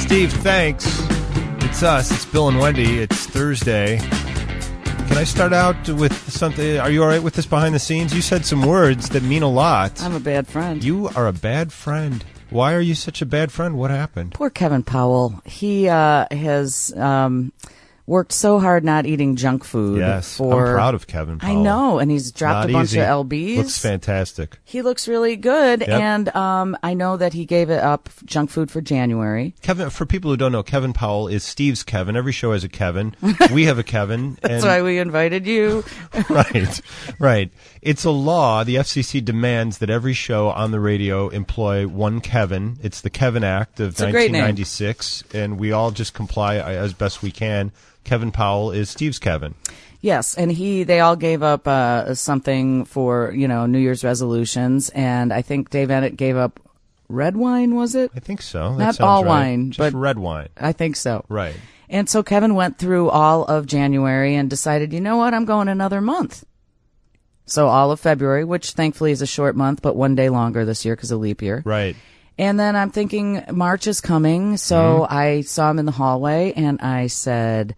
Steve, thanks. It's us. It's Bill and Wendy. It's Thursday. Can I start out with something? Are you all right with this behind the scenes? You said some words that mean a lot. I'm a bad friend. You are a bad friend. Why are you such a bad friend? What happened? Poor Kevin Powell. He has worked so hard not eating junk food. Yes, I'm proud of Kevin Powell. I know, and he's dropped Not a bunch easy. of lbs. Looks fantastic. He looks really good, Yep. and I know that he gave it up, junk food, for January. Kevin, for people who don't know, Kevin Powell is Steve's Kevin. Every show has a Kevin. We have a Kevin. That's why we invited you. Right. It's a law. The FCC demands that every show on the radio employ one Kevin. It's the Kevin Act of It's a great name. 1996, and we all just comply as best we can. Kevin Powell is Steve's Kevin. Yes, and they all gave up something for, New Year's resolutions, and I think Dave Ennett gave up red wine, was it? I think so. That Not sounds all right. wine, Just but red wine. I think so. Right. And so Kevin went through all of January and decided, you know what, I'm going another month. So all of February, which thankfully is a short month, but one day longer this year because of leap year. Right. And then I'm thinking March is coming, so I saw him in the hallway and I said,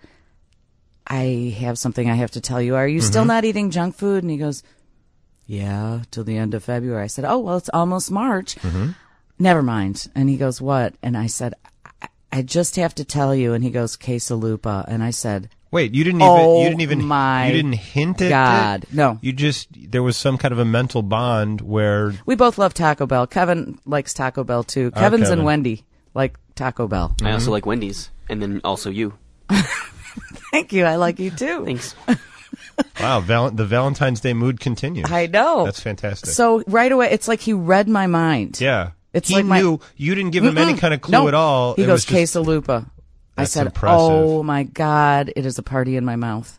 I have something I have to tell you. Are you still not eating junk food? And he goes, yeah, till the end of February. I said, oh, well, it's almost March. Never mind. And he goes, what? And I said, I just have to tell you. And he goes, quesalupa. And I said, wait, you didn't hint at God. it? No. There was some kind of a mental bond where we both love Taco Bell. Kevin likes Taco Bell too. Kevin's Kevin. and Wendy like Taco Bell. I also like Wendy's, and then also you. Thank you. I like you too. Thanks. wow, the Valentine's Day mood continues. I know. That's fantastic. So right away, it's like he read my mind. Yeah. It's he like knew you didn't give him any kind of clue No. at all. He It goes, was just- quesalupa. I That's said, impressive. oh my God, it is a party in my mouth.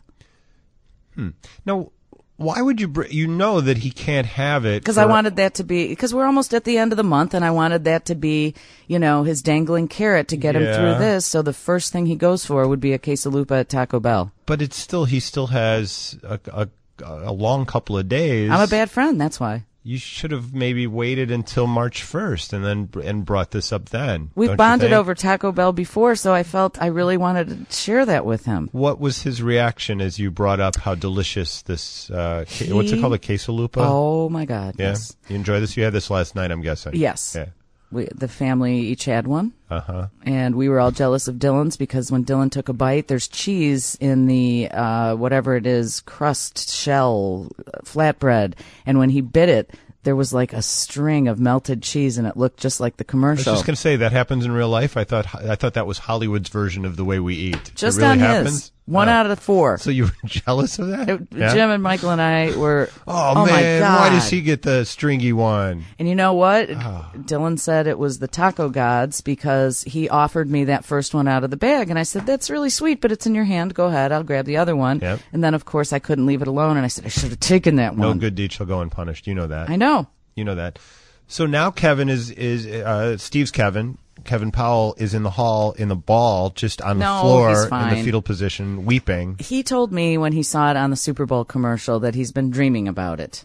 Now, why would you? You know that he can't have it Because I wanted that to be, because we're almost at the end of the month, and I wanted that to be, his dangling carrot to get him through Yeah. this. So the first thing he goes for would be a quesalupa at Taco Bell. But he still has a long couple of days. I'm a bad friend, that's why. You should have maybe waited until March 1st and brought this up then. We've don't you bonded think? over Taco Bell before, so I felt I really wanted to share that with him. What was his reaction as you brought up how delicious this? What's it called? A quesalupa? Oh my God! yeah. Yes. You enjoy this? You had this last night, I'm guessing. Yes. Yeah. The family each had one. And we were all jealous of Dylan's because when Dylan took a bite, there's cheese in the whatever it is, crust, shell, flatbread, and when he bit it, there was like a string of melted cheese, and it looked just like the I was commercial. just going to say that happens in real life. I thought that was Hollywood's version of the way we eat. Just it really on happens? his. One out of the four. So you were jealous of that? Yeah? Jim and Michael and I were. Oh my man, God. why does he get the stringy one? And you know what? Dylan said it was the taco gods because he offered me that first one out of the bag. And I said, that's really sweet, but it's in your hand. Go ahead. I'll grab the other one. Yep. And then, of course, I couldn't leave it alone. And I said, I should have taken that No one. good deed shall go unpunished. You know that. I know. You know that. So now Kevin is Steve's Kevin. Kevin Powell is in the hall in the ball, just on the No, floor he's in fine. the fetal position, weeping. He told me when he saw it on the Super Bowl commercial that he's been dreaming about it.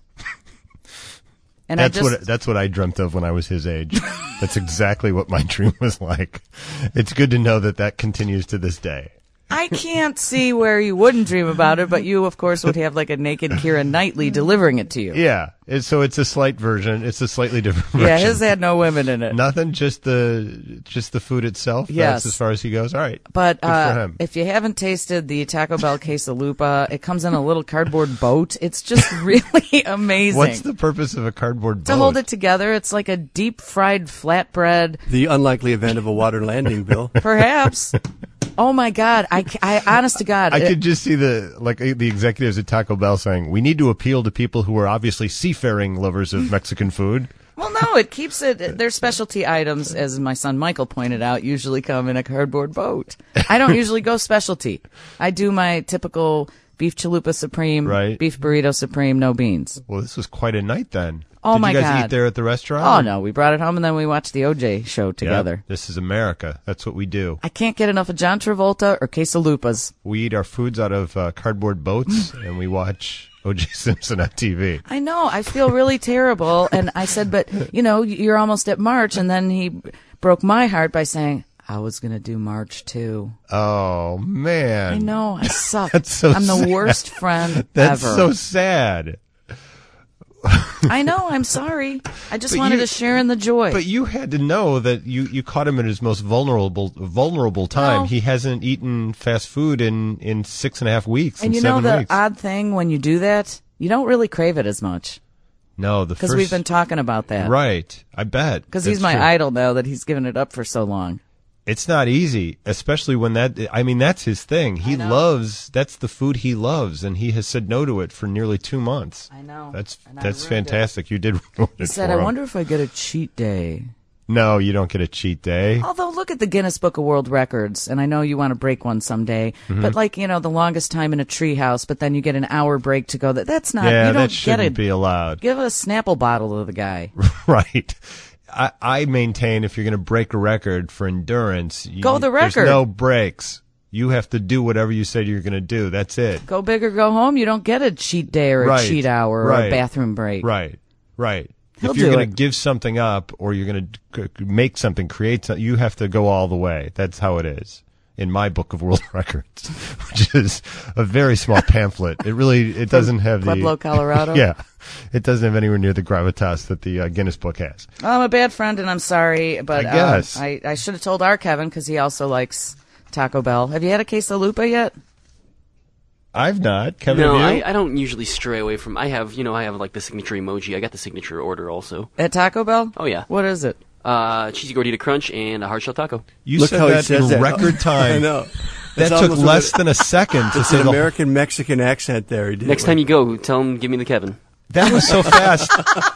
And That's what I dreamt of when I was his age. That's exactly what my dream was like. It's good to know that continues to this day. I can't see where you wouldn't dream about it, but you, of course, would have like a naked Keira Knightley delivering it to you. Yeah. So it's a slight version. It's a slightly different version. Yeah, his had no women in it. Nothing, just the food itself. Yes. That's as far as he goes. All right. But Good for him. if you haven't tasted the Taco Bell quesalupa, it comes in a little cardboard boat. It's just really amazing. What's the purpose of a cardboard boat? To hold it together. It's like a deep fried flatbread. The unlikely event of a water landing, Bill. Perhaps. Oh my God! I honest to God, I could just see the executives at Taco Bell saying, "We need to appeal to people who are obviously seafaring lovers of Mexican food." Well, no, it keeps it. Their specialty items, as my son Michael pointed out, usually come in a cardboard boat. I don't usually go specialty. I do my typical beef chalupa supreme, Right. beef burrito supreme, no beans. Well, this was quite a night then. Oh, Did my you guys God. eat there at the restaurant? Oh no, we brought it home and then we watched the OJ show together. Yep. This is America. That's what we do. I can't get enough of John Travolta or quesalupas. We eat our foods out of cardboard boats, and we watch O.J. Simpson on TV. I know. I feel really terrible. And I said, but, you're almost at March. And then he broke my heart by saying, I was going to do March too. Oh, man. I know. I suck. That's so I'm the sad. worst friend That's ever. so sad. I know. I'm sorry. I just But wanted you- to share in the joy. But you had to know that you caught him at his most vulnerable time. No. He hasn't eaten fast food in 6.5 weeks. and in you know 7 the weeks. odd thing when you do that, you don't really crave it as much No, because we've been talking about that. right. I bet Because he's That's my true. idol now that he's given it up for so long. It's not easy, especially when that's his thing. He that's the food he loves, and he has said no to it for nearly 2 months. I know. That's And I ruined fantastic. You did ruin He it said, for I him. wonder if I get a cheat day. No, you don't get a cheat day. Although, look at the Guinness Book of World Records, and I know you want to break one someday, Mm-hmm. but the longest time in a treehouse, but then you get an hour break to go. That's not, Yeah, you that don't get shouldn't it. be allowed. Give a Snapple bottle to the guy. Right. I maintain if you're going to break a record for endurance, Go the there's record. no breaks. You have to do whatever you said you're going to do. That's it. Go big or go home. You don't get a cheat day or a Right, cheat hour or right, a bathroom break. Right. He'll If you're do going it. to give something up or you're going to make something, create something, you have to go all the way. That's how it is in my book of world records, which is a very small pamphlet. It doesn't have Pueblo, Colorado. Yeah. It doesn't have anywhere near the gravitas that the Guinness book has. Well, I'm a bad friend, and I'm sorry, but I guess. I should have told our Kevin because he also likes Taco Bell. Have you had a quesalupa yet? I've not. Kevin, No, have you? I don't usually stray away from. I have like the signature emoji. I got the signature order also. At Taco Bell? Oh yeah, What is it? cheesy gordita crunch and a hard shell taco. You Look said how he that says in that. record time. I know. That It's took almost less like than a second to It's say an the American Mexican accent there. He did Next time you go, tell him give me the Kevin. That was so fast.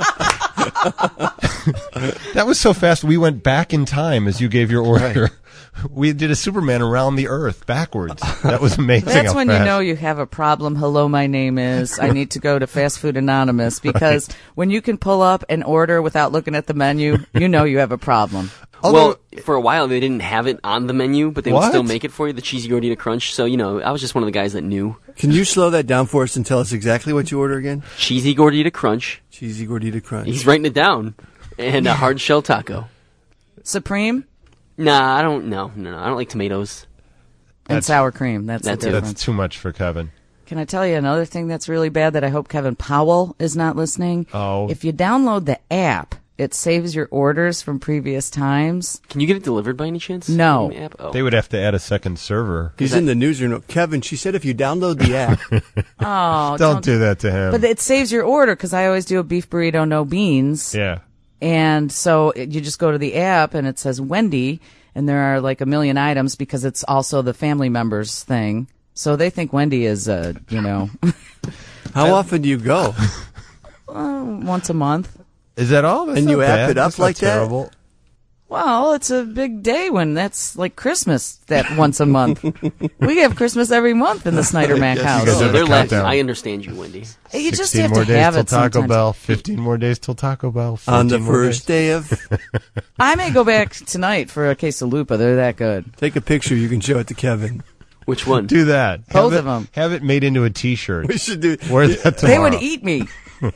That was so fast. We went back in time as you gave your order. We did a Superman around the Earth backwards. That was amazing. That's how when fast. you know you have a problem. Hello, my name is. I need to go to Fast Food Anonymous because when you can pull up and order without looking at the menu, you know you have a problem. Although- Well, for a while they didn't have it on the menu, but they would What? still make it for you, the cheesy gordita crunch. So, I was just one of the guys that knew. Can you slow that down for us and tell us exactly what you order again? Cheesy gordita crunch. Cheesy gordita crunch. He's writing it down. And a hard shell taco. Supreme Nah, I don't. No. I don't like tomatoes. and sour cream. That's the That's it. difference. That's too much for Kevin. Can I tell you another thing that's really bad that I hope Kevin Powell is not listening? Oh. If you download the app, it saves your orders from previous times. Can you get it delivered by any chance? No. On the app? Oh. They would have to add a second server. He's in the newsroom. Kevin, she said if you download the app, Oh, Don't do that to him. But it saves your order because I always do a beef burrito, no beans. yeah. And so you just go to the app and it says Wendy, and there are like a million items because it's also the family members thing. So they think Wendy is, how often do you go? once a month. Is that all? That's And you not app bad. it up That's not like that? terrible. Well, it's a big day when that's like Christmas that once a month. We have Christmas every month in the Snyder Mac house. guys So have a they're laughing. countdown. I understand you, Wendy. You just 16 have more to days have till it Taco sometimes. Bell. 15 more days till Taco Bell. 14 On the more first days. day of, I may go back tonight for a quesalupa. They're that good. take a picture. You can show it to Kevin. Which one? Do that. Both Have of 'em. Have it made into a T-shirt. We should do. Wear that They tomorrow. would eat me.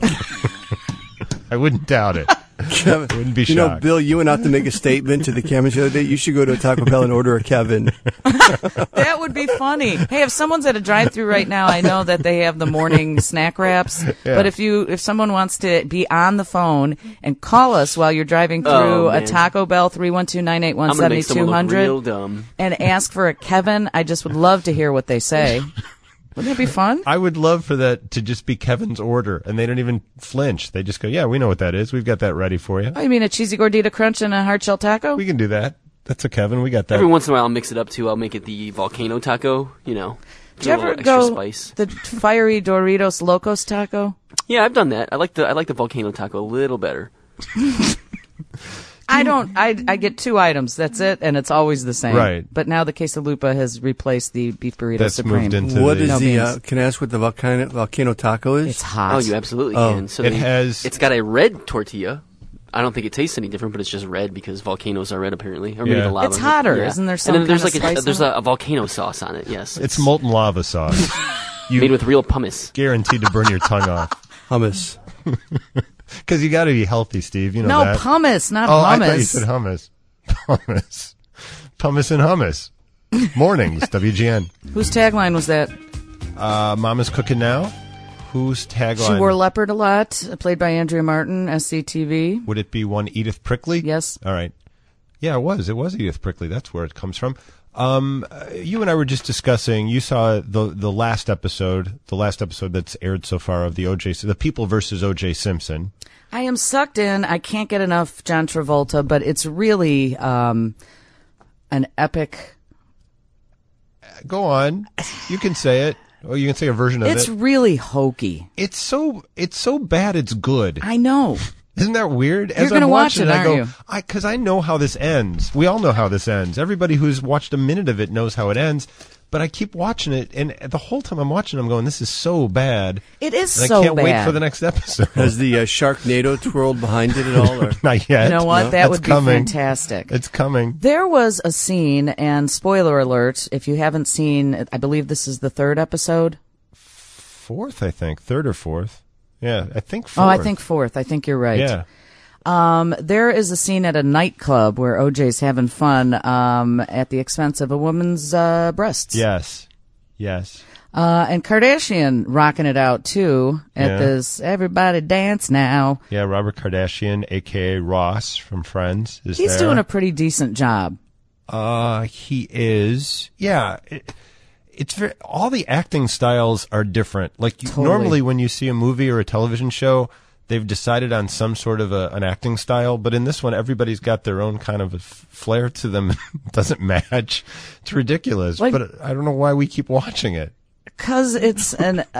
I wouldn't doubt it. Kevin, Wouldn't be you know, shocked. Bill, you went out to make a statement to the cameras the other day. You should go to a Taco Bell and order a Kevin. That would be funny. Hey, if someone's at a drive-through right now, I know that they have the morning snack wraps. Yeah. But if someone wants to be on the phone and call us while you're driving through Oh, a man. Taco Bell I'm gonna make someone look 312-981-7200 real dumb. and ask for a Kevin, I just would love to hear what they say. Wouldn't that be fun? I would love for that to just be Kevin's order, and they don't even flinch. They just go, "Yeah, we know what that is. We've got that ready for you. Oh, you mean a cheesy gordita crunch and a hard shell taco? We can do that. That's a Kevin. We got that." Every once in a while, I'll mix it up too. I'll make it the volcano taco. Did you a little ever extra go spice. the fiery Doritos Locos taco? Yeah, I've done that. I like the volcano taco a little better. I don't. I get two items. That's it, and it's always the same. Right. But now the quesalupa has replaced the beef burrito That's supreme. moved into What the. is No the? beans. Can I ask what the volcano taco is? It's hot. Oh, you absolutely Oh. can. So It has- It's got a red tortilla. I don't think it tastes any different, but it's just red because volcanoes are red apparently, or maybe Yeah. the lava. It's hotter. Yeah. Isn't there some And then there's kind of like spice there's on it? a volcano sauce on it. Yes, It's molten lava sauce. made with real pumice. Guaranteed to burn your tongue off. Hummus. Because you got to be healthy, Steve. You know no that. pumice, not Oh, I hummus. thought you said hummus. Hummus. Pumice and hummus. Mornings, WGN. Whose tagline was that? Mama's cooking now. Whose tagline? She wore leopard a lot, played by Andrea Martin, SCTV. Would it be one Edith Prickly? Yes. All right. Yeah, it was. It was Edith Prickly. That's where it comes from. You and I were just discussing. You saw the last episode that's aired so far of the People versus O.J. Simpson. I am sucked in. I can't get enough John Travolta, but it's really an epic. Go on. You can say it. Or you can say a version of it. It's really hokey. It's so bad it's good. I know. Isn't that weird? You're going to watch it, I aren't go, you? because I know how this ends. We all know how this ends. Everybody who's watched a minute of it knows how it ends. But I keep watching it, and the whole time I'm watching, I'm going, "This is so bad." It is and so bad. I can't wait for the next episode. Has the Sharknado twirled behind it at all? Or? Not yet. You know what? No. That would That's coming. be fantastic. It's coming. There was a scene, and spoiler alert, if you haven't seen, I believe this is the third episode. Fourth, I think. Third or fourth. Yeah, I think fourth. Oh, I think fourth. I think you're right. Yeah. There is a scene at a nightclub where OJ's having fun at the expense of a woman's breasts. Yes. And Kardashian rocking it out, too, at Yeah. this Everybody Dance Now. Yeah, Robert Kardashian, a.k.a. Ross from Friends, is He's there. doing a pretty decent job. He is. Yeah. It's very, all the acting styles are different. Like Totally. normally when you see a movie or a television show, they've decided on some sort of an acting style, but in this one, everybody's got their own kind of a flair to them. It doesn't match. It's ridiculous, Like- but I don't know why we keep watching it. Because it's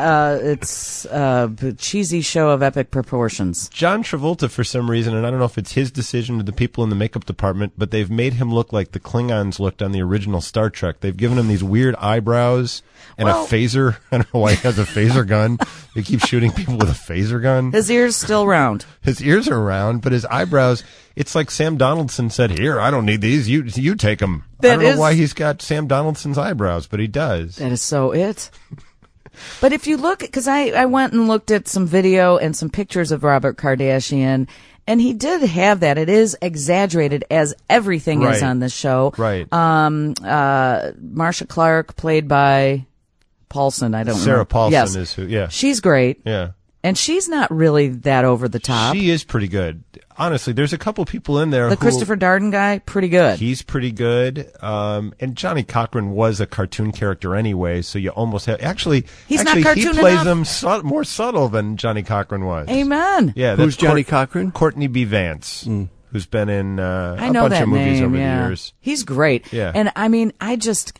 a cheesy show of epic proportions. John Travolta, for some reason, and I don't know if it's his decision or the people in the makeup department, but they've made him look like the Klingons looked on the original Star Trek. They've given him these weird eyebrows and Well- a phaser. I don't know why he has a phaser gun. They keep shooting people with a phaser gun. His ears still round. His ears are round, but his eyebrows, it's like Sam Donaldson said, "Here, I don't need these. You take them." I That don't know is- why he's got Sam Donaldson's eyebrows, but he does. That is so it. But if you look, because I went and looked at some video and some pictures of Robert Kardashian, and he did have that. It is exaggerated, as everything is Right. on this show. Right. Marsha Clark, played by Paulson. I don't know. Sarah Paulson Yes. is who, yeah. She's great. Yeah. And she's not really that over the top. She is pretty good. Honestly, there's a couple people in there The who... Christopher Darden guy, pretty good. He's pretty good. And Johnny Cochran was a cartoon character anyway, so you almost have... Actually, He's not he cartoon plays enough. them more subtle than Johnny Cochran was. Amen. Yeah, Who's that's Johnny Cochran? Courtney B. Vance, who's been in I a know bunch that of movies name, over yeah. the years. He's great. Yeah. And I mean, I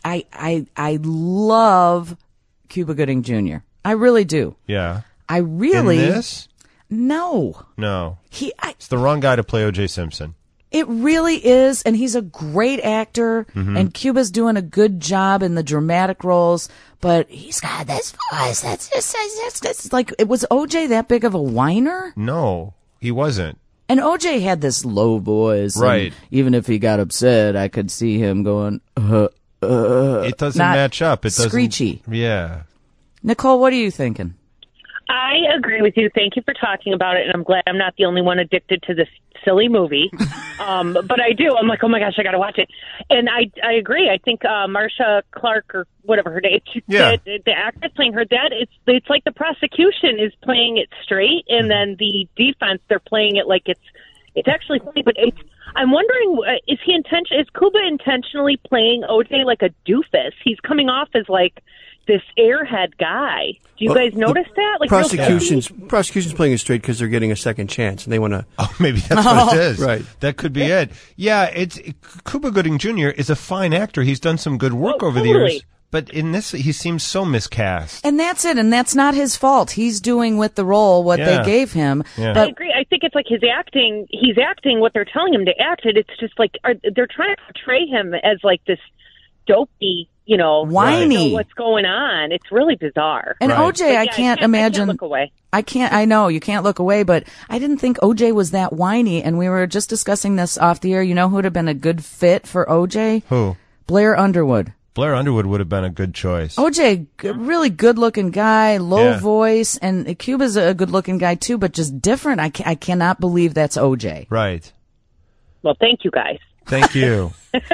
love Cuba Gooding Jr. I really do. Yeah. I really In this? no. No. It's the wrong guy to play O.J. Simpson. It really is, and he's a great actor, Mm-hmm. and Cuba's doing a good job in the dramatic roles, but he's got this voice that's just like, was OJ that big of a whiner? No, he wasn't. And OJ had this low voice, and Right. even if he got upset, I could see him going, It doesn't not match up. It doesn't. screechy. Yeah. Nicole, what are you thinking? I agree with you. Thank you for talking about it, and I'm glad I'm not the only one addicted to this silly movie. But I do. I'm like, oh my gosh, I got to watch it. And I agree. I think Marsha Clark or whatever her name, Yeah. the actress playing her dad, it's like the prosecution is playing it straight, and then the defense, they're playing it like it's actually funny. But I'm wondering, is Cuba intentionally playing OJ like a doofus? He's coming off as like this airhead guy. Do you guys notice that? Like real Prosecution's playing it straight because they're getting a second chance and they want to. Oh, maybe that's what it is. Right. That could be it. Yeah, Cuba Gooding Jr. is a fine actor. He's done some good work over the totally. years. But in this, he seems so miscast. And that's it, and that's not his fault. He's doing with the role what Yeah. they gave him. Yeah. I But agree. I think it's like his acting. He's acting what they're telling him to act. It's just like they're trying to portray him as like this dopey, Whiny. know what's going on. It's really bizarre. and Right. OJ, But yeah, I can't imagine. I can't look away. I know you can't look away, but I didn't think OJ was that whiny. And we were just discussing this off the air. You know who would have been a good fit for OJ? Who? Blair Underwood. Blair Underwood would have been a good choice. OJ, really good looking guy, low Yeah. voice, and Cuba's a good looking guy too, but just different. I cannot believe that's OJ. Right. Well, thank you guys. Thank you.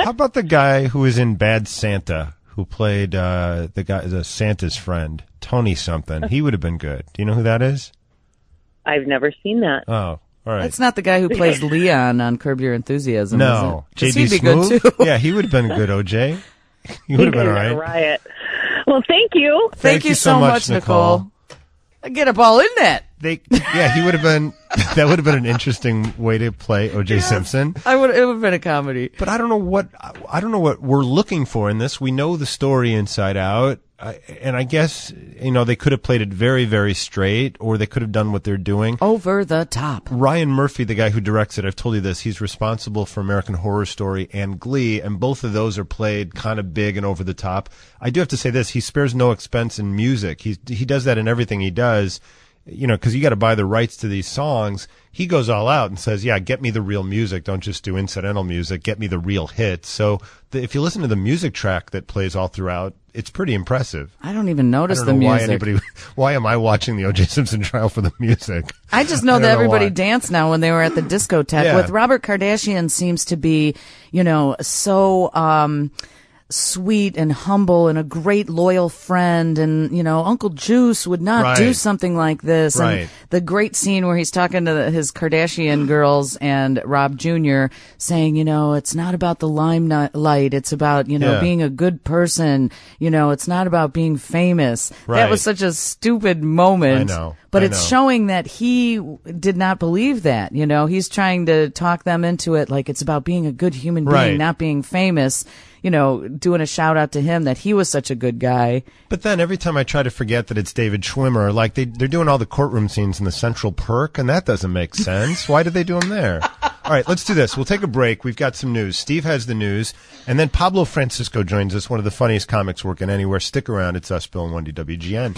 How about the guy who was in Bad Santa, who played the Santa's friend, Tony something? He would have been good. Do you know who that is? I've never seen that. Oh, all right. That's not the guy who plays Leon on Curb Your Enthusiasm. No, is it? 'Cause J.B. he'd be good Smooth? too. Yeah, he would have been good, OJ. He would have been all right. Riot. Well, thank you. Thank you so much, Nicole. I get up all in that. He would have been. That would have been an interesting way to play O.J. Simpson. It would have been a comedy. But I don't know what we're looking for in this. We know the story inside out, and I guess they could have played it very, very straight, or they could have done what they're doing over the top. Ryan Murphy, the guy who directs it, I've told you this. He's responsible for American Horror Story and Glee, and both of those are played kind of big and over the top. I do have to say this: he spares no expense in music. He does that in everything he does. Because you got to buy the rights to these songs. He goes all out and says, yeah, get me the real music. Don't just do incidental music. Get me the real hits. So if you listen to the music track that plays all throughout, it's pretty impressive. I don't even notice the music. Why am I watching the O.J. Simpson trial for the music? I just know that everybody danced now when they were at the discotheque. Yeah. With Robert Kardashian seems to be, so sweet and humble and a great loyal friend, and Uncle Juice would not do something like this. Right. And the great scene where he's talking to his Kardashian girls and Rob Jr. saying, it's not about the limelight, it's about being a good person, it's not about being famous. Right. That was such a stupid moment. I know. But it's showing that he did not believe that. He's trying to talk them into it like it's about being a good human being, Right. not being famous. Doing a shout out to him that he was such a good guy. But then every time I try to forget that it's David Schwimmer, like they're doing all the courtroom scenes in the Central Perk, and that doesn't make sense. Why did they do them there? All right, let's do this. We'll take a break. We've got some news. Steve has the news, and then Pablo Francisco joins us, one of the funniest comics working anywhere. Stick around. It's us, Bill and Wendy, WGN.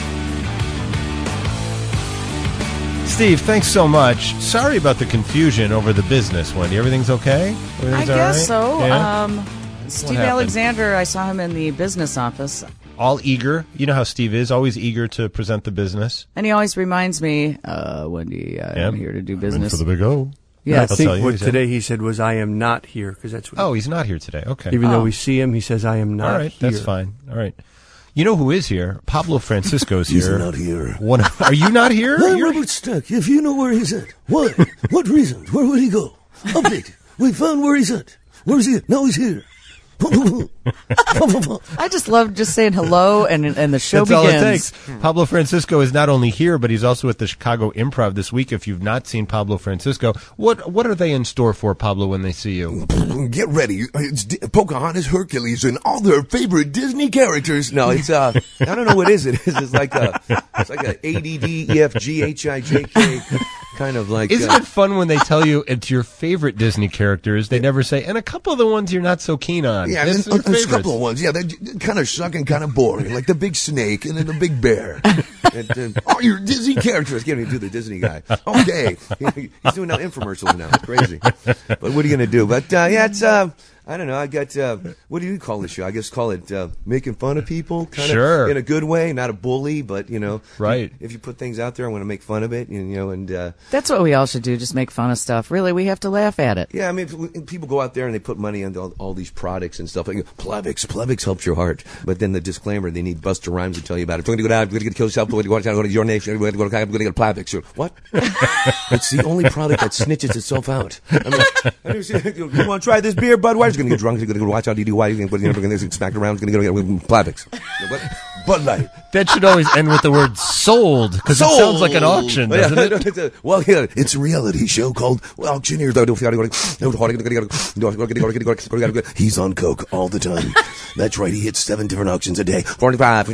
Steve, thanks so much. Sorry about the confusion over the business, Wendy. Everything's okay? I guess so. Yeah? Steve happened? Alexander, I saw him in the business office. All eager. You know how Steve is, always eager to present the business. And he always reminds me, Wendy, I'm here to do business. For the big O. Yes. I I'll tell think you, what he said. today he said was, I am not here, because that's what. Oh, he's not here today. Okay. Even though we see him, he says, I am not All right, here. that's fine. All right. You know who is here? Pablo Francisco's here. He's not here. Are you not here? I'm Robert Stack. If you know where he's at, what? What reason? Where would he go? Update. We found where he's at. Where's he at? Now he's here. I just love just saying hello and the show That's begins. all it takes. Pablo Francisco is not only here, but he's also at the Chicago Improv this week. If you've not seen Pablo Francisco, what are they in store for, Pablo, when they see you? Get ready. It's Pocahontas, Hercules, and all their favorite Disney characters. No, it's I don't know what it is. It's like a ADD EFGHIJK kind of like. Isn't it fun when they tell you it's your favorite Disney characters? They never say, and a couple of the ones you're not so keen on. Yeah, It's and your there's a couple favorites. of ones. Yeah, they're kind of suck and kind of boring, like the big snake and then the big bear. And, all your Disney characters. Can't even do the Disney guy. Okay, he's doing now infomercials now. It's crazy. But what are you gonna do? But yeah, it's I don't know. I got what do you call this show? I guess call it making fun of people, kind of Sure. in a good way, not a bully, but Right. If you put things out there, I want to make fun of it, and That's what we all should do, just make fun of stuff. Really, we have to laugh at it. yeah, I mean, if people go out there and they put money into all these products and stuff. Like Plavix helps your heart, but then the disclaimer: they need Busta Rhymes to tell you about it. We're going to go down, we're going to kill yourself, we're going to go to your nation, we're going to get Plavix. What? It's the only product that snitches itself out. I mean, you want to try this beer, Budweiser's going to get drunk, he's going to go watch out DDY, he's going to get smacked around, he's going to get Plavix. Bud Light. That should always end with the word sold, because it sounds like an auction, doesn't it? Well, yeah. It's a reality show called Auctioneers. He's on coke all the time. That's right. He hits 7 different auctions a day. 45.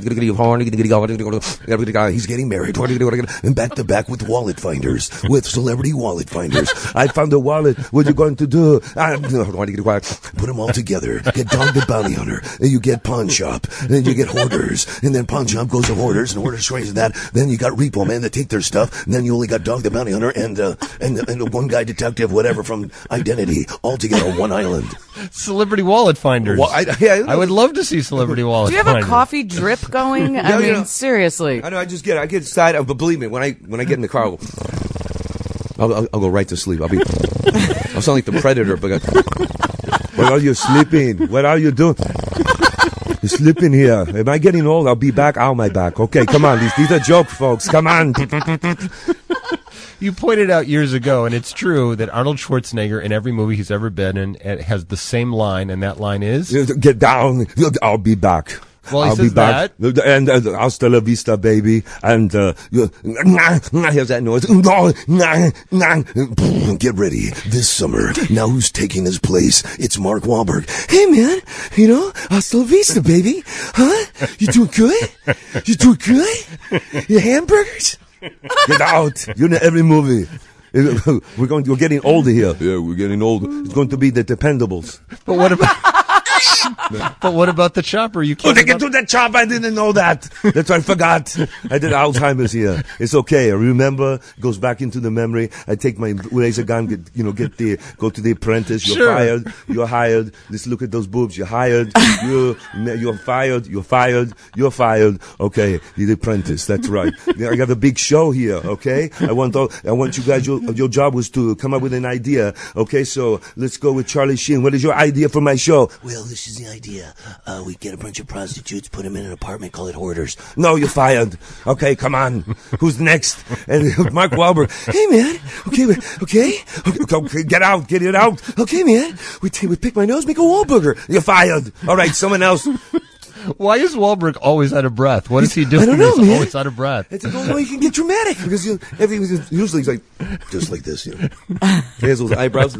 He's getting married. And back to back with wallet finders, with celebrity wallet finders. I found a wallet. What you going to do? Put them all together. Get Dog the Bounty Hunter. Then you get Pawn Shop. Then you get Hoarders. And then Pawn Shop goes to Hoarders, and Hoarders trades that. Then you got Repo Man that take their stuff. And then you only got Dog the Bounty Hunter and the one guy detective, whatever, from Identity, all together on one island. Celebrity wallet finders. Well, I would love to see celebrity wallet Do you have finders. a coffee drip going? I mean, seriously. I know. I get excited, but believe me, when I get in the car, I'll go right to sleep. I'll sound like the Predator, but What are you sleeping? What are you doing? You're sleeping here. Am I getting old? I'll be back. Ow, my back. Okay, come on. These are jokes, folks. Come on. You pointed out years ago, and it's true, that Arnold Schwarzenegger, in every movie he's ever been in, has the same line, and that line is? Get down. I'll be back. Well, he I'll says be back. And hasta la vista, baby. And here's that noise. Get ready. This summer, now who's taking his place? It's Mark Wahlberg. Hey, man, you know, hasta la vista, baby. Huh? You doing good? You doing good? Your hamburgers? Get out. You're in every movie. We're getting older here. Yeah, we're getting older. It's going to be the Dependables. But what about... But what about the chopper? You can't. Oh, they can do that chop. I didn't know that. That's why I forgot. I did Alzheimer's here. It's okay. I remember. It goes back into the memory. I take my laser gun. Go to the apprentice. You're fired. You're hired. Just look at those boobs. You're hired. You're fired. You're fired. You're fired. Okay, you're the apprentice. That's right. I got a big show here. Okay. I want you guys. Your job was to come up with an idea. Okay, so let's go with Charlie Sheen. What is your idea for my show? Well, this is the idea. We get a bunch of prostitutes, put them in an apartment, call it Hoarders. No, you're fired. Okay, come on. Who's next? And Mark Wahlberg. Hey, man. Okay. Get out. Get it out. Okay, man. We pick my nose, make a Wahlburger. You're fired. All right, someone else. Why is Wahlberg always out of breath? What is he doing? I don't know, He's man. always out of breath. It's the only way you can get dramatic because usually he's like Just like this, you know. he has those eyebrows.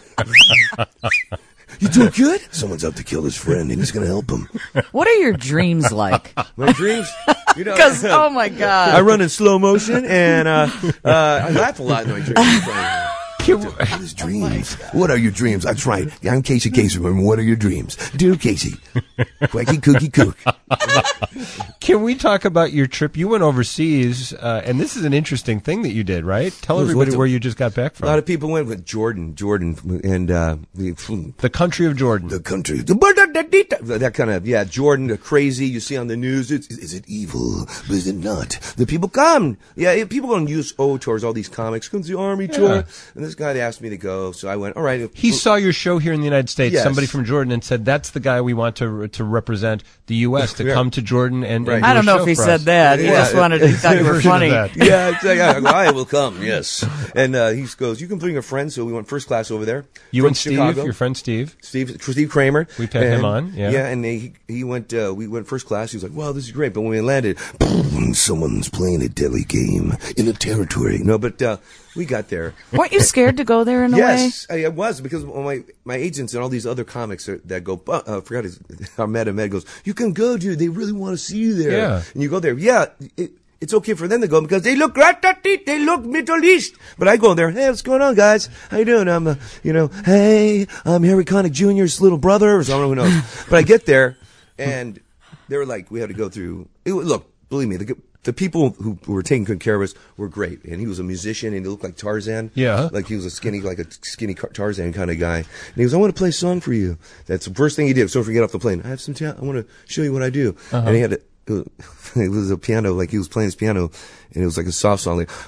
You doing good? Someone's out to kill his friend, and he's going to help him. What are your dreams like? My dreams? You know, Because, oh my God. I run in slow motion and I laugh a lot in my dreams. His dreams. What are your dreams? That's right. I'm Casey Kasem. What are your dreams? Dear Casey. Quacky cookie cook. Can we talk about your trip? You went overseas, and this is an interesting thing that you did, right? Tell everybody where you just got back from. A lot of people went with Jordan, and the country of Jordan. The country. That kind of, yeah, Jordan, the crazy you see on the news. Is it evil? But is it not? The people come. Yeah, people don't use tours, all these comics. Comes the Army tour. And this guy asked me to go, so I went, all right. He saw your show here in the United States, Yes. somebody from Jordan, and said, that's the guy we want to represent the U.S., to come to Jordan and do I don't a know show if he for said us. that. He just wanted to thought you were Version of funny. that. Yeah, it's like, I will come, yes. And he goes, you can bring a friend, so we went first class over there. You from and Steve, Chicago. your friend Steve. Steve Kramer. We had him on, yeah. Yeah, and he went, we went first class. He was like, wow, this is great. But when we landed, Someone's playing a deadly game in a territory. no, but we got there. Weren't you scared to go there in a way? Yes, I was, because my agents and all these other comics that go, I forgot Ahmed goes, you can go, dude. They really want to see you there. Yeah. And you go there. Yeah, it's okay for them to go because they look they look Middle East. But I go there, hey, what's going on, guys? How you doing? I'm, hey, I'm Harry Connick Jr.'s little brother, or someone who knows. But I get there, and they were like, we had to go through, look, believe me, the people who were taking good care of us were great. And he was a musician, and he looked like Tarzan. Yeah. Like he was a skinny Tarzan kind of guy. And he goes, I want to play a song for you. That's the first thing he did. So if we get off the plane, I have some I want to show you what I do. And he had it was a piano, like he was playing his piano, and it was like a soft song, like,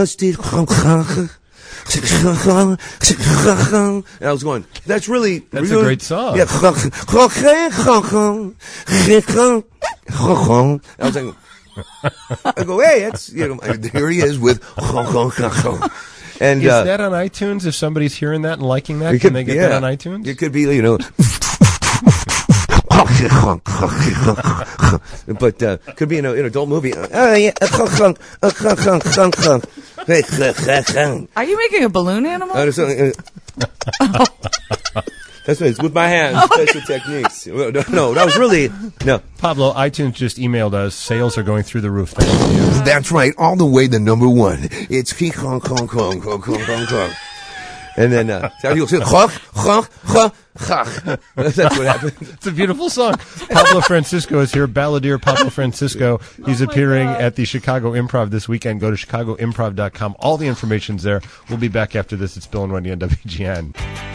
and I was going, that's a great song. Yeah. I was like, I go, hey, that's, Here he is with. and Is that on iTunes? If somebody's hearing that and liking that, it can they get that on iTunes? It could be, but could be in an adult movie. Are you making a balloon animal? That's right. It's with my hands. Special techniques. No, that was really no. Pablo, iTunes just emailed us. Sales are going through the roof. Thank you. That's right. All the way to number one. It's Hong Kong, Kong, Kong, Kong, Kong, Kong. And then you'll say, that's what happened. It's a beautiful song. Pablo Francisco is here. Balladeer Pablo Francisco. He's appearing at the Chicago Improv this weekend. Go to chicagoimprov.com. All the information's there. We'll be back after this. It's Bill and Wendy on WGN.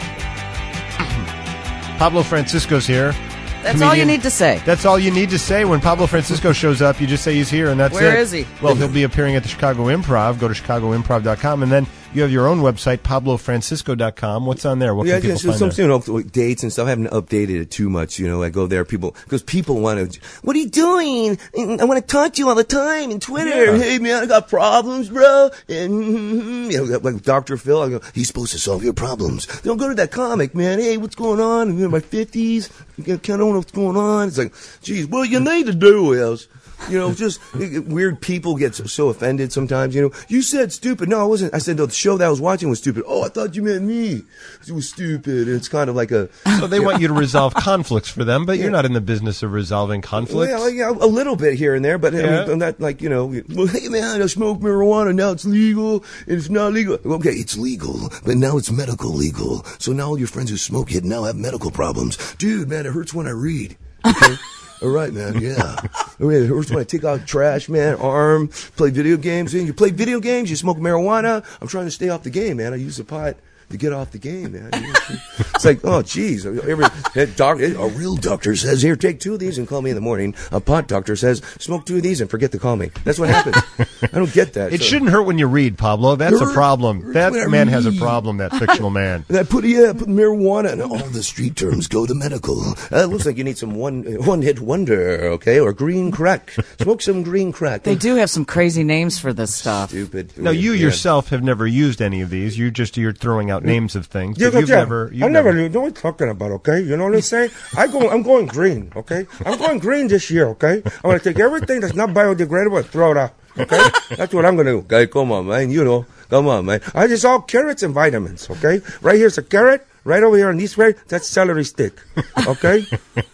Pablo Francisco's here. That's all you need to say. That's all you need to say. When Pablo Francisco shows up, you just say he's here, and that's it. Where is he? Well, he'll be appearing at the Chicago Improv. Go to chicagoimprov.com, and then You have your own website, PabloFrancisco.com. What's on there? What can people find there? Dates and stuff. I haven't updated it too much. I go there, because people want to, what are you doing? I want to talk to you all the time in Twitter. Yeah. Hey, man, I got problems, bro. And, like Dr. Phil, I go, He's supposed to solve your problems. don't go to that comic, man. Hey, what's going on? I'm in my 50s. I don't know what's going on. It's like, geez, what you need to do is, just weird people get so offended sometimes. You said stupid. No, I wasn't. I said, no, the show that I was watching was stupid. Oh, I thought you meant me. It was stupid. And it's kind of like a... So they want you to resolve conflicts for them, but you're not in the business of resolving conflicts. Well, yeah, a little bit here and there, but I mean, I'm not like, well, hey, man, I smoke marijuana. Now it's legal, and it's not legal. Okay, it's legal, but now it's medical legal. So now all your friends who smoke it now have medical problems. Dude, man, it hurts when I read. Okay? All right, man, yeah. It hurts when I take out trash, man, arm, play video games. You play video games, you smoke marijuana. I'm trying to stay off the game, man. I use the pot to get off the game, man. It's like, oh, geez. A real doctor says, here, take 2 of these and call me in the morning. A pot doctor says, smoke 2 of these and forget to call me. That's what happens. I don't get that. It shouldn't hurt when you read, Pablo. That's a problem. That man has a problem, that fictional man. And I put marijuana and all the street terms go to medical. It looks like you need some one-hit wonder, okay, or green crack. Smoke some green crack. They do have some crazy names for this stuff. Stupid. Now, you yourself have never used any of these. You're throwing out names of things. Yeah, You've never. I never knew what you're talking about, okay? You know what I'm saying? I'm going green, okay? I'm going green this year, okay? I'm going to take everything that's not biodegradable and throw it out, okay? That's what I'm going to do. Okay, come on, man. Come on, man. I just all carrots and vitamins, okay? Right here's a carrot. Right over here on this way, that's celery stick, okay?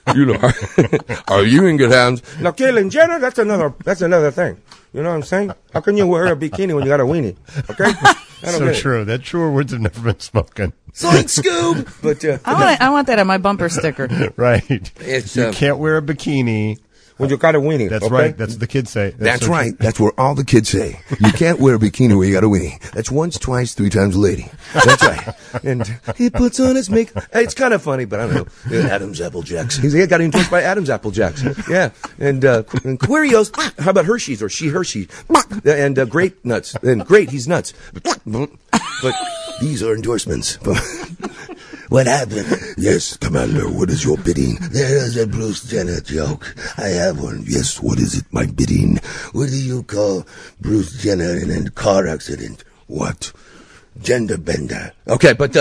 Are you in good hands? Now, Caitlyn Jenner, that's another thing. You know what I'm saying? How can you wear a bikini when you got a weenie, okay? So true. That truer words have never been spoken. Zoink, Scoob! But, I want that on my bumper sticker. Right. You can't wear a bikini when you got a weenie. That's okay? right. That's what the kids say. That's so right. That's what all the kids say. You can't wear a bikini where you got a weenie. That's once, twice, 3 times a lady. That's right. And he puts on his makeup. It's kind of funny, but I don't know. Adam's Applejacks. He got endorsed by Adam's Applejacks. Yeah. And Querios. How about Hershey's or Hershey? And grape nuts. And great, he's nuts. But these are endorsements. What happened? Yes, Commander, what is your bidding? There is a Bruce Jenner joke. I have one. Yes, what is it, my bidding? What do you call Bruce Jenner in a car accident? What? Gender bender. Okay, but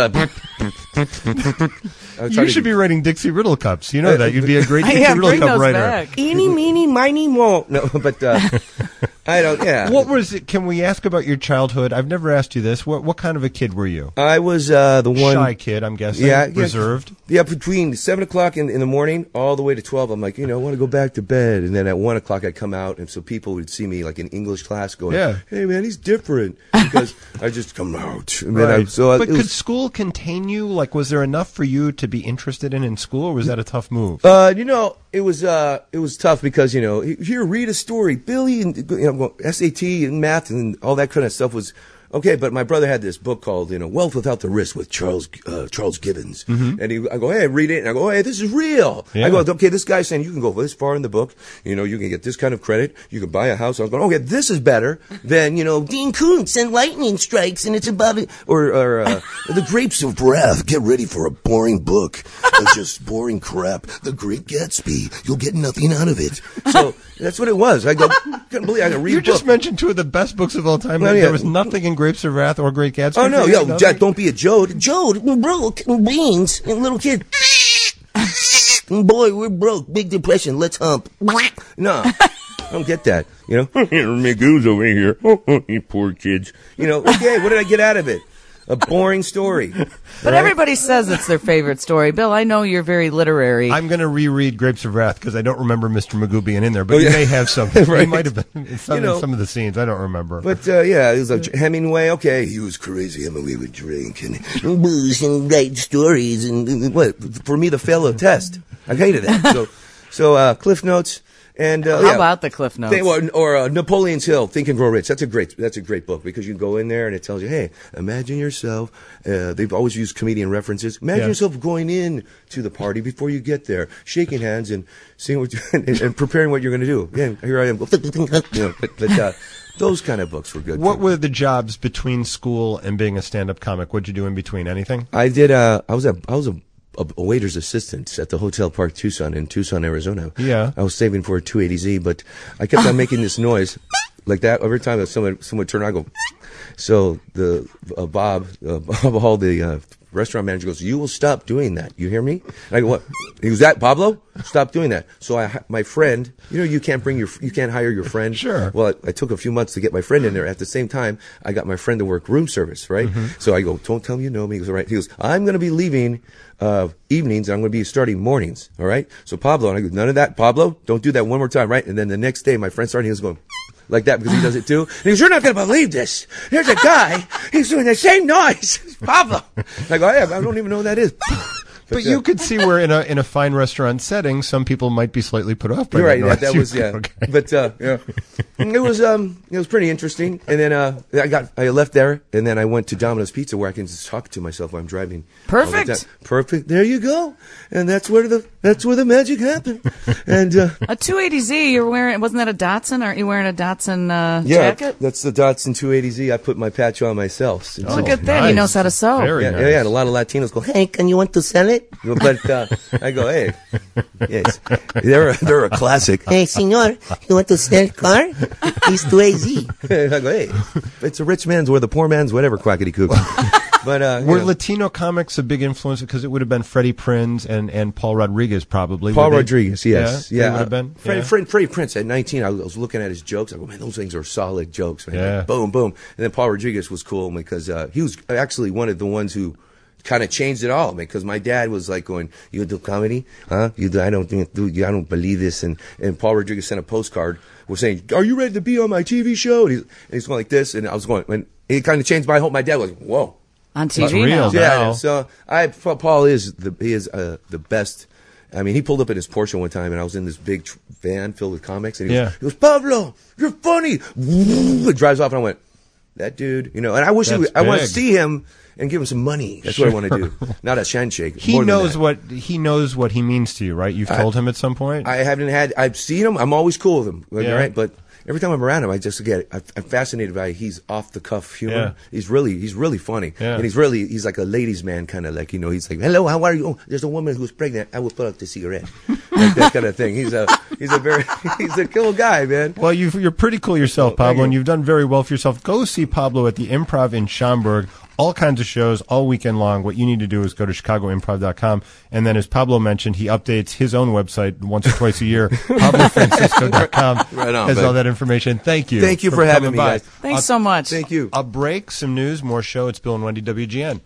you should be writing Dixie Riddle Cups. You know that. You'd be a great Dixie Riddle Cup writer. Eeny, meeny, miny, mo. No, but I don't, yeah. What was it? Can we ask about your childhood? I've never asked you this. What kind of a kid were you? I was the one... Shy kid, I'm guessing. Yeah. Reserved. Yeah, between 7 o'clock in the morning all the way to 12, I'm like, I want to go back to bed. And then at 1 o'clock I'd come out, and so people would see me like in English class going, hey, man, he's different. Because I just come out. And then but could school contain you? Like, was there enough for you to be interested in school, or was that a tough move? It was tough because, here, read a story. Billy, and SAT and math and all that kind of stuff was okay, but my brother had this book called, Wealth Without the Risk with Charles Gibbons. Mm-hmm. And I go, hey, read it. And I go, hey, this is real. Yeah. I go, okay, this guy's saying you can go this far in the book. You can get this kind of credit. You can buy a house. I was going, okay, this is better than, Dean Koontz and lightning strikes and it's above it. Or The Grapes of Wrath. Get ready for a boring book. It's just boring crap. The Great Gatsby. You'll get nothing out of it. So that's what it was. I go, couldn't believe I could read You just mentioned 2 of the best books of all time. Well, there was nothing in Grapes of Wrath or Great Gatsby. Oh, no, don't be a Jode. Jode, we're broke. Beans. And little kid. Boy, we're broke. Big depression. Let's hump. No. I don't get that. Magoo's over here. You poor kids. Okay, what did I get out of it? A boring story. But everybody says it's their favorite story. Bill, I know you're very literary. I'm going to reread Grapes of Wrath because I don't remember Mr. Magoo being in there, but you may have some. Right. He might have been in some of the scenes. I don't remember. But, it was like Hemingway. Okay. He was crazy. Hemingway would drink and booze and write stories. And what? For me, the fail of test. I hated that. So Cliff Notes. And how about the Cliff Notes? Or Napoleon's Hill, Think and Grow Rich. That's a great book because you go in there and it tells you, hey, imagine yourself. They've always used comedian references. Imagine yourself going in to the party before you get there, shaking hands and seeing and preparing what you're going to do. Yeah, here I am. Those kind of books were good. What were the jobs between school and being a stand-up comic? What'd you do in between? Anything? I did. I was a waiter's assistant at the Hotel Park Tucson in Tucson, Arizona. Yeah. I was saving for a 280Z, but I kept on making this noise like that every time that someone would turn around. I go. So the Bob Hall, the restaurant manager, goes, "You will stop doing that. You hear me?" And I go, "What?" He goes, "That Pablo, stop doing that." So my friend, you can't hire your friend. Sure. Well, I took a few months to get my friend in there. At the same time, I got my friend to work room service, right? So I go, "Don't tell me you know me." He goes, "All right." He goes, "I'm going to be leaving evenings, and I'm going to be starting mornings." All right. So Pablo, and I go, "None of that, Pablo. Don't do that one more time, right?" And then the next day, my friend started. He was going like that because he does it too. And he goes, "You're not going to believe this. There's a guy. He's doing the same noise, Pablo." I go, "I don't even know who that is." But you could see where in a fine restaurant setting, some people might be slightly put off by You're right. that noise. That was Okay. But yeah, it was pretty interesting. And then I left there, and then I went to Domino's Pizza where I can just talk to myself while I'm driving. Perfect. Perfect. There you go. And that's where the magic happened. And A 280Z, you're wearing, wasn't that a Datsun? Aren't you wearing a Datsun yeah, jacket? that's the Datsun 280Z. I put my patch on myself. And Look so- at that. He nice. knows how to sew. Very yeah, nice. yeah, and a lot of Latinos go, "Hey, can you want to sell it?" But I go, "Hey, yes, they're a classic." Hey, senor, you want to sell car? It's 2AZ. I go, "Hey, it's a rich man's or the poor man's, whatever, quackity cook." But Were Latino comics a big influence? Because it would have been Freddie Prinze and Paul Rodriguez, probably. Paul Would they- Rodriguez, yes, Yeah, they would have been. Yeah. Freddie Prinze at 19. I was looking at his jokes. I go, "Man, those things are solid jokes, man." Yeah. Like, boom, boom. And then Paul Rodriguez was cool because he was actually one of the ones who kind of changed it all. Because my dad was like going, "You do comedy, huh? You do? I don't believe this." And Paul Rodriguez sent a postcard, was saying, "Are you ready to be on my TV show?" And he's going like this, and I was going, and it kind of changed my whole. My dad was, "Whoa." On It's TV real. now. Yeah, Now. so Paul is the best. I mean, he pulled up in his Porsche one time, and I was in this big van filled with comics, and he goes, "Pablo, you're funny." It drives off, and I went, "That dude, and I wish That's I want to big. see him and give him some money. That's what I want to do, not a handshake." He More than knows that. he knows what he means to you, right? You've told him at some point. I've seen him. I'm always cool with him, Yeah. right? But every time I'm around him, I'm fascinated by he's off the cuff humor. Yeah. He's really funny, Yeah. and he's like a ladies' man, kind of like he's like, "Hello, how are you? Oh, there's a woman who's pregnant. I will put out the cigarette," like that kind of thing. He's a cool guy, man. Well, you're pretty cool yourself, thank Pablo, you. and you've done very well for yourself. Go see Pablo at the Improv in Schaumburg. All kinds of shows all weekend long. What you need to do is go to chicagoimprov.com. And then, as Pablo mentioned, he updates his own website once or twice a year. PabloFrancisco.com Right on, has bud. all that information. Thank you. Thank you for having coming me, by. guys. Thanks so much. Thank you. A break, some news, more show. It's Bill and Wendy, WGN.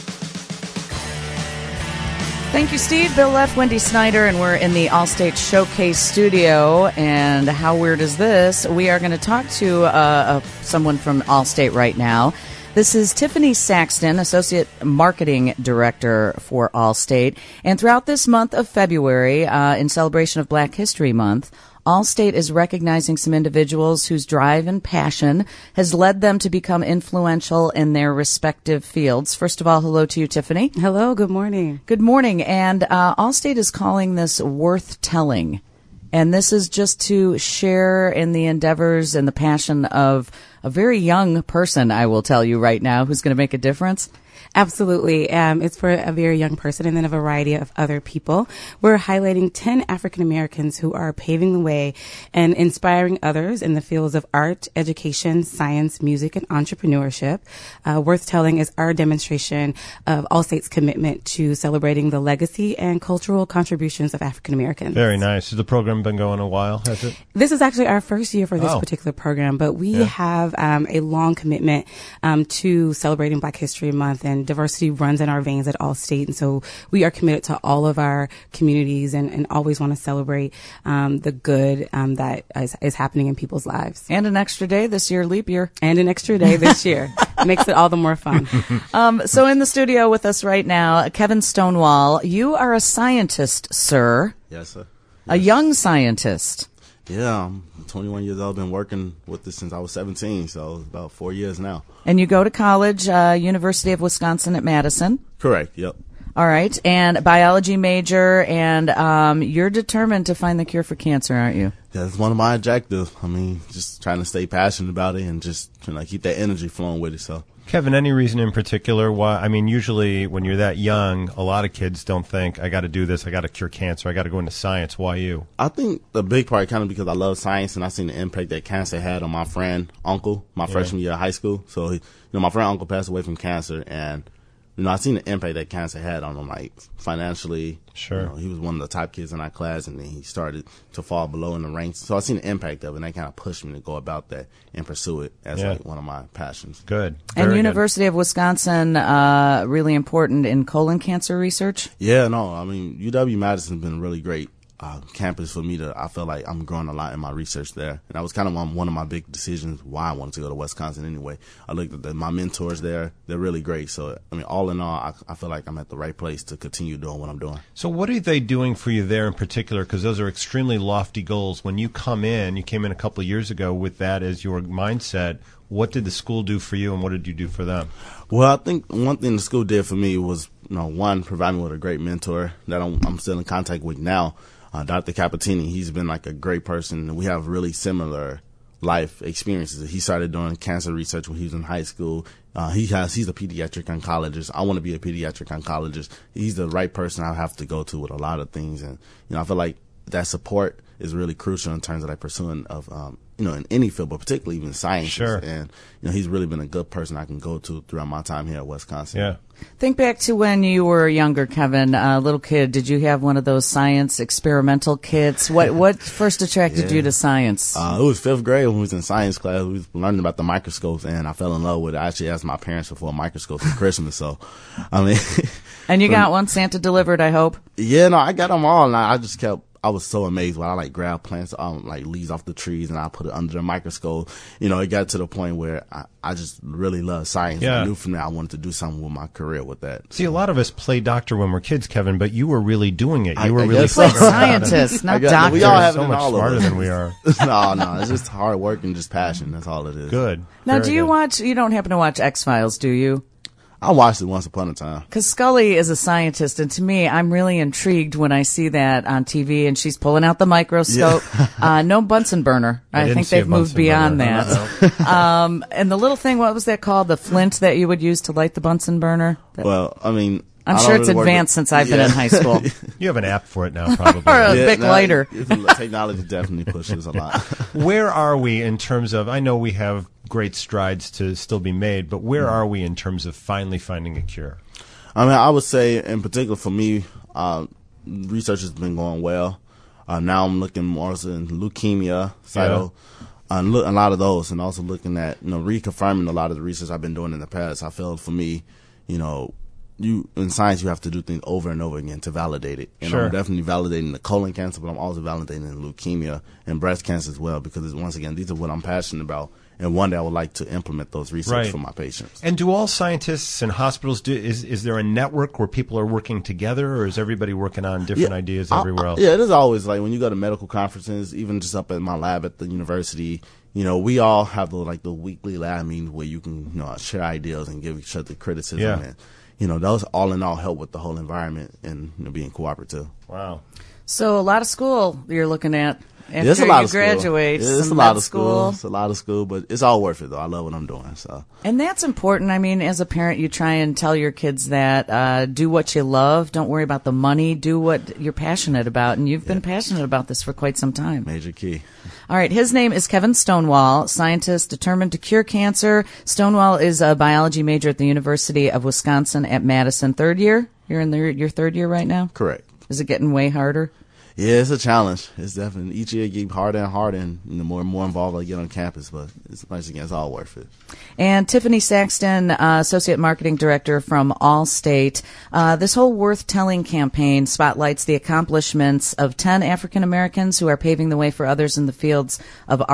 Thank you, Steve. Bill Leff, Wendy Snyder, and we're in the Allstate Showcase studio. And how weird is this? We are going to talk to someone from Allstate right now. This is Tiffany Saxton, Associate Marketing Director for Allstate. And throughout this month of February, in celebration of Black History Month, Allstate is recognizing some individuals whose drive and passion has led them to become influential in their respective fields. First of all, hello to you, Tiffany. Hello, good morning. Good morning. And Allstate is calling this worth telling. And this is just to share in the endeavors and the passion of a very young person, I will tell you right now, who's going to make a difference. Absolutely. It's for a very young person and then a variety of other people. We're highlighting 10 African Americans who are paving the way and inspiring others in the fields of art, education, science, music, and entrepreneurship. Worth Telling is our demonstration of Allstate's commitment to celebrating the legacy and cultural contributions of African Americans. Very nice. Has the program been going a while, has it? This is actually our first year for this Oh. particular program, but we have a long commitment to celebrating Black History Month, and diversity runs in our veins at Allstate. And so we are committed to all of our communities and always want to celebrate the good that is happening in people's lives. And an extra day this year, leap year. And an extra day this year. Makes it all the more fun. So in the studio with us right now, Kevin Stonewall, you are a scientist, sir. Yes, sir. A young scientist. Yeah, I'm 21 years old. I've been working with this since I was 17, so it's about 4 years now. And you go to college, University of Wisconsin at Madison. Correct, yep. All right. And biology major, and you're determined to find the cure for cancer, aren't you? That's one of my objectives. I mean, just trying to stay passionate about it and just trying to keep that energy flowing with it. So, Kevin, any reason in particular why? I mean, usually when you're that young, a lot of kids don't think, I got to do this, I got to cure cancer, I got to go into science. Why you? I think the big part kind of because I love science and I seen the impact that cancer had on my friend, uncle, my freshman year of high school. So, my friend, uncle passed away from cancer, and I seen the impact that cancer had on him, like financially. Sure. He was one of the top kids in our class, and then he started to fall below in the ranks. So I seen the impact of it, and that kind of pushed me to go about that and pursue it as like one of my passions. Good. And University of Wisconsin, really important in colon cancer research? Yeah, no, I mean, UW-Madison's been really great. Campus for me I feel like I'm growing a lot in my research there. And that was kind of one of my big decisions why I wanted to go to Wisconsin anyway. I looked at my mentors there. They're really great. So, I mean, all in all, I feel like I'm at the right place to continue doing what I'm doing. So what are they doing for you there in particular? Because those are extremely lofty goals. When you came in a couple of years ago with that as your mindset. What did the school do for you and what did you do for them? Well, I think one thing the school did for me was, one, provide me with a great mentor that I'm still in contact with now. Dr. Capitini, he's been like a great person. We have really similar life experiences. He started doing cancer research when he was in high school. He's a pediatric oncologist. I want to be a pediatric oncologist. He's the right person I have to go to with a lot of things. And, I feel like that support is really crucial in terms of like pursuing of, in any field, but particularly even science. Sure. And, he's really been a good person I can go to throughout my time here at Wisconsin. Yeah. Think back to when you were younger, Kevin, a little kid. Did you have one of those science experimental kits? What first attracted you to science? It was 5th grade when we was in science class. We was learning about the microscopes, and I fell in love with it. I actually asked my parents for a microscope for Christmas. So, I mean, and you got one Santa delivered, I hope. Yeah, no, I got them all, and I was so amazed when I grab plants, like leaves off the trees, and I put it under the microscope. It got to the point where I just really love science. Yeah. I knew from there I wanted to do something with my career with that. See, a lot of us play doctor when we're kids, Kevin, but you were really doing it. You were really played scientist, not doctor. We all have so it in much all of smarter us. than we are. No, it's just hard work and just passion. That's all it is. Good. Now, Very do you good. watch? You don't happen to watch X-Files, do you? I watched it once upon a time. Because Scully is a scientist, and to me, I'm really intrigued when I see that on TV, and she's pulling out the microscope. Yeah. No Bunsen burner. I think they've moved beyond that. And the little thing, what was that called? The flint that you would use to light the Bunsen burner? Well, I mean, I'm sure it's advanced since I've been in high school. You have an app for it now, probably. Or a Bic lighter. Technology definitely pushes a lot. Where are we in terms of, I know we have great strides to still be made, but where are we in terms of finally finding a cure? I mean, I would say, in particular for me, research has been going well. Now I'm looking more in leukemia, a lot of those, and also looking at, reconfirming a lot of the research I've been doing in the past. I feel for me, you in science you have to do things over and over again to validate it. And I'm definitely validating the colon cancer, but I'm also validating leukemia and breast cancer as well, because once again, these are what I'm passionate about. And one day I would like to implement those research for my patients. And do all scientists and hospitals is there a network where people are working together, or is everybody working on different ideas everywhere else? Yeah, it is always like when you go to medical conferences, even just up at my lab at the university, we all have the weekly lab meetings where you can share ideas and give each other criticism. Yeah. And those all in all help with the whole environment and being cooperative. Wow. So a lot of school you're looking at after it's a lot you of graduate. School. It's a lot of school. It's a lot of school, but it's all worth it though. I love what I'm doing. So. And that's important. I mean, as a parent, you try and tell your kids that do what you love. Don't worry about the money. Do what you're passionate about. And you've been passionate about this for quite some time. Major key. All right. His name is Kevin Stonewall, scientist determined to cure cancer. Stonewall is a biology major at the University of Wisconsin at Madison. Third year? You're in your third year right now? Correct. Is it getting way harder? Yeah, it's a challenge. It's definitely each year get harder and harder, and the more and more involved I get on campus. But it's all worth it. And Tiffany Saxton, Associate Marketing Director from Allstate. This whole Worth Telling campaign spotlights the accomplishments of 10 African Americans who are paving the way for others in the fields of art,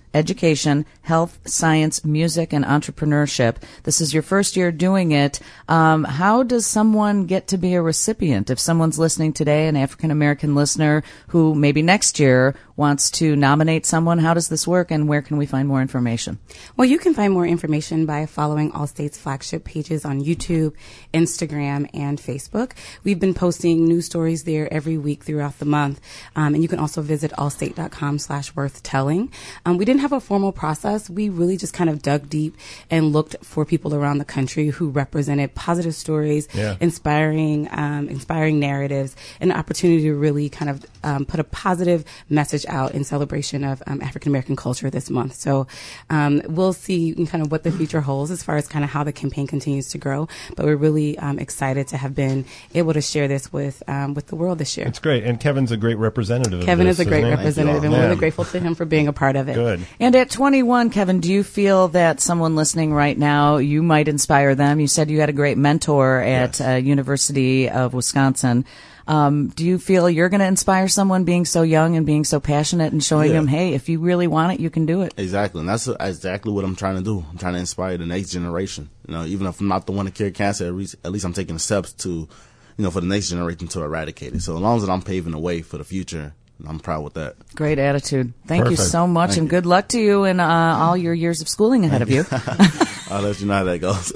education, health, science, music, and entrepreneurship. This is your first year doing it. How does someone get to be a recipient? If someone's listening today, an African-American listener who maybe next year wants to nominate someone, how does this work, and where can we find more information? Well, you can find more information by following Allstate's flagship pages on YouTube, Instagram, and Facebook. We've been posting news stories there every week throughout the month, and you can also visit allstate.com/worthtelling. We didn't have a formal process. We really just kind of dug deep and looked for people around the country who represented positive stories, inspiring narratives, and an opportunity to really kind of put a positive message out in celebration of African American culture this month. So we'll see kind of what the future holds as far as kind of how the campaign continues to grow. But we're really excited to have been able to share this with the world this year. It's great, and Kevin's a great representative. Kevin of this, is a great representative, and we're really Yeah. grateful to him for being a part of it. Good. And at 21, Kevin, do you feel that someone listening right now, you might inspire them? You said you had a great mentor at University of Wisconsin. Do you feel you're going to inspire someone being so young and being so passionate and showing them, hey, if you really want it, you can do it? Exactly, and that's exactly what I'm trying to do. I'm trying to inspire the next generation. You know, even if I'm not the one to cure cancer, at least I'm taking the steps to, for the next generation to eradicate it. So as long as I'm paving the way for the future, I'm proud with that. Great attitude. Thank you Perfect. so much, and good luck to you and all your years of schooling ahead of you. I'll let you know how that goes.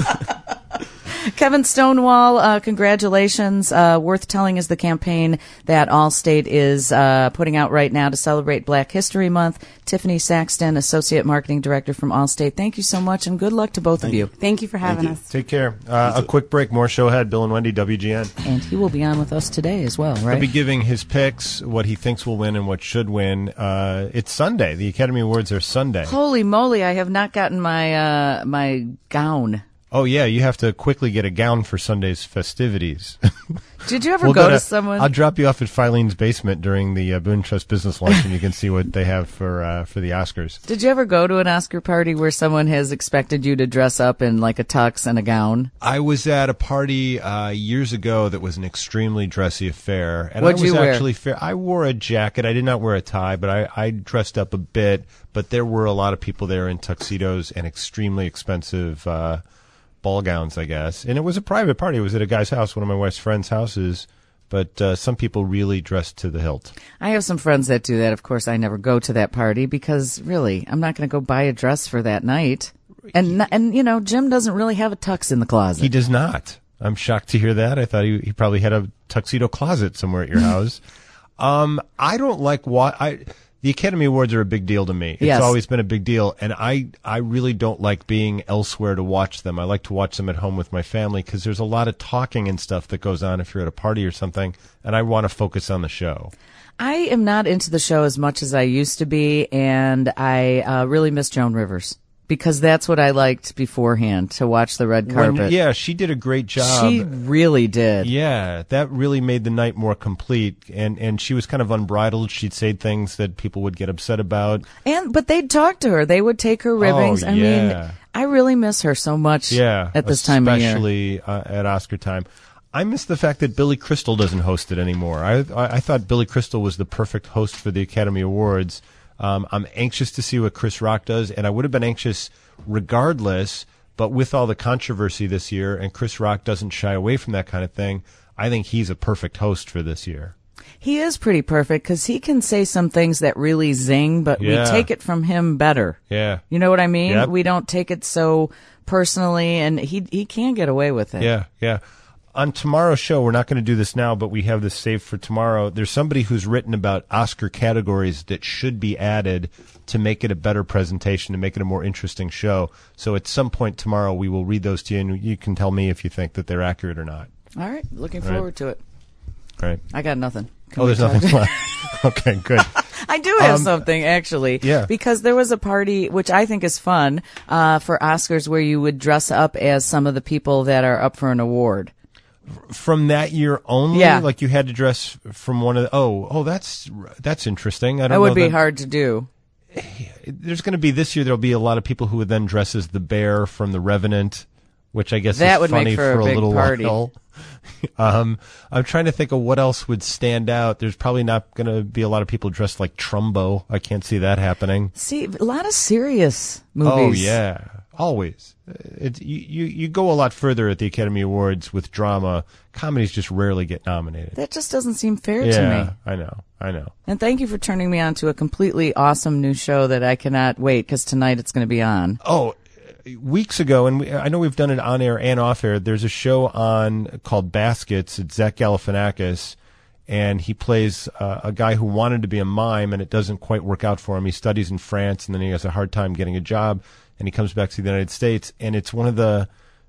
Kevin Stonewall, congratulations. Worth Telling is the campaign that Allstate is putting out right now to celebrate Black History Month. Tiffany Saxton, Associate Marketing Director from Allstate, thank you so much, and good luck to both of you. Thank you for having us. Take care. A quick break. More show ahead. Bill and Wendy, WGN. And he will be on with us today as well, right? He'll be giving his picks, what he thinks will win and what should win. It's Sunday. The Academy Awards are Sunday. Holy moly, I have not gotten my my gown. Oh, yeah, you have to quickly get a gown for Sunday's festivities. Did you ever go to someone? I'll drop you off at Filene's basement during the Boone Trust Business Lunch, and you can see what they have for the Oscars. Did you ever go to an Oscar party where someone has expected you to dress up in like a tux and a gown? I was at a party years ago that was an extremely dressy affair. And What'd I was you wear? actually fair. I wore a jacket. I did not wear a tie, but I dressed up a bit. But there were a lot of people there in tuxedos and extremely expensive ball gowns, I guess. And it was a private party. It was at a guy's house, one of my wife's friends' houses. But some people really dressed to the hilt. I have some friends that do that. Of course, I never go to that party because, really, I'm not going to go buy a dress for that night. And Jim doesn't really have a tux in the closet. He does not. I'm shocked to hear that. I thought he probably had a tuxedo closet somewhere at your house. I don't like the Academy Awards are a big deal to me. It's always been a big deal, and I really don't like being elsewhere to watch them. I like to watch them at home with my family because there's a lot of talking and stuff that goes on if you're at a party or something, and I want to focus on the show. I am not into the show as much as I used to be, and I really miss Joan Rivers. Because that's what I liked beforehand, to watch the red carpet. She did a great job. She really did. Yeah, that really made the night more complete, and she was kind of unbridled. She'd say things that people would get upset about. But they'd talk to her. They would take her ribbings. Oh, I mean, I really miss her so much at this time of year. Especially at Oscar time. I miss the fact that Billy Crystal doesn't host it anymore. I thought Billy Crystal was the perfect host for the Academy Awards. I'm anxious to see what Chris Rock does, and I would have been anxious regardless, but with all the controversy this year, and Chris Rock doesn't shy away from that kind of thing, I think he's a perfect host for this year. He is pretty perfect because he can say some things that really zing, but we take it from him better. Yeah. You know what I mean? Yep. We don't take it so personally, and he can get away with it. Yeah. On tomorrow's show, we're not going to do this now, but we have this saved for tomorrow. There's somebody who's written about Oscar categories that should be added to make it a better presentation, to make it a more interesting show. So at some point tomorrow, we will read those to you, and you can tell me if you think that they're accurate or not. All right. Looking forward to it. All right. I got nothing. There's nothing left. Okay, good. I do have something, actually. Yeah. Because there was a party, which I think is fun, for Oscars where you would dress up as some of the people that are up for an award. From that year only? Yeah. Like you had to dress from one of the... that's interesting. I don't That know would be hard to do. There's going to be, this year, there'll be a lot of people who would then dress as the bear from The Revenant, which I guess That is would funny make for a a big little party. while. I'm trying to think of what else would stand out. There's probably not going to be a lot of people dressed like Trumbo. I can't see that happening. See, a lot of serious movies. Oh yeah, always. You go a lot further at the Academy Awards with drama. Comedies just rarely get nominated. That just doesn't seem fair to me. Yeah, I know. And thank you for turning me on to a completely awesome new show that I cannot wait, because tonight it's going to be on. Oh, weeks ago, and I know we've done it on air and off air, there's a show on called Baskets. It's Zach Galifianakis, and he plays a guy who wanted to be a mime, and it doesn't quite work out for him. He studies in France, and then he has a hard time getting a job, and he comes back to the United States, and it's one of the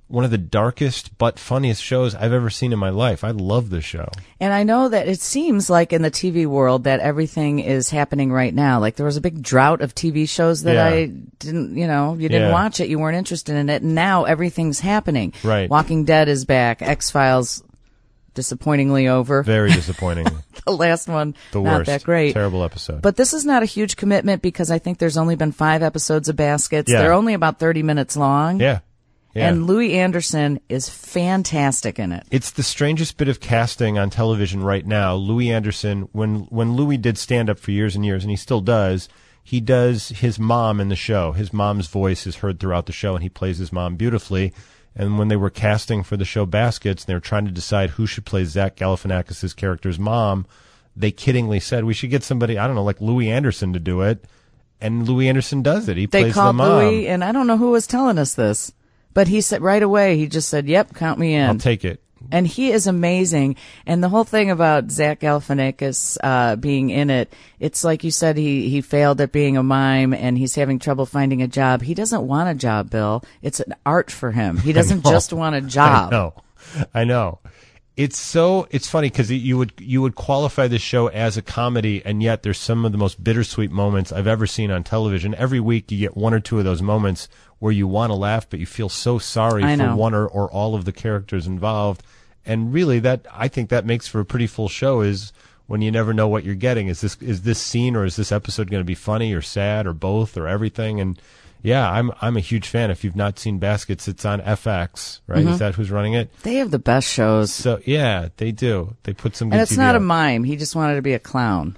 darkest but funniest shows I've ever seen in my life. I love this show. And I know that it seems like in the TV world that everything is happening right now. Like there was a big drought of TV shows that I didn't, you didn't watch it. You weren't interested in it. And now everything's happening. Right. Walking Dead is back. X-Files, disappointingly over. Very disappointing. The last one, The not worst. that great. Terrible episode. But this is not a huge commitment because I think there's only been 5 episodes of Baskets. Yeah. They're only about 30 minutes long. Yeah. And Louis Anderson is fantastic in it. It's the strangest bit of casting on television right now. Louis Anderson, when Louis did stand-up for years and years, and he still does, he does his mom in the show. His mom's voice is heard throughout the show, and he plays his mom beautifully. And when they were casting for the show Baskets, and they were trying to decide who should play Zach Galifianakis' character's mom, they kiddingly said, we should get somebody, I don't know, like Louis Anderson to do it. And Louis Anderson does it. He They plays the called mom. Louis, and I don't know who was telling us this, but he said right away, he just said, yep, count me in. I'll take it. And he is amazing. And the whole thing about Zach Galifianakis being in it, it's like you said, he failed at being a mime and he's having trouble finding a job. He doesn't want a job, Bill. It's an art for him. He doesn't just want a job. I know. It's funny because you would qualify this show as a comedy, and yet there's some of the most bittersweet moments I've ever seen on television. Every week you get one or two of those moments where you want to laugh, but you feel so sorry for one or all of the characters involved. And really, I think that makes for a pretty full show, is when you never know what you're getting. Is this scene or is this episode going to be funny or sad or both or everything? And yeah, I'm a huge fan. If you've not seen Baskets, it's on FX, right? Mm-hmm. Is that who's running it? They have the best shows. So yeah, they do. They put some good and it's TV not out. a mime. He just wanted to be a clown.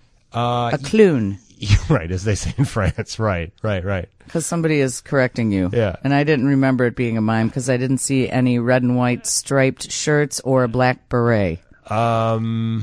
A clown. Right, as they say in France. Right. Because somebody is correcting you. Yeah. And I didn't remember it being a mime because I didn't see any red and white striped shirts or a black beret. I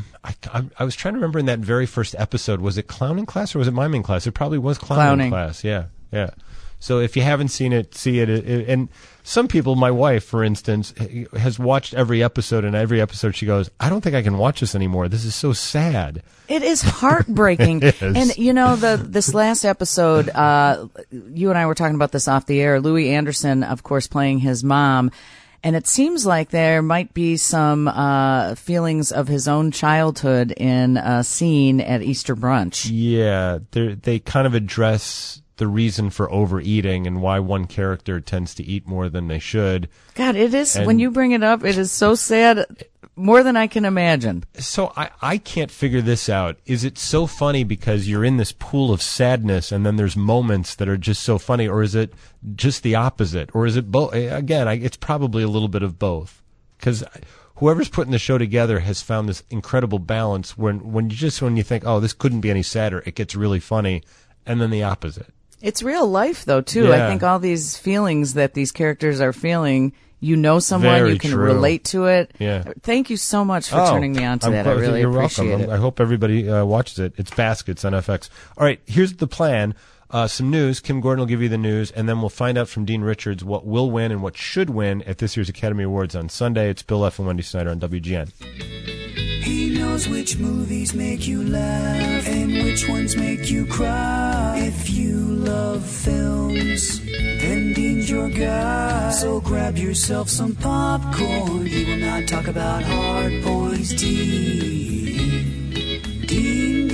was trying to remember in that very first episode, was it clowning class or was it miming class? It probably was clowning class. Yeah. So if you haven't seen it, see it. And some people, my wife, for instance, has watched every episode, and every episode she goes, I don't think I can watch this anymore. This is so sad. It is heartbreaking. It is. And, this last episode, you and I were talking about this off the air. Louis Anderson, of course, playing his mom. And it seems like there might be some feelings of his own childhood in a scene at Easter brunch. Yeah, they kind of address the reason for overeating and why one character tends to eat more than they should. God, it is, when you bring it up, it is so sad, more than I can imagine. So I can't figure this out. Is it so funny because you're in this pool of sadness and then there's moments that are just so funny, or is it just the opposite? Or is it both? Again, it's probably a little bit of both. Because whoever's putting the show together has found this incredible balance when you think, oh, this couldn't be any sadder, it gets really funny, and then the opposite. It's real life, though, too. Yeah. I think all these feelings that these characters are feeling, someone, Very you can true. relate to it. Yeah. Thank you so much for turning me on to that. I really appreciate welcome. it. I hope everybody watches it. It's Baskets on FX. All right, here's the plan. Some news. Kim Gordon will give you the news, and then we'll find out from Dean Richards what will win and what should win at this year's Academy Awards on Sunday. It's Bill F. and Wendy Snyder on WGN. He knows which movies make you laugh and which ones make you cry. If you love films, then Dean's your guy. So grab yourself some popcorn. He will not talk about hard points. Dean.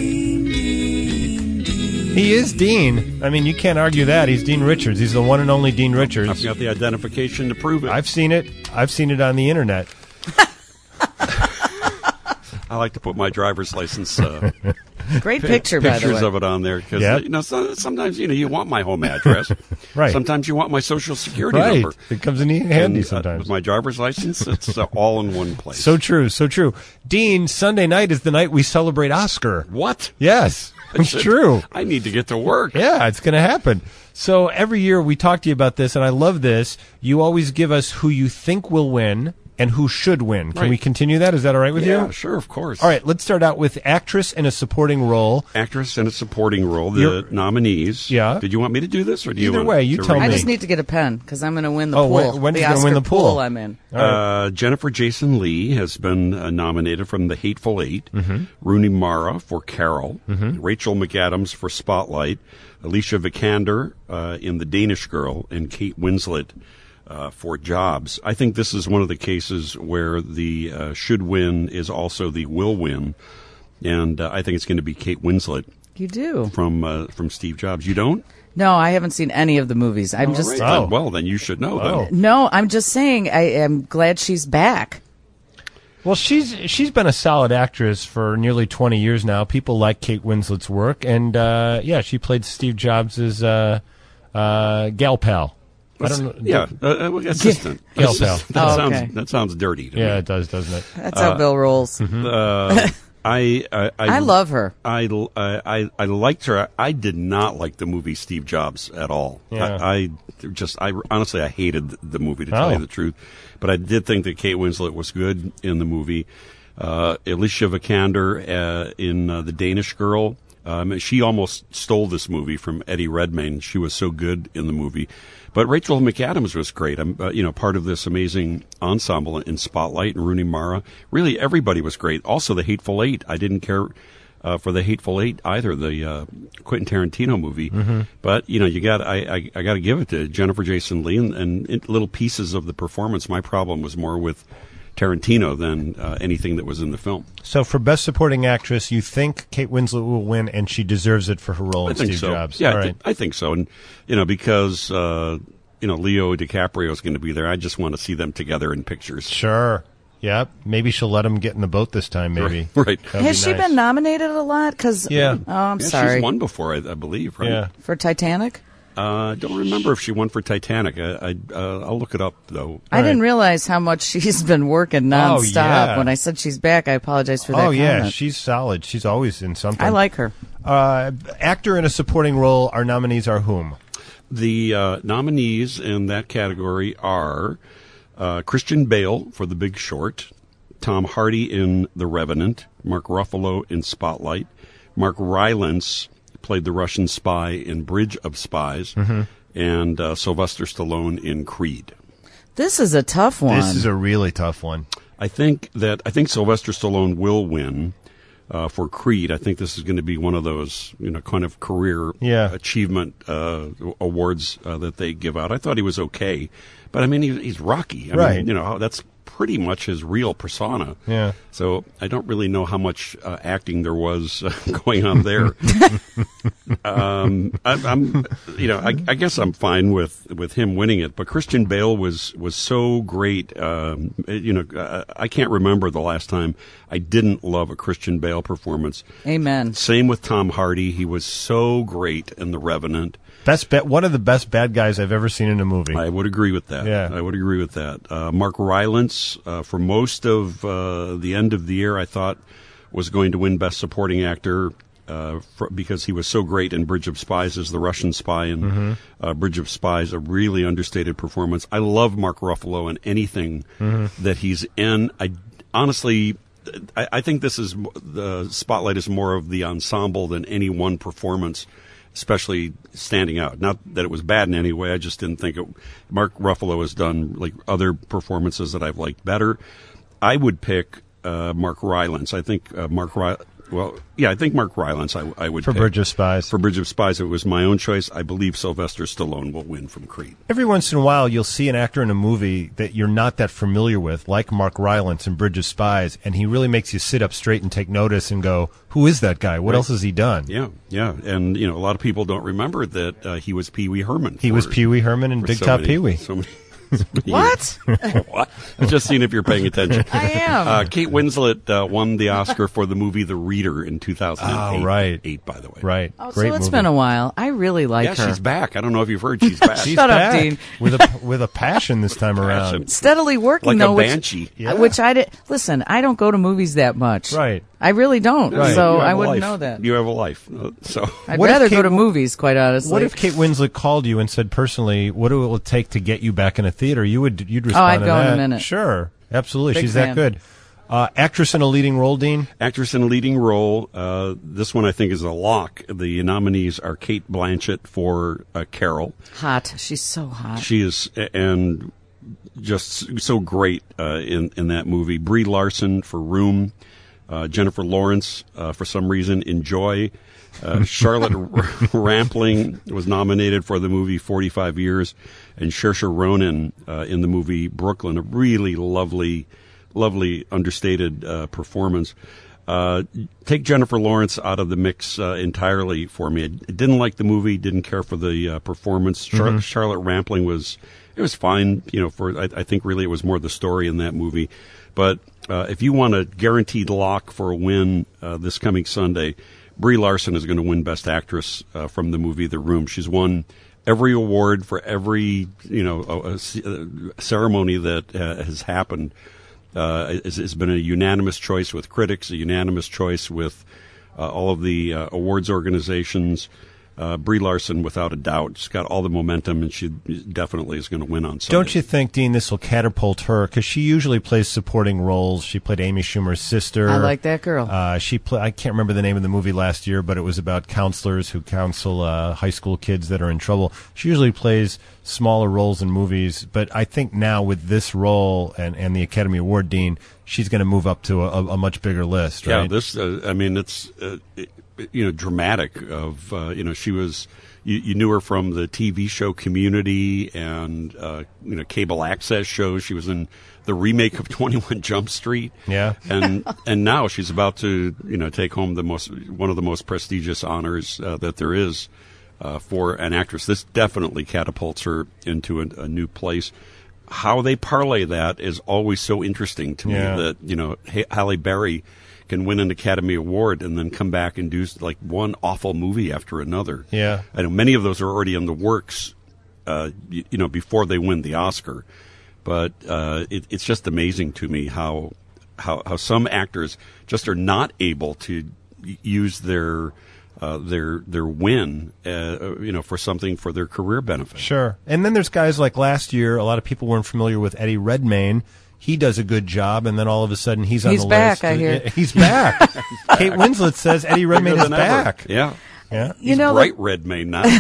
He is Dean. I mean, you can't argue that. He's Dean Richards. He's the one and only Dean Richards. I've got the identification to prove it. I've seen it. I've seen it on the internet. like to put my driver's license. Great picture, by the way. Pictures of it on there because sometimes you want my home address. Right. Sometimes you want my social security Right. number. It comes in handy And, sometimes. with my driver's license, it's all in one place. So true, so true. Dean, Sunday night is the night we celebrate Oscar. What? Yes, it's true. I need to get to work. Yeah, it's going to happen. So every year we talk to you about this, and I love this. You always give us who you think will win and who should win. Can Right. we continue that? Is that all right with you? Yeah, sure, of course. All right, let's start out with actress in a supporting role. Actress in a supporting role, the You're- nominees. Yeah. Did you want me to do this, or do you Either want way, you to tell read I me. just need to get a pen because I'm going to win the Oh, pool. when are the you gonna Oscar win the pool? I'm in. Jennifer Jason Leigh has been nominated from The Hateful Eight. Mm-hmm. Rooney Mara for Carol. Rachel McAdams for Spotlight. Alicia Vikander in The Danish Girl, and Kate Winslet for Jobs. I think this is one of the cases where the should win is also the will win, and I think it's going to be Kate Winslet You do. from Steve Jobs. You don't? No, I haven't seen any of the movies. I'm All just right, Oh. then. Well, then you should know. Oh. Then. no. I'm just saying. I am glad she's back. Well, she's been a solid actress for nearly 20 years now. People like Kate Winslet's work, and she played Steve Jobs' gal pal. I don't know. Yeah, assistant. Gal pal. That sounds dirty to me. Yeah, it does, doesn't it? That's how Bill rolls. I love her. I liked her. I did not like the movie Steve Jobs at all. Yeah. I honestly hated the movie, to tell you the truth. But I did think that Kate Winslet was good in the movie. Alicia Vikander in The Danish Girl. She almost stole this movie from Eddie Redmayne. She was so good in the movie. But Rachel McAdams was great. Part of this amazing ensemble in Spotlight, and Rooney Mara. Really, everybody was great. Also, The Hateful Eight. I didn't care for The Hateful Eight either, the Quentin Tarantino movie. Mm-hmm. But I got to give it to Jennifer Jason Leigh and little pieces of the performance. My problem was more with Tarantino than anything that was in the film. So for Best Supporting Actress, you think Kate Winslet will win, and she deserves it for her role in think Steve so. Jobs? Yeah, All right. I think so. And, because, Leo DiCaprio is going to be there, I just want to see them together in pictures. Sure. Yep. Maybe she'll let him get in the boat this time, maybe. Right. That'd Has be she nice. been nominated a lot? Yeah. Oh, I'm Yeah, sorry. She's won before, I believe, right? Yeah. For Titanic? I don't remember if she won for Titanic. I'll look it up, though. I didn't realize how much she's been working nonstop. yeah. When I said she's back, I apologize for that. Oh, yeah. comment. She's solid. She's always in something. I like her. Actor in a supporting role, our nominees are whom? The nominees in that category are Christian Bale for The Big Short, Tom Hardy in The Revenant, Mark Ruffalo in Spotlight, Mark Rylance played the Russian spy in Bridge of Spies, and Sylvester Stallone in Creed. This is a tough one. This is a really tough one. I think Sylvester Stallone will win for Creed. I think this is going to be one of those, kind of career achievement awards that they give out. I thought he was okay, but I mean, he's Rocky. I mean, that's pretty much his real persona. Yeah. So I don't really know how much acting there was going on there. I guess I'm fine with him winning it. But Christian Bale was so great. I can't remember the last time I didn't love a Christian Bale performance. Amen. Same with Tom Hardy. He was so great in The Revenant. One of the best bad guys I've ever seen in a movie. I would agree with that. Yeah. I would agree with that. Mark Rylance, for most of the end of the year, I thought was going to win Best Supporting Actor because he was so great in Bridge of Spies as the Russian spy in Bridge of Spies, a really understated performance. I love Mark Ruffalo in anything that he's in. I think the Spotlight is more of the ensemble than any one performance, especially standing out. Not that it was bad in any way. I just didn't think it. Mark Ruffalo has done like other performances that I've liked better. I would pick Mark Rylance. I think Mark Rylance. I would for pick. Bridge of Spies. For Bridge of Spies, it was my own choice. I believe Sylvester Stallone will win from Creed. Every once in a while, you'll see an actor in a movie that you're not that familiar with, like Mark Rylance in Bridge of Spies, and he really makes you sit up straight and take notice and go, who is that guy? What else has he done? Yeah. And, a lot of people don't remember that he was Pee Wee Herman. He was Pee Wee Herman in Big Top Pee Wee. So What? What? I'm just seeing if you're paying attention. I am. Kate Winslet won the Oscar for the movie The Reader in 2008. Oh, right. 8, by the way. Right. Oh, Great so it's movie. been a while. I really like Yeah, her. she's back. I don't know if you've heard she's back. She's Shut up, back Dean. with a passion this time around. Passion. Steadily working, Like though. a banshee. Yeah. Which I did. Listen, I don't go to movies that much. Right. I really don't. Right. So You have I a wouldn't life. know that. You have a life. So I'd What if rather go Kate to Win- movies, quite honestly. What if Kate Winslet called you and said personally, "What will it take to get you back in a theater?" You'd respond I'd to go in that. a minute. Sure, absolutely. Big She's fan. that good. Actress in a leading role, Dean. actress in a leading role. This one I think is a lock. The nominees are Kate Blanchett for Carol. Hot. She's so hot. She is, and just so great in that movie. Brie Larson for Room. Jennifer Lawrence, for some reason, in Joy. Charlotte Rampling was nominated for the movie 45 Years. And Saoirse Ronan in the movie Brooklyn. A really lovely understated performance. Take Jennifer Lawrence out of the mix entirely for me. I didn't like the movie, didn't care for the performance. Charlotte Rampling was fine, I think really it was more the story in that movie. But if you want a guaranteed lock for a win this coming Sunday, Brie Larson is going to win Best Actress from the movie The Room. She's won every award for every ceremony that has happened. It's been a unanimous choice with critics, a unanimous choice with all of the awards organizations. Brie Larson, without a doubt, she's got all the momentum, and she definitely is going to win on Sunday. Don't you think, Dean, this will catapult her? Because she usually plays supporting roles. She played Amy Schumer's sister. I like that girl. I can't remember the name of the movie last year, but it was about counselors who counsel high school kids that are in trouble. She usually plays smaller roles in movies, but I think now with this role and the Academy Award, Dean, she's going to move up to a much bigger list, right? Yeah, this, it's... dramatic of, she was, you knew her from the TV show Community and, cable access shows. She was in the remake of 21 Jump Street. Yeah. And now she's about to, take home one of the most prestigious honors, that there is, for an actress. This definitely catapults her into a new place. How they parlay that is always so interesting to me that, Halle Berry can win an Academy Award and then come back and do like one awful movie after another. Yeah. I know many of those are already in the works, before they win the Oscar. But it's just amazing to me how some actors just are not able to use their win, for something for their career benefit. Sure. And then there's guys like last year, a lot of people weren't familiar with Eddie Redmayne. He does a good job, and then all of a sudden he's on the back, list. I hear. He's back. Kate Winslet says Eddie Redmayne is back. Yeah. Yeah. He's bright Redmayne now.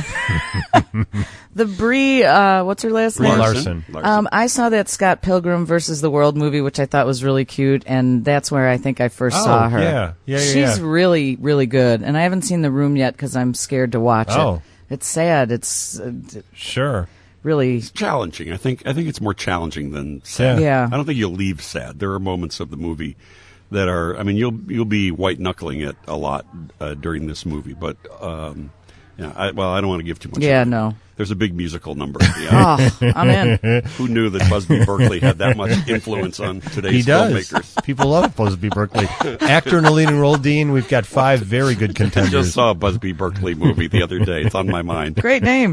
The Brie, what's her last Brie name? Larson. I saw that Scott Pilgrim versus the World movie, which I thought was really cute, and that's where I think I first saw her. Yeah. She's really, really good, and I haven't seen The Room yet because I'm scared to watch it. It's sad. It's sure. Really it's challenging. I think it's more challenging than sad. Yeah. I don't think you'll leave sad. There are moments of the movie that are. I mean, you'll be white knuckling it a lot during this movie, but I don't want to give too much. Yeah, away. no. There's a big musical number. Oh, I'm in. Who knew that Busby Berkeley had that much influence on today's filmmakers? People love Busby Berkeley. Actor in a leading role, Dean. We've got 5 very good contenders. I just saw a Busby Berkeley movie the other day. It's on my mind. Great name.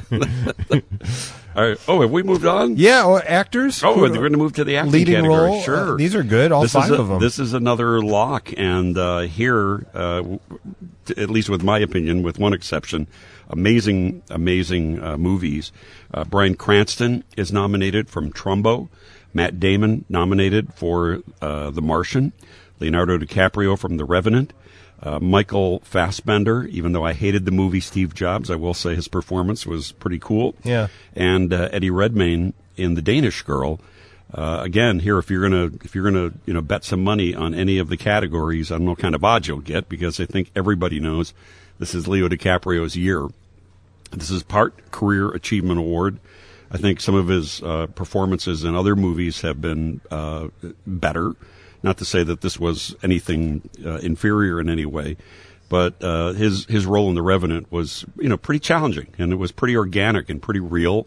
All right. Oh, have we moved on? Yeah, actors. Oh, we're going to move to the acting leading category. role. Sure, these are good. All 5 of them. This is another lock, and here, at least with my opinion, with one exception, amazing movies. Bryan Cranston is nominated from Trumbo. Matt Damon nominated for The Martian. Leonardo DiCaprio from The Revenant. Michael Fassbender, even though I hated the movie Steve Jobs, I will say his performance was pretty cool. Yeah. And Eddie Redmayne in The Danish Girl. Again, here, if you're gonna bet some money on any of the categories, I don't know what kind of odds you'll get, because I think everybody knows this is Leo DiCaprio's year. This is part Career Achievement Award. I think some of his performances in other movies have been better. Not to say that this was anything inferior in any way, but his role in The Revenant was pretty challenging, and it was pretty organic and pretty real.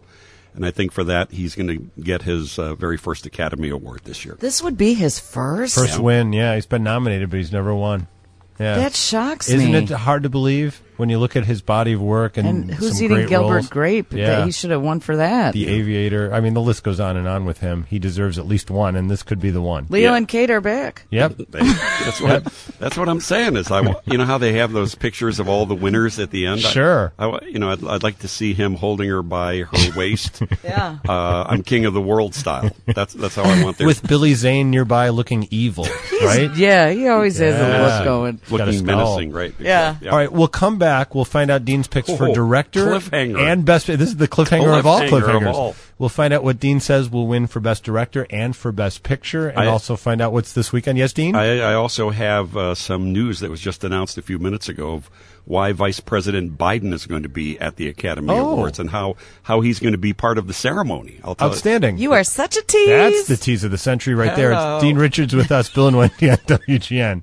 And I think for that, he's going to get his very first Academy Award this year. This would be his first? First win, yeah. He's been nominated, but he's never won. Yeah. That shocks Isn't me. it hard to believe when you look at his body of work and who's some eating great Gilbert roles? Grape? Yeah. That he should have won for that. The Aviator. I mean, the list goes on and on with him. He deserves at least one, and this could be the one. Leo and Kate are back. Yep. That's what I'm saying. Is you know how they have those pictures of all the winners at the end? Sure. I'd like to see him holding her by her waist. Yeah. I'm king of the world style. That's how I want there. With Billy Zane nearby looking evil, right? Yeah, he always has a look going. Got a Looking skull. menacing, right? Yeah. All right, we'll come back. We'll find out Dean's picks for Oh, director cliffhanger. and best. This is the cliffhanger of all Cliffhanger of cliffhangers. all. We'll find out what Dean says will win for best director and for best picture, and also find out what's this weekend. Yes, Dean? I also have some news that was just announced a few minutes ago of why Vice President Biden is going to be at the Academy Awards and how he's going to be part of the ceremony. I'll tell Outstanding. You are such a tease. That's the tease of the century right there. Hello. It's Dean Richards with us, Bill and Wendy on WGN.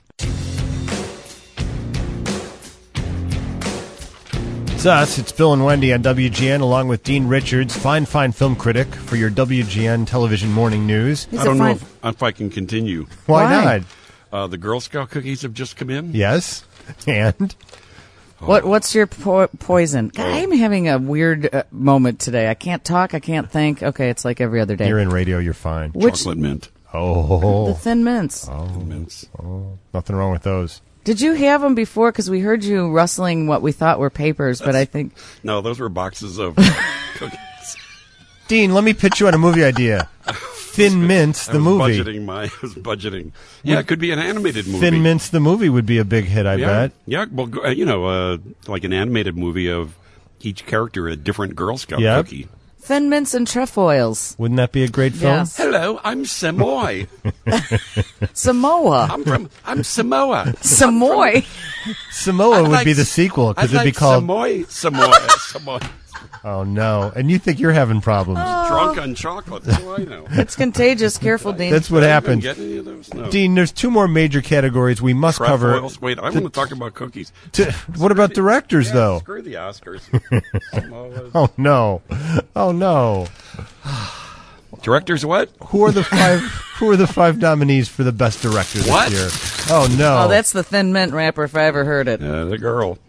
It's us. It's Bill and Wendy on WGN, along with Dean Richards, fine film critic for your WGN television morning news. I don't know if I can continue. Why not? The Girl Scout cookies have just come in. Yes, and what's your poison? God, I'm having a weird moment today. I can't talk. I can't think. Okay, it's like every other day. You're in radio. You're fine. Chocolate mint. Oh, the Thin Mints. Oh, nothing wrong with those. Did you have them before? Because we heard you rustling what we thought were papers, but I think... No, those were boxes of cookies. Dean, let me pitch you on a movie idea. Thin Mints, the movie. I was budgeting. Yeah, it could be an animated movie. Thin Mints, the movie would be a big hit, I bet. Yeah, well, like an animated movie of each character a different Girl Scout Yep. cookie. Thin Mints and Trefoils. Wouldn't that be a great film? Yes. Hello, I'm Samoy. Samoa. I'm Samoa. Samoy. Samoa would be the sequel because it'd be called Samoy. Oh no! And you think you're having problems? Drunk on chocolate. What do I know? It's contagious. Careful, Dean. That's what happens. Get any of those? No. Dean, there's two more major categories we must cover. Trefoils. Wait, I want to talk about cookies. What about directors, though? Screw the Oscars. Oh no! Oh no! Directors, what? Who are the five nominees for the best director this What? year? Oh no! Oh, that's the Thin Mint wrapper if I ever heard it. The girl.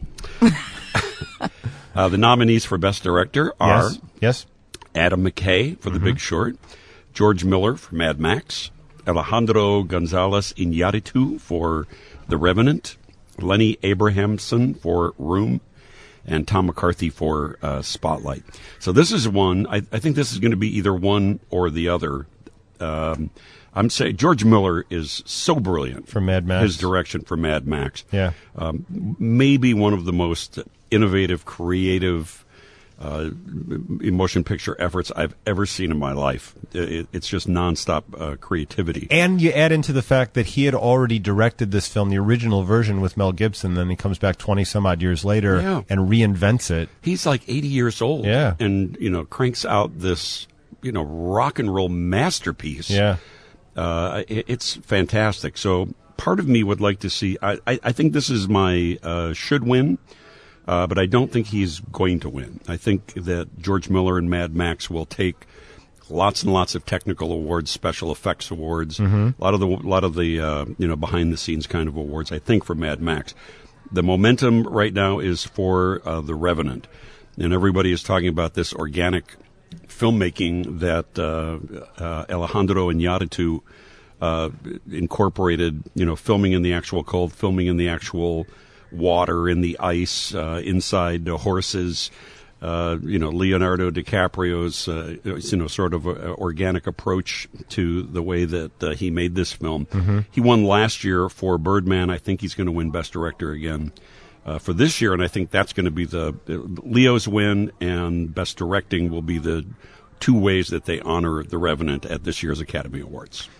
The nominees for Best Director are yes. Adam McKay for The Big Short, George Miller for Mad Max, Alejandro Gonzalez Iñárritu for The Revenant, Lenny Abrahamson for Room, and Tom McCarthy for Spotlight. So this is one. I think this is going to be either one or the other. I'm saying George Miller is so brilliant for Mad Max. His direction for Mad Max. Yeah. Maybe one of the most innovative, creative motion picture efforts I've ever seen in my life. It's just nonstop creativity. And you add into the fact that he had already directed this film, the original version with Mel Gibson, then he comes back 20-some-odd years later and reinvents it. He's like 80 years old. Yeah. And, cranks out this, rock and roll masterpiece. Yeah. It's fantastic. So part of me would like to see, I think this is my should win. But I don't think he's going to win. I think that George Miller and Mad Max will take lots and lots of technical awards, special effects awards, a lot of the behind the scenes kind of awards. I think for Mad Max, the momentum right now is for The Revenant, and everybody is talking about this organic filmmaking that Alejandro Iñárritu incorporated. Filming in the actual cold, filming in the actual water, in the ice, inside the horses, Leonardo DiCaprio's, sort of organic approach to the way that he made this film. He won last year for Birdman. I think he's going to win Best Director again for this year, and I think that's going to be the Leo's win, and Best Directing will be the two ways that they honor The Revenant at this year's Academy Awards.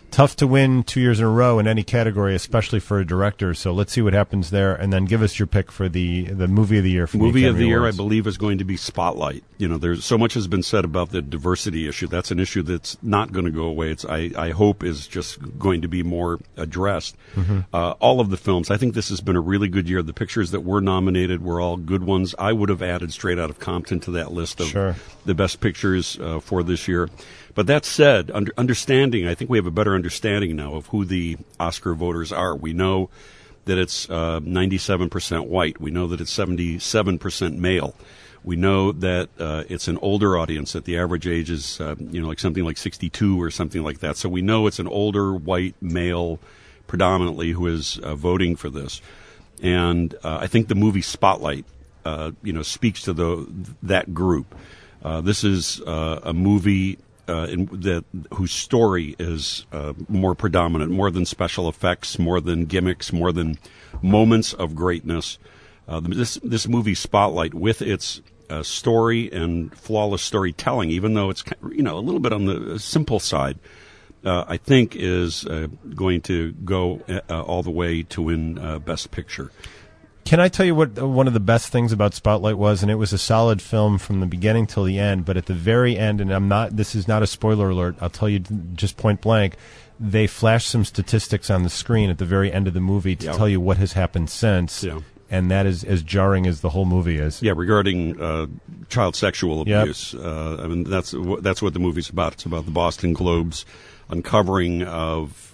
tough to win 2 years in a row in any category, especially for a director. So let's see what happens there, and then give us your pick for the movie of the year. For movie the of the year, Awards. I believe, is going to be Spotlight. There's so much has been said about the diversity issue. That's an issue that's not going to go away. I hope is just going to be more addressed. All of the films, I think this has been a really good year. The pictures that were nominated were all good ones. I would have added Straight Outta Compton to that list of the best pictures for this year. But that said, I think we have a better understanding now of who the Oscar voters are. We know that it's 97% white. We know that it's 77% male. We know that it's an older audience, that the average age is, like something like 62 or something like that. So we know it's an older white male predominantly who is voting for this. And I think the movie Spotlight, speaks to that group. This is a movie whose story is more predominant, more than special effects, more than gimmicks, more than moments of greatness. This movie Spotlight, with its story and flawless storytelling, even though it's a little bit on the simple side, I think is going to go all the way to win Best Picture. Can I tell you what one of the best things about Spotlight was? And it was a solid film from the beginning till the end, but at the very end, and this is not a spoiler alert, I'll tell you just point blank, they flash some statistics on the screen at the very end of the movie to tell you what has happened since. Yeah. And that is as jarring as the whole movie is. Yeah, regarding child sexual abuse. That's what the movie's about. It's about the Boston Globe's uncovering of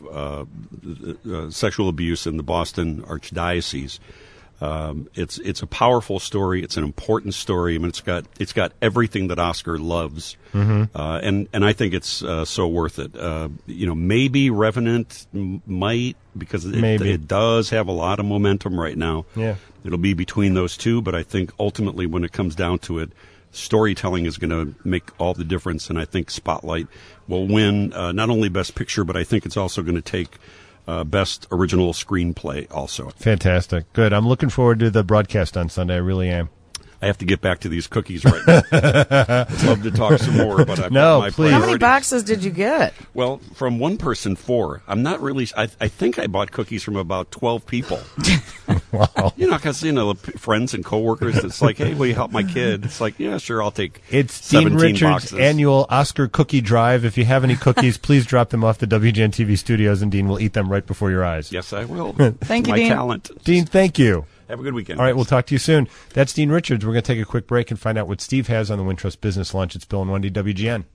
sexual abuse in the Boston Archdiocese. It's a powerful story. It's an important story. I mean, it's got everything that Oscar loves, and I think it's so worth it. Maybe Revenant might, because it does have a lot of momentum right now. Yeah, it'll be between those two, but I think ultimately, when it comes down to it, storytelling is going to make all the difference, and I think Spotlight will win not only Best Picture, but I think it's also going to take Best Original Screenplay also. Fantastic. Good. I'm looking forward to the broadcast on Sunday. I really am. I have to get back to these cookies right now. I'd love to talk some more, but I've got my please. How many boxes did you get? Well, from one person, 4. I'm not really. I think I bought cookies from about 12 people. Wow. Because friends and coworkers. It's like, hey, will you help my kid? It's like, yeah, sure, I'll take. It's 17 Dean Richards' boxes. annual Oscar cookie drive. If you have any cookies, please drop them off the WGN TV studios, and Dean will eat them right before your eyes. Yes, I will. Thank you, my Dean. Talent. Dean, thank you. Have a good weekend. All right, we'll talk to you soon. That's Dean Richards. We're going to take a quick break and find out what Steve has on the Wintrust Business Lunch. It's Bill and Wendy, WGN.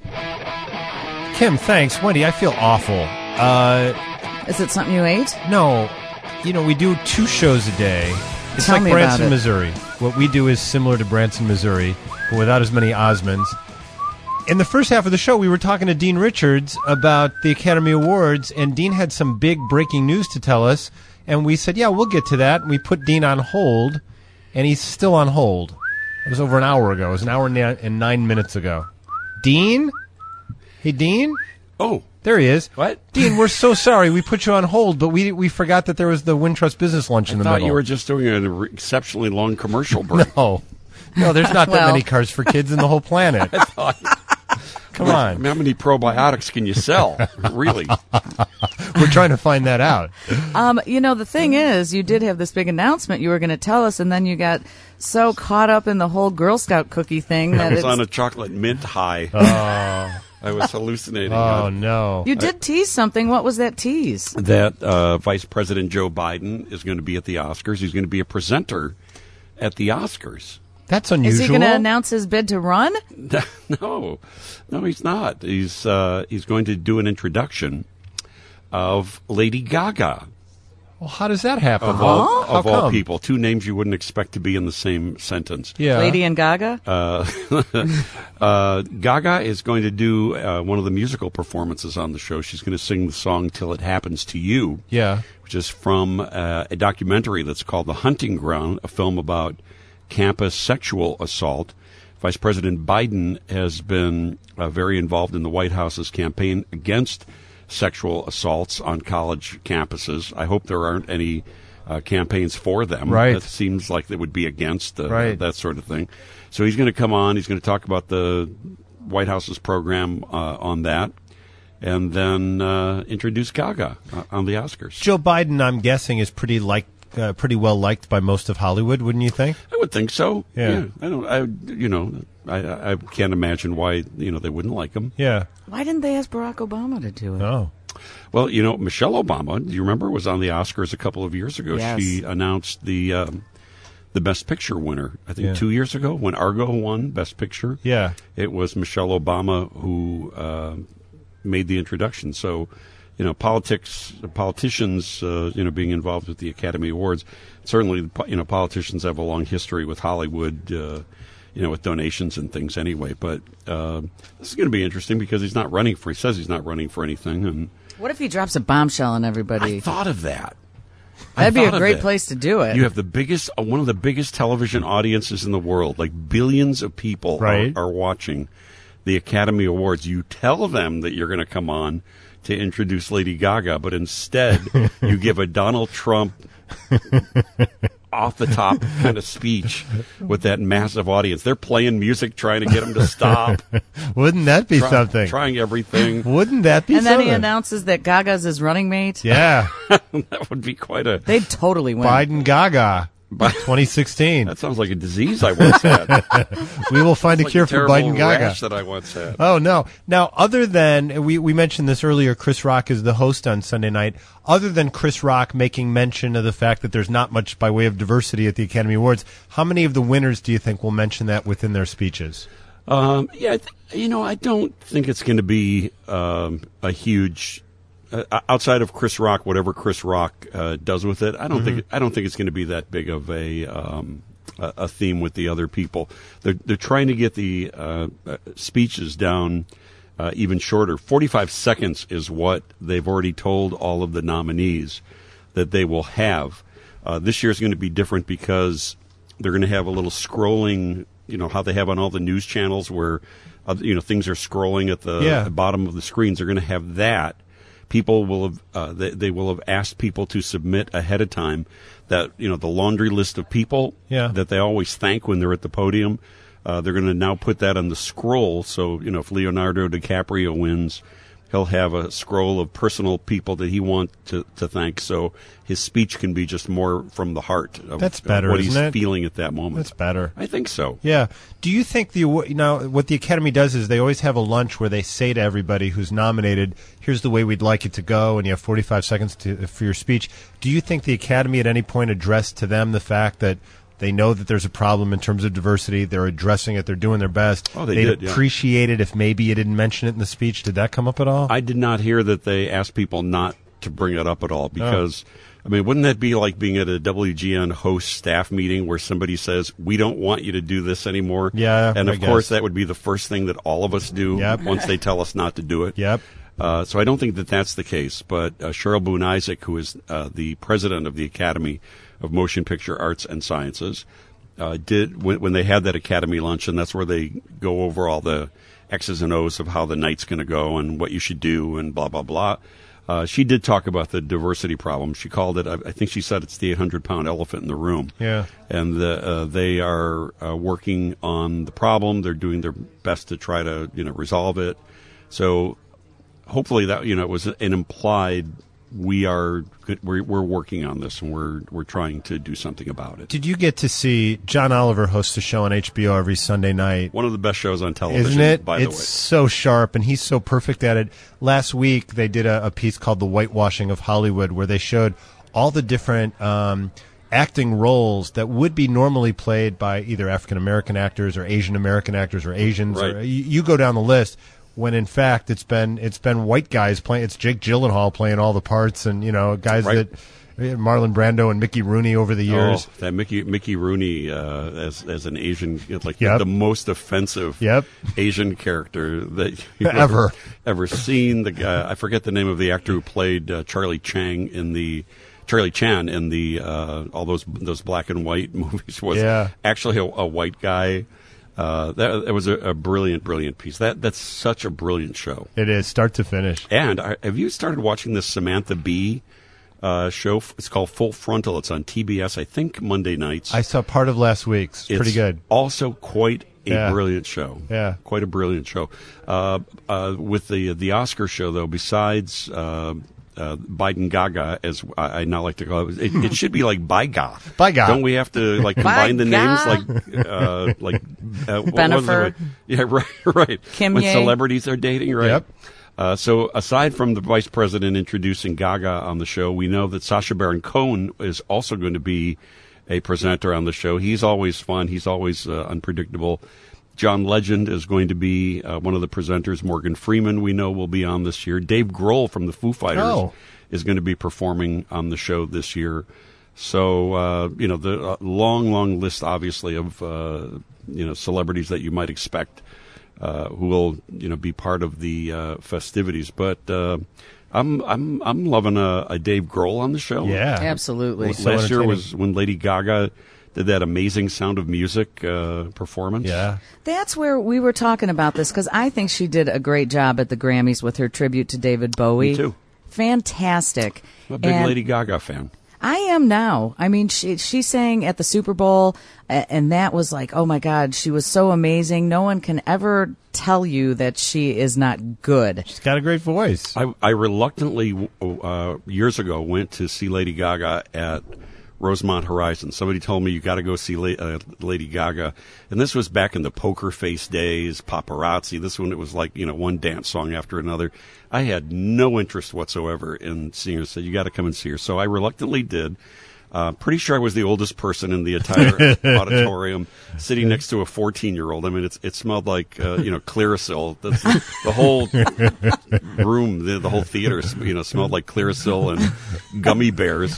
Kim, thanks. Wendy, I feel awful. Is it something you ate? No. We do 2 shows a day. It's Tell like me Branson, about it. Missouri. What we do is similar to Branson, Missouri, but without as many Osmonds. In the first half of the show, we were talking to Dean Richards about the Academy Awards, and Dean had some big breaking news to tell us. And we said, yeah, we'll get to that. And we put Dean on hold, and he's still on hold. It was over an hour ago. It was an hour and 9 minutes ago. Dean? Hey, Dean? Oh. There he is. What? Dean, we're so sorry. We put you on hold, but we forgot that there was the Wintrust Business Lunch in the middle. I thought you were just doing an exceptionally long commercial break. No, there's not that many cars for kids in the whole planet. Come on. How many probiotics can you sell? Really? We're trying to find that out. The thing is, you did have this big announcement you were going to tell us, and then you got so caught up in the whole Girl Scout cookie thing that I was on a chocolate mint high. Oh. I was hallucinating. Oh, no. You did tease something. What was that tease? That Vice President Joe Biden is going to be at the Oscars. He's going to be a presenter at the Oscars. That's unusual. Is he going to announce his bid to run? No, he's not. He's going to do an introduction of Lady Gaga. Well, how does that happen? Of all people, 2 names you wouldn't expect to be in the same sentence. Yeah. Lady and Gaga? Gaga is going to do one of the musical performances on the show. She's going to sing the song Till It Happens to You. Yeah. Which is from a documentary that's called The Hunting Ground, a film about campus sexual assault. Vice President Biden has been very involved in the White House's campaign against sexual assaults on college campuses. I hope there aren't any campaigns for them. Right. It seems like they would be against right. that sort of thing. So he's going to come on. He's going to talk about the White House's program on that. and then introduce Gaga on the Oscars. Joe Biden, I'm guessing, is pretty well liked by most of Hollywood, wouldn't you think? I would think so. Yeah. I can't imagine why they wouldn't like him. Yeah. Why didn't they ask Barack Obama to do it? Oh. Well, Michelle Obama, do you remember, was on the Oscars a couple of years ago. Yes. She announced the Best Picture winner, I think 2 years ago, when Argo won Best Picture. Yeah. It was Michelle Obama who made the introduction. So, politicians, being involved with the Academy Awards, certainly, politicians have a long history with Hollywood, with donations and things anyway. But this is going to be interesting because he says he's not running for anything. And what if he drops a bombshell on everybody? I thought of that. That'd be a great place to do it. You have one of the biggest television audiences in the world, like billions of people are watching the Academy Awards. You tell them that you're going to come on to introduce Lady Gaga, but instead you give a Donald Trump off the top kind of speech with that massive audience. They're playing music, trying to get him to stop. Wouldn't that be something? Trying everything. Wouldn't that be something? something? And then he announces that Gaga's his running mate. Yeah. That would be quite a... They'd totally win. Biden Gaga. 2016. That sounds like a disease I once had. We will find a cure for Biden Gaga. Rash that I once had. Oh, no. Now, other than, we mentioned this earlier, Chris Rock is the host on Sunday night. Other than Chris Rock making mention of the fact that there's not much by way of diversity at the Academy Awards, how many of the winners do you think will mention that within their speeches? I don't think it's going to be a huge... outside of Chris Rock, whatever Chris Rock does with it, I don't think it's going to be that big of a theme with the other people. They're trying to get the speeches down even shorter. 45 seconds is what they've already told all of the nominees that they will have. This year is going to be different because they're going to have a little scrolling. How they have on all the news channels where things are scrolling at the bottom of the screens. They're going to have that. People will have they will have asked people to submit ahead of time that the laundry list of people that they always thank when they're at the podium. They're going to now put that on the scroll. So if Leonardo DiCaprio wins, he'll have a scroll of personal people that he wants to thank. So his speech can be just more from the heart of That's better, what isn't he's it? feeling at that moment. That's better. I think so. Yeah. Do you think what the Academy does is they always have a lunch where they say to everybody who's nominated, here's the way we'd like it to go, and you have 45 seconds for your speech. Do you think the Academy at any point addressed to them the fact that they know that there's a problem in terms of diversity? They're addressing it. They're doing their best. Oh, they'd appreciate it if maybe you didn't mention it in the speech. Did that come up at all? I did not hear that they asked people not to bring it up at all because, wouldn't that be like being at a WGN host staff meeting where somebody says, we don't want you to do this anymore? Yeah, and I of course guess. that would be the first thing that all of us do once they tell us not to do it. Yep. So I don't think that that's the case. But Cheryl Boone Isaac, who is the president of the Academy of Motion Picture Arts and Sciences, did when they had that Academy lunch, and that's where they go over all the X's and O's of how the night's going to go and what you should do and blah, blah, blah. She did talk about the diversity problem. She called it, I think she said it's the 800-pound elephant in the room. Yeah. And they are working on the problem. They're doing their best to try to, resolve it. So hopefully that, it was an implied, we're working on this and we're trying to do something about it. Did you get to see John Oliver host a show on HBO every Sunday night? One of the best shows on television, isn't it? By the way. It's so sharp, and he's so perfect at it. Last week, they did a piece called The Whitewashing of Hollywood, where they showed all the different acting roles that would be normally played by either African-American actors or Asian-American actors or Asians. Right. Or, you go down the list. When in fact it's been white guys playing. It's Jake Gyllenhaal playing all the parts, and guys that Marlon Brando and Mickey Rooney over the years. Oh, that Mickey Rooney as an Asian, the most offensive Asian character that you've ever seen. The guy, I forget the name of the actor who played Charlie Chan in the all those black and white movies was actually a white guy. That was a brilliant piece. That's such a brilliant show. It is, start to finish. And have you started watching this Samantha Bee show? It's called Full Frontal. It's on TBS, I think, Monday nights. I saw part of last week's. It's pretty good. Also quite brilliant show. Yeah. Quite a brilliant show. With the Oscar show, though, besides Biden Gaga, as I now like to call it, it should be like Byga. Byga. Don't we have to like combine the names like Bennifer? Yeah, right. Kim when Ye. celebrities are dating, right? Yep. So aside from the vice president introducing Gaga on the show, we know that Sacha Baron Cohen is also going to be a presenter on the show. He's always fun. He's always unpredictable. John Legend is going to be one of the presenters. Morgan Freeman, we know, will be on this year. Dave Grohl from the Foo Fighters is going to be performing on the show this year. So, the long list, obviously, of, celebrities that you might expect who will, be part of the festivities. But I'm loving a Dave Grohl on the show. Yeah. Absolutely. Last year was when Lady Gaga did that amazing Sound of Music performance. Yeah. That's where we were talking about this, because I think she did a great job at the Grammys with her tribute to David Bowie. Me too. Fantastic. I'm a big Lady Gaga fan. I am now. I mean, she sang at the Super Bowl, and that was like, oh my God, she was so amazing. No one can ever tell you that she is not good. She's got a great voice. I reluctantly, years ago, went to see Lady Gaga at Rosemont Horizon. Somebody told me you got to go see Lady Gaga, and this was back in the Poker Face days, paparazzi. This one, it was like one dance song after another. I had no interest whatsoever in seeing her. Said you got to come and see her, so I reluctantly did. Pretty sure I was the oldest person in the entire auditorium, sitting next to a 14-year-old. I mean, it smelled like Clearasil. The whole room, the whole theater, smelled like Clearasil and gummy bears.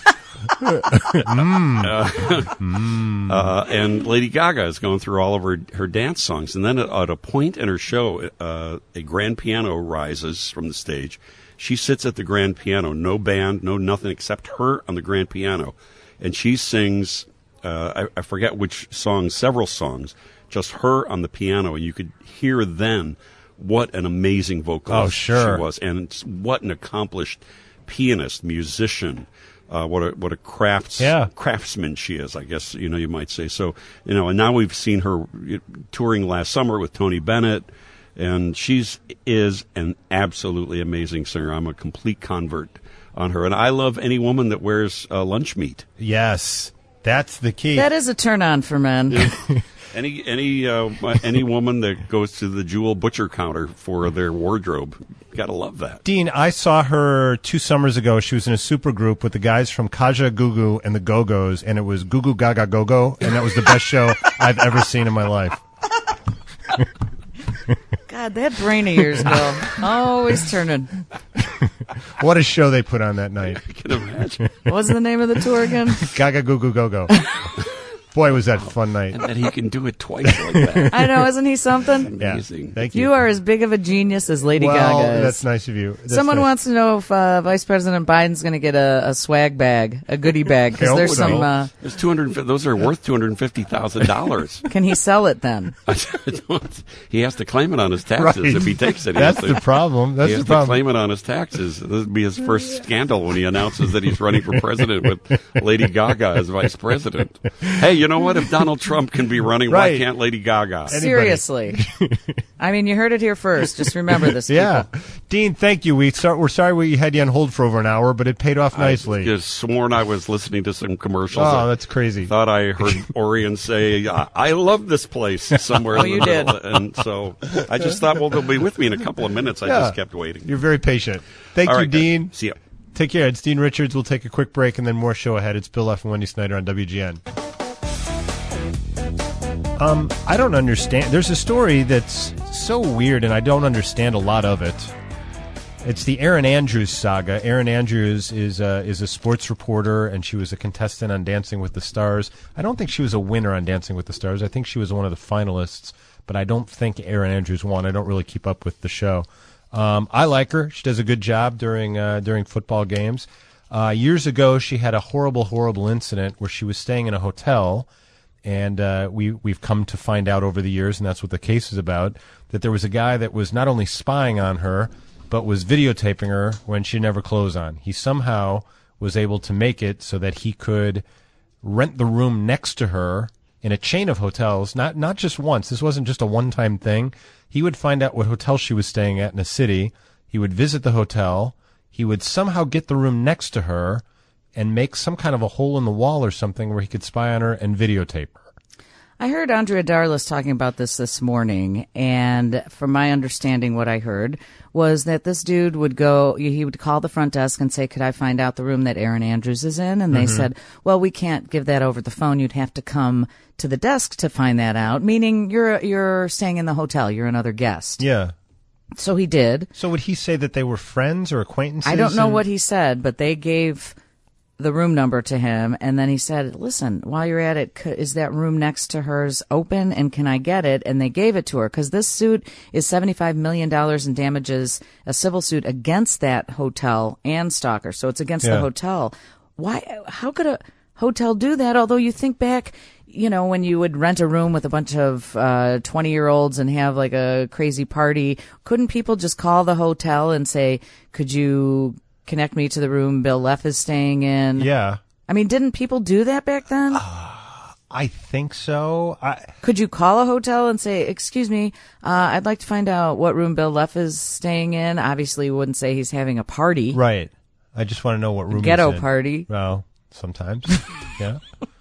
And Lady Gaga is going through all of her dance songs, and then at a point in her show, a grand piano rises from the stage. She sits at the grand piano, no band, no nothing except her on the grand piano, and she sings. I forget which song, several songs, just her on the piano, and you could hear then what an amazing vocalist she was, and what an accomplished pianist, musician. What a craftsman she is, I guess, you might say. So, and now we've seen her touring last summer with Tony Bennett, and is an absolutely amazing singer. I'm a complete convert on her, and I love any woman that wears lunch meat. Yes, that's the key. That is a turn on for men. Yeah. Any woman that goes to the Jewel butcher counter for their wardrobe, gotta love that. Dean, I saw her 2 summers ago. She was in a super group with the guys from Kaja Gugu and the Go-Go's, and it was Goo Goo Gaga Go-Go, and that was the best show I've ever seen in my life. God, that brain of yours, Bill. Always turning. What a show they put on that night. I can imagine. What's the name of the tour again? Gaga Goo Goo Go-Go. Boy, was that a fun night. And that he can do it twice like that. I know, isn't he something? Amazing. Yeah. Thank you. You are as big of a genius as Lady Gaga is. That's nice of you. Someone wants to know if Vice President Biden's going to get a swag bag, a goodie bag, because there's some. There's those are worth $250,000. Can he sell it then? He has to claim it on his taxes if he takes it. That's the problem. He has to claim it on his taxes. This would be his first scandal when he announces that he's running for president with Lady Gaga as vice president. Hey, you know what? If Donald Trump can be running, why can't Lady Gaga? Seriously. I mean, you heard it here first. Just remember this, Yeah. people. Dean, thank you. We're sorry we had you on hold for over an hour, but it paid off nicely. I just sworn I was listening to some commercials. Oh, that's crazy. Thought I heard Orion say, I love this place somewhere. Oh, you did. And so I just thought, well, they'll be with me in a couple of minutes. I just kept waiting. You're very patient. Thank All you, right, guys. Dean. See ya. Take care. It's Dean Richards. We'll take a quick break and then more show ahead. It's Bill F. and Wendy Snyder on WGN. I don't understand. There's a story that's so weird, and I don't understand a lot of it. It's the Erin Andrews saga. Erin Andrews is a sports reporter, and she was a contestant on Dancing with the Stars. I don't think she was a winner on Dancing with the Stars. I think she was one of the finalists, but I don't think Erin Andrews won. I don't really keep up with the show. I like her. She does a good job during football games. Years ago, she had a horrible incident where she was staying in a hotel. And we've come to find out over the years, and that's what the case is about, that there was a guy that was not only spying on her, but was videotaping her when she never clothes on. He somehow was able to make it so that he could rent the room next to her in a chain of hotels, not just once. This wasn't just a one-time thing. He would find out what hotel she was staying at in a city. He would visit the hotel. He would somehow get the room next to her and make some kind of a hole in the wall or something where he could spy on her and videotape her. I heard Andrea Darlis talking about this morning, and from my understanding, what I heard was that this dude would he would call the front desk and say, could I find out the room that Erin Andrews is in? And they said, well, we can't give that over the phone. You'd have to come to the desk to find that out, meaning you're staying in the hotel. You're another guest. Yeah. So he did. So would he say that they were friends or acquaintances? I don't know what he said, but they gave the room number to him, and then he said, listen, while you're at it, is that room next to hers open, and can I get it? And they gave it to her, because this suit is $75 million in damages, a civil suit against that hotel and Stalker, so it's against the hotel. How could a hotel do that? Although you think back, when you would rent a room with a bunch of 20-year-olds and have like a crazy party, couldn't people just call the hotel and say, could you connect me to the room Bill Leff is staying in? Yeah. I mean, didn't people do that back then? I think so. Could you call a hotel and say, excuse me, I'd like to find out what room Bill Leff is staying in? Obviously, you wouldn't say he's having a party. Right. I just want to know what room Ghetto he's in. party. Well, sometimes. Yeah.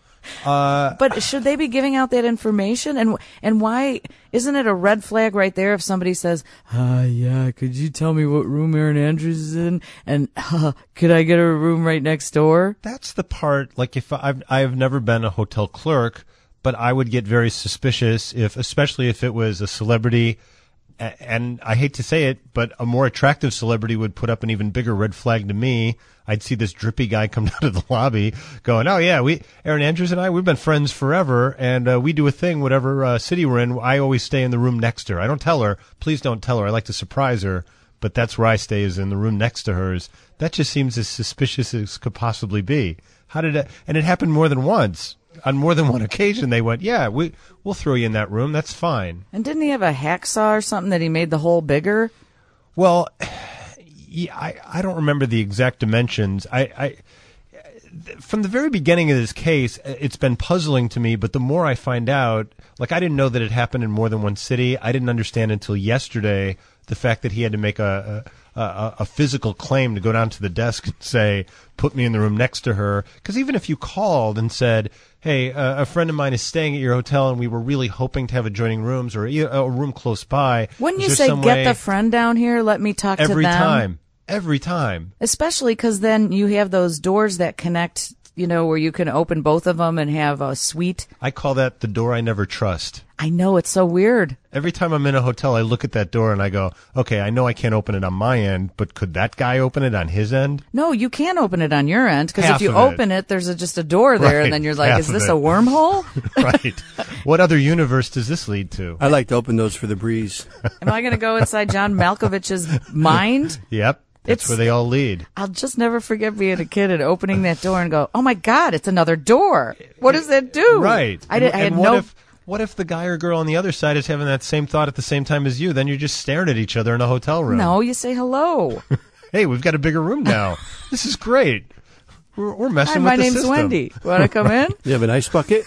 But should they be giving out that information? And why isn't it a red flag right there if somebody says, yeah, could you tell me what room Erin Andrews is in? And could I get a room right next door? That's the part, like if I've never been a hotel clerk, but I would get very suspicious especially if it was a celebrity. And I hate to say it, but a more attractive celebrity would put up an even bigger red flag to me. I'd see this drippy guy come down to the lobby going, oh, yeah, Erin Andrews and I, we've been friends forever, and we do a thing, whatever city we're in. I always stay in the room next to her. I don't tell her. Please don't tell her. I like to surprise her, but that's where I stay, is in the room next to hers. That just seems as suspicious as could possibly be. And it happened more than once. On more than one occasion, they went, yeah, we'll throw you in that room. That's fine. And didn't he have a hacksaw or something that he made the hole bigger? Well, yeah, I don't remember the exact dimensions. From the very beginning of this case, it's been puzzling to me, but the more I find out, like I didn't know that it happened in more than one city. I didn't understand until yesterday the fact that he had to make a physical claim to go down to the desk and say, put me in the room next to her. Because even if you called and said, hey, a friend of mine is staying at your hotel and we were really hoping to have adjoining rooms or a room close by. Wouldn't you say, get the friend down here, let me talk to them? Every time. Especially because then you have those doors that connect, where you can open both of them and have a suite. I call that the door I never trust. I know, it's so weird. Every time I'm in a hotel, I look at that door and I go, okay, I know I can't open it on my end, but could that guy open it on his end? No, you can open it on your end, because if you open it, there's just a door there, right, and then you're like, is this a wormhole? Right. What other universe does this lead to? I like to open those for the breeze. Am I going to go inside John Malkovich's mind? Yep. That's where they all lead. I'll just never forget being a kid and opening that door and go, oh my God, it's another door. What does that do? Right. What if the guy or girl on the other side is having that same thought at the same time as you? Then you're just staring at each other in a hotel room. No, you say hello. Hey, we've got a bigger room now. This is great. We're messing with the system. My name's Wendy. Want to come in? You have an ice bucket?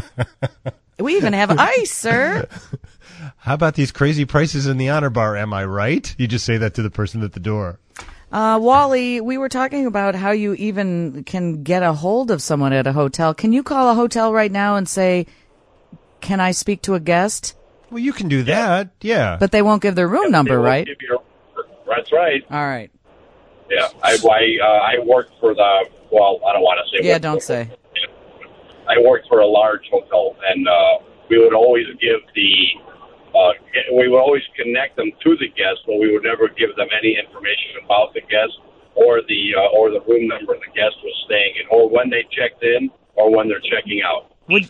We even have ice, sir. How about these crazy prices in the Honor Bar? Am I right? You just say that to the person at the door. Wally, we were talking about how you even can get a hold of someone at a hotel. Can you call a hotel right now and say, can I speak to a guest? Well, you can do that, yeah. But they won't give their room number, right? That's right. All right. Yeah, I worked for I don't want to say. Yeah, don't say. I worked for a large hotel, and we would always give we would always connect them to the guest, but we would never give them any information about the guest or the room number the guest was staying in, or when they checked in, or when they're checking out.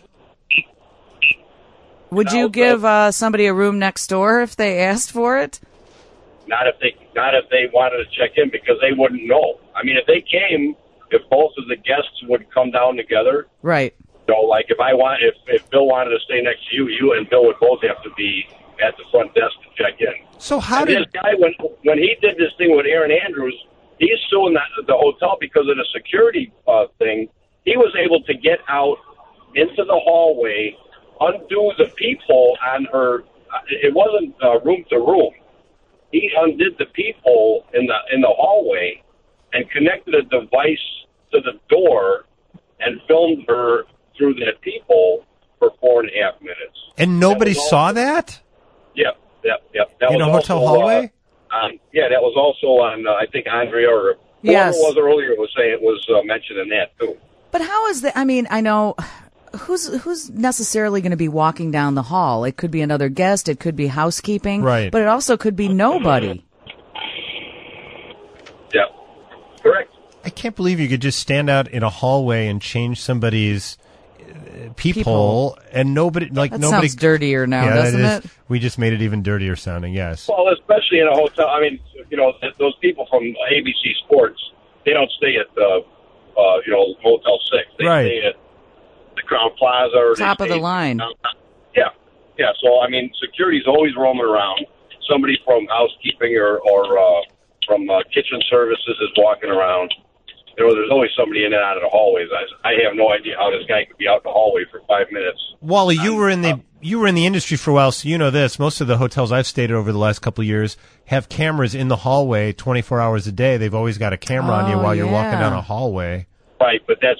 Would you give somebody a room next door if they asked for it? Not if they wanted to check in, because they wouldn't know. I mean, if they came, if both of the guests would come down together, right? So, like, if Bill wanted to stay next to you, you and Bill would both have to be at the front desk to check in. So how did this guy, when he did this thing with Erin Andrews, he's suing the hotel because of the security thing. He was able to get out into the hallway undo the peephole on her. It wasn't room to room. He undid the peephole in the hallway and connected a device to the door and filmed her through that peephole for 4.5 minutes. And nobody saw that? Yep. That in was a hotel also, hallway? That was also on, I think, Andrea or Yes. whoever it was earlier was saying it was mentioned in that, too. But how is that? I mean, I know who's necessarily going to be walking down the hall. It could be another guest. It could be housekeeping. Right. But it also could be nobody. Yeah, correct. I can't believe you could just stand out in a hallway and change somebody's peephole and nobody That sounds dirtier now, doesn't it? We just made it even dirtier sounding. Yes. Well, especially in a hotel. I mean, those people from ABC Sports, they don't stay at Motel 6. They stay at the Crown Plaza or top of the line. Yeah. So I mean, security's always roaming around. Somebody from housekeeping or from kitchen services is walking around. There's always somebody in and out of the hallways. I have no idea how this guy could be out in the hallway for 5 minutes. Wally, you were in the industry for a while, so you know this. Most of the hotels I've stayed at over the last couple of years have cameras in the hallway 24 hours a day. They've always got a camera on you while you're walking down a hallway. Right, but that's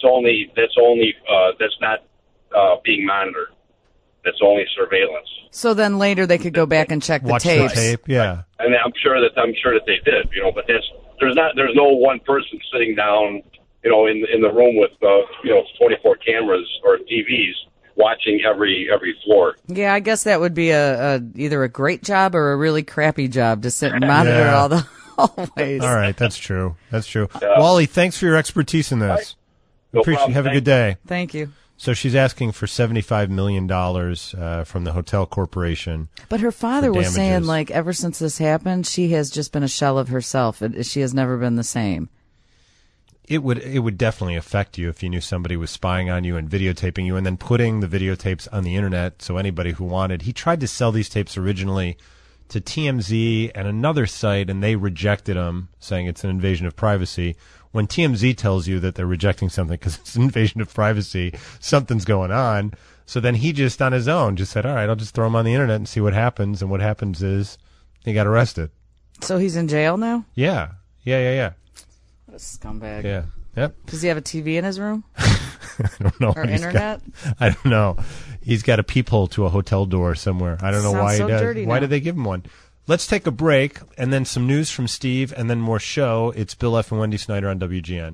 not being monitored. That's only surveillance. So then later they could go back and check the Watch tapes. the tape, yeah. And I'm sure that they did, but there's no one person sitting down, in the room with 24 cameras or TVs watching every floor. Yeah, I guess that would be either a great job or a really crappy job to sit and monitor all the hallways. All right, that's true. Wally, thanks for your expertise in this. No Appreciate. problem. Have a good day. Thank you. So she's asking for $75 million from the hotel corporation. But her father for was saying, damages. ever since this happened, she has just been a shell of herself. She has never been the same. It would definitely affect you if you knew somebody was spying on you and videotaping you and then putting the videotapes on the internet so anybody who wanted. He tried to sell these tapes originally to TMZ and another site, and they rejected them, saying it's an invasion of privacy. When TMZ tells you that they're rejecting something because it's an invasion of privacy, something's going on. So then he just on his own just said, all right, I'll just throw them on the internet and see what happens. And what happens is he got arrested. So he's in jail now? Yeah. What a scumbag. Yeah. Yep. Does he have a TV in his room? I don't know. Or internet? I don't know. He's got a peephole to a hotel door somewhere. I don't know why he does. Dirty Why now. did they give him one? Let's take a break and then some news from Steve and then more show. It's Bill F. and Wendy Snyder on WGN.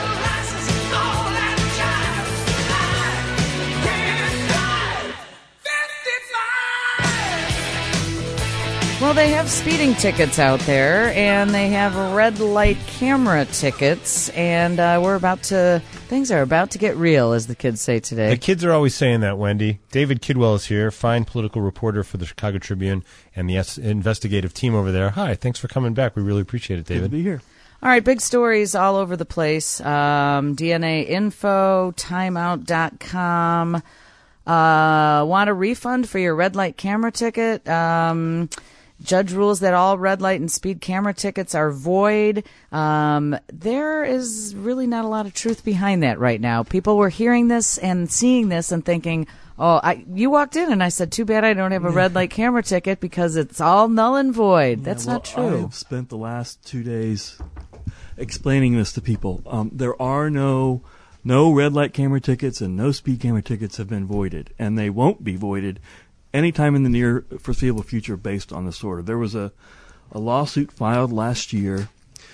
Well, they have speeding tickets out there, and they have red light camera tickets, and things are about to get real, as the kids say today. The kids are always saying that, Wendy. David Kidwell is here, fine political reporter for the Chicago Tribune and the investigative team over there. Hi, thanks for coming back. We really appreciate it, David. Good to be here. All right, big stories all over the place. DNA Info, timeout.com. Want a refund for your red light camera ticket? Judge rules that all red light and speed camera tickets are void. There is really not a lot of truth behind that right now. People were hearing this and seeing this and thinking, you walked in and I said, too bad I don't have a red light camera ticket because it's all null and void. That's not true. I've spent the last 2 days explaining this to people. There are no red light camera tickets and no speed camera tickets have been voided, and they won't be voided anytime in the near foreseeable future based on this order. There was a lawsuit filed last year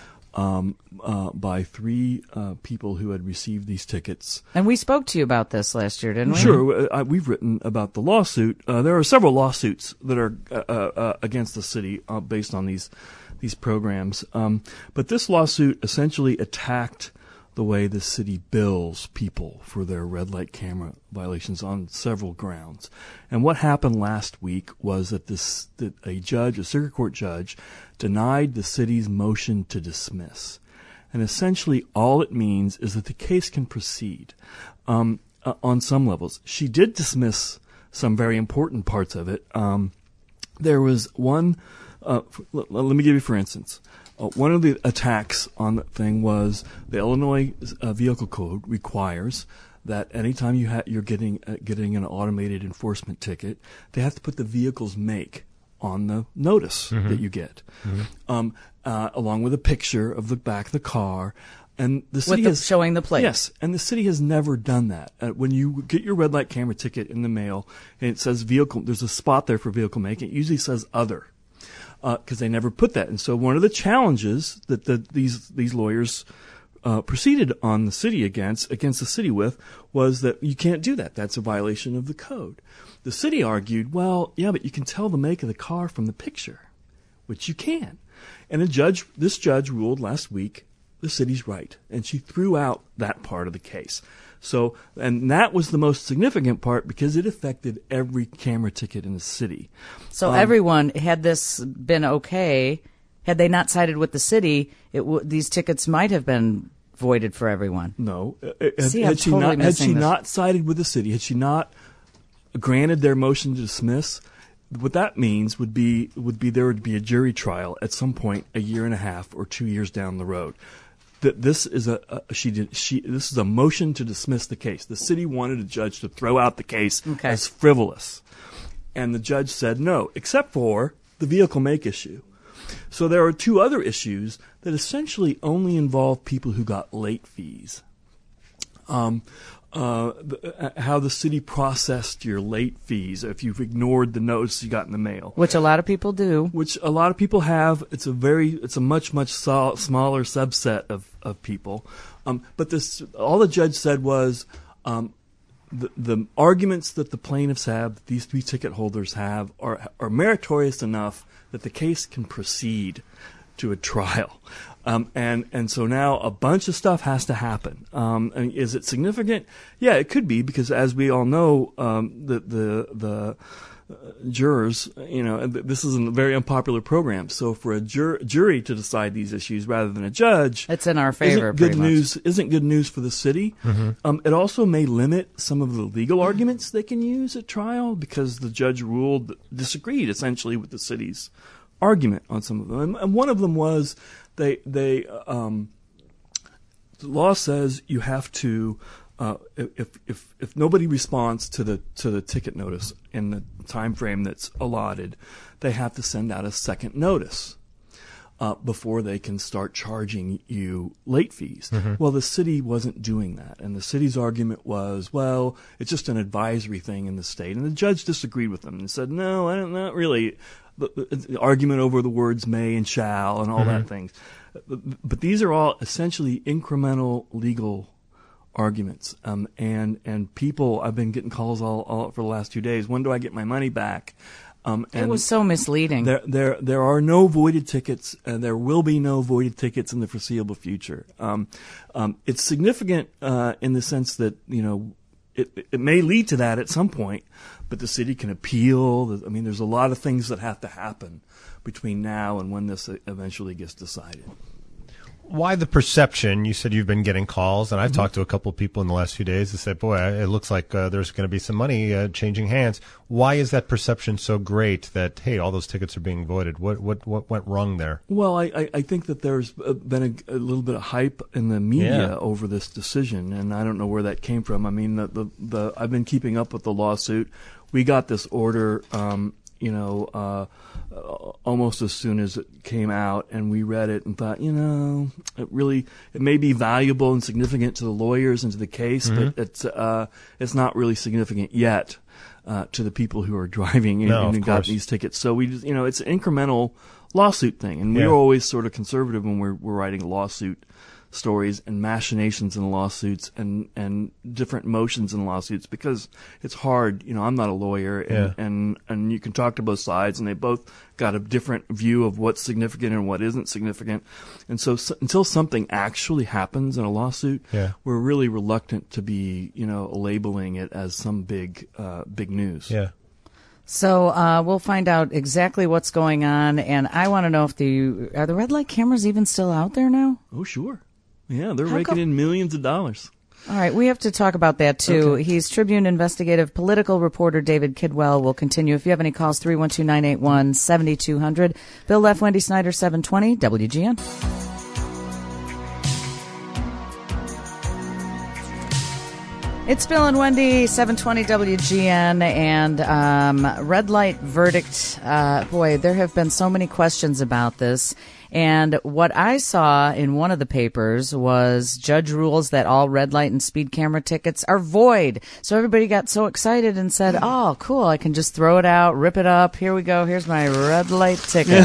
by 3 people who had received these tickets. And we spoke to you about this last year, didn't we? Sure. We've written about the lawsuit. There are several lawsuits that are against the city based on these programs. But this lawsuit essentially attacked the way the city bills people for their red light camera violations on several grounds. And what happened last week was that a circuit court judge, denied the city's motion to dismiss. And essentially all it means is that the case can proceed on some levels. She did dismiss some very important parts of it. There was one, let me give you for instance. One of the attacks on the thing was the Illinois Vehicle Code requires that anytime you're getting an automated enforcement ticket, they have to put the vehicle's make on the notice that you get, along with a picture of the back of the car. And the city showing the plate. Yes, and the city has never done that. When you get your red light camera ticket in the mail and it says vehicle, there's a spot there for vehicle make. It usually says other, because they never put that. And so one of the challenges that these lawyers proceeded on the city against the city with was that you can't do that. That's a violation of the code. The city argued, well, yeah, but you can tell the make of the car from the picture, which you can. And this judge ruled last week the city's right, and she threw out that part of the case. So, and that was the most significant part because it affected every camera ticket in the city. So everyone, had this been okay, had they not sided with the city, these tickets might have been voided for everyone. No. Had she not sided with the city, had she not granted their motion to dismiss, what that means would be there would be a jury trial at some point a year and a half or 2 years down the road. This is a motion to dismiss the case. The city wanted a judge to throw out the case as frivolous, and the judge said no, except for the vehicle make issue. So there are two other issues that essentially only involve people who got late fees. How the city processed your late fees if you've ignored the notice you got in the mail, which a lot of people do, which a lot of people have. It's a much smaller subset of people. But all the judge said was the arguments that the plaintiffs have, these three ticket holders have, are meritorious enough that the case can proceed to a trial. And so now a bunch of stuff has to happen. And is it significant? Yeah, it could be, because as we all know, the jurors, this is a very unpopular program. So for a jury to decide these issues rather than a judge, it's in our favor. Isn't good news for the city. It also may limit some of the legal arguments they can use at trial, because the judge disagreed essentially with the city's argument on some of them. And one of them was the law says you have to if nobody responds to the ticket notice in the time frame that's allotted, they have to send out a second notice before they can start charging you late fees. Well, the city wasn't doing that, and the city's argument was, well, it's just an advisory thing in the state, and the judge disagreed with them and said, no, not really. The argument over the words may and shall and all that things. But these are all essentially incremental legal arguments. And people, I've been getting calls all for the last 2 days. When do I get my money back? And it was so misleading. There are no voided tickets, and there will be no voided tickets in the foreseeable future. It's significant in the sense that, it may lead to that at some point, but the city can appeal. There's a lot of things that have to happen between now and when this eventually gets decided. Why the perception? You said you've been getting calls, and I've talked to a couple of people in the last few days that said, boy, it looks like there's going to be some money changing hands. Why is that perception so great that, hey, all those tickets are being voided? What went wrong there? Well, I think that there's been a little bit of hype in the media over this decision, and I don't know where that came from. I've been keeping up with the lawsuit. We got this order, almost as soon as it came out, and we read it and thought, it may be valuable and significant to the lawyers and to the case, but it's not really significant yet to the people who are driving and got these tickets. So it's an incremental lawsuit thing, and we're always sort of conservative when we're writing lawsuit stories and machinations in lawsuits and different motions in lawsuits, because it's hard. I'm not a lawyer, and you can talk to both sides, and they both got a different view of what's significant and what isn't significant. And so until something actually happens in a lawsuit, we're really reluctant to be, labeling it as some big news. Yeah. So we'll find out exactly what's going on, and I want to know if are the red light cameras even still out there now? Oh, sure. Yeah, they're raking in millions of dollars. All right, we have to talk about that, too. Okay. He's Tribune investigative political reporter David Kidwell. Will continue. If you have any calls, 312-981-7200. Bill Leff, Wendy Snyder, 720, WGN. It's Bill and Wendy, 720 WGN, and red light verdict. Boy, there have been so many questions about this. And what I saw in one of the papers was judge rules that all red light and speed camera tickets are void. So everybody got so excited and said, oh, cool, I can just throw it out, rip it up. Here we go. Here's my red light ticket.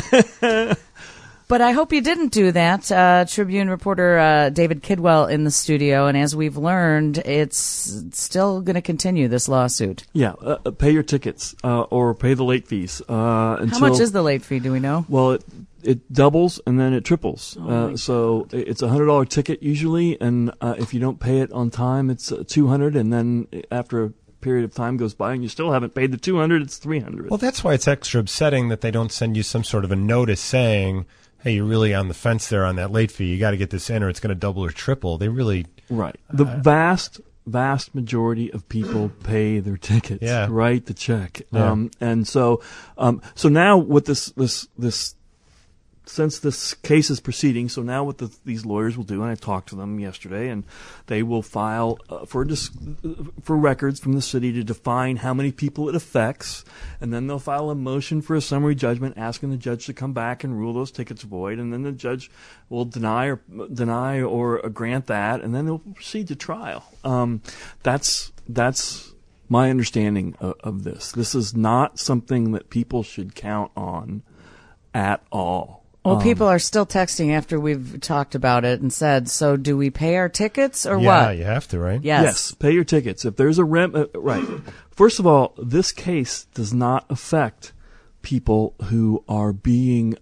But I hope you didn't do that. Tribune reporter David Kidwell in the studio, and as we've learned, it's still going to continue, this lawsuit. Yeah, pay your tickets or pay the late fees. How much is the late fee, do we know? Well, it doubles and then it triples. So it's a $100 ticket usually, and if you don't pay it on time, it's $200, and then after a period of time goes by and you still haven't paid the $200, it's $300. Well, that's why it's extra upsetting that they don't send you some sort of a notice saying, hey, you're really on the fence there on that late fee. You got to get this in or it's going to double or triple. They really... Right. The vast majority of people pay their tickets, write the check. Yeah. And so now with this since this case is proceeding, so now what these lawyers will do, and I talked to them yesterday, and they will file for records from the city to define how many people it affects, and then they'll file a motion for a summary judgment asking the judge to come back and rule those tickets void, and then the judge will deny or grant that, and then they'll proceed to trial. That's my understanding of this. This is not something that people should count on at all. Well, people are still texting after we've talked about it and said, so do we pay our tickets or what? Yeah, you have to, right? Yes, pay your tickets. If there's a right. First of all, this case does not affect people who are being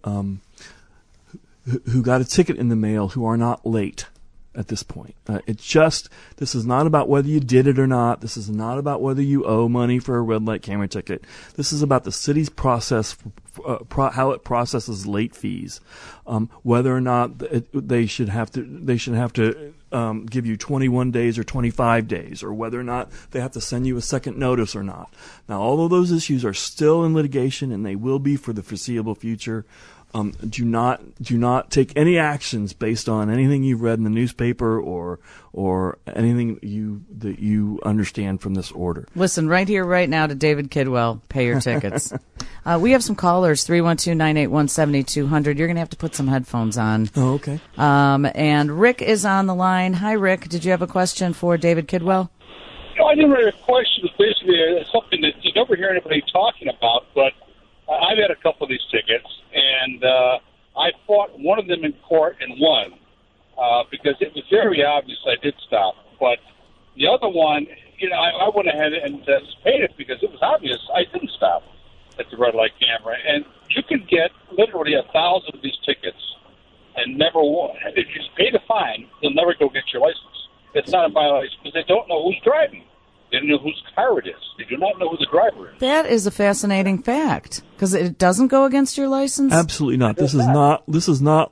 who got a ticket in the mail who are not late at this point. This is not about whether you did it or not. This is not about whether you owe money for a red light camera ticket. This is about the city's process, how it processes late fees, whether or not they should have to give you 21 days or 25 days, or whether or not they have to send you a second notice or not. Now, all of those issues are still in litigation, and they will be for the foreseeable future. Do not take any actions based on anything you've read in the newspaper or anything that you understand from this order. Listen right here, right now to David Kidwell. Pay your tickets. We have some callers, 312-981-7200. You're going to have to put some headphones on. Oh, okay. And Rick is on the line. Hi, Rick. Did you have a question for David Kidwell? No, I didn't really have a question. It's basically something that you never hear anybody talking about, but I've had a couple of these tickets, and I fought one of them in court and won because it was very obvious I did stop. But the other one, I went ahead and paid it because it was obvious I didn't stop at the red light camera. And you can get literally 1,000 of these tickets and never won. If you pay the fine, you'll never go get your license. It's not a violation because they don't know who's driving. They don't know whose car it is. They do not know who the driver is. That is a fascinating fact because it doesn't go against your license. Absolutely not. This is not.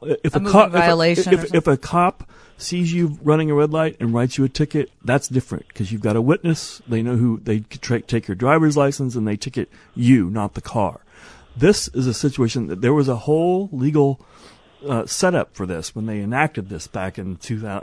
If a cop sees you running a red light and writes you a ticket, that's different because you've got a witness. They know who they take your driver's license and they ticket you, not the car. This is a situation that there was a whole legal setup for this when they enacted this back in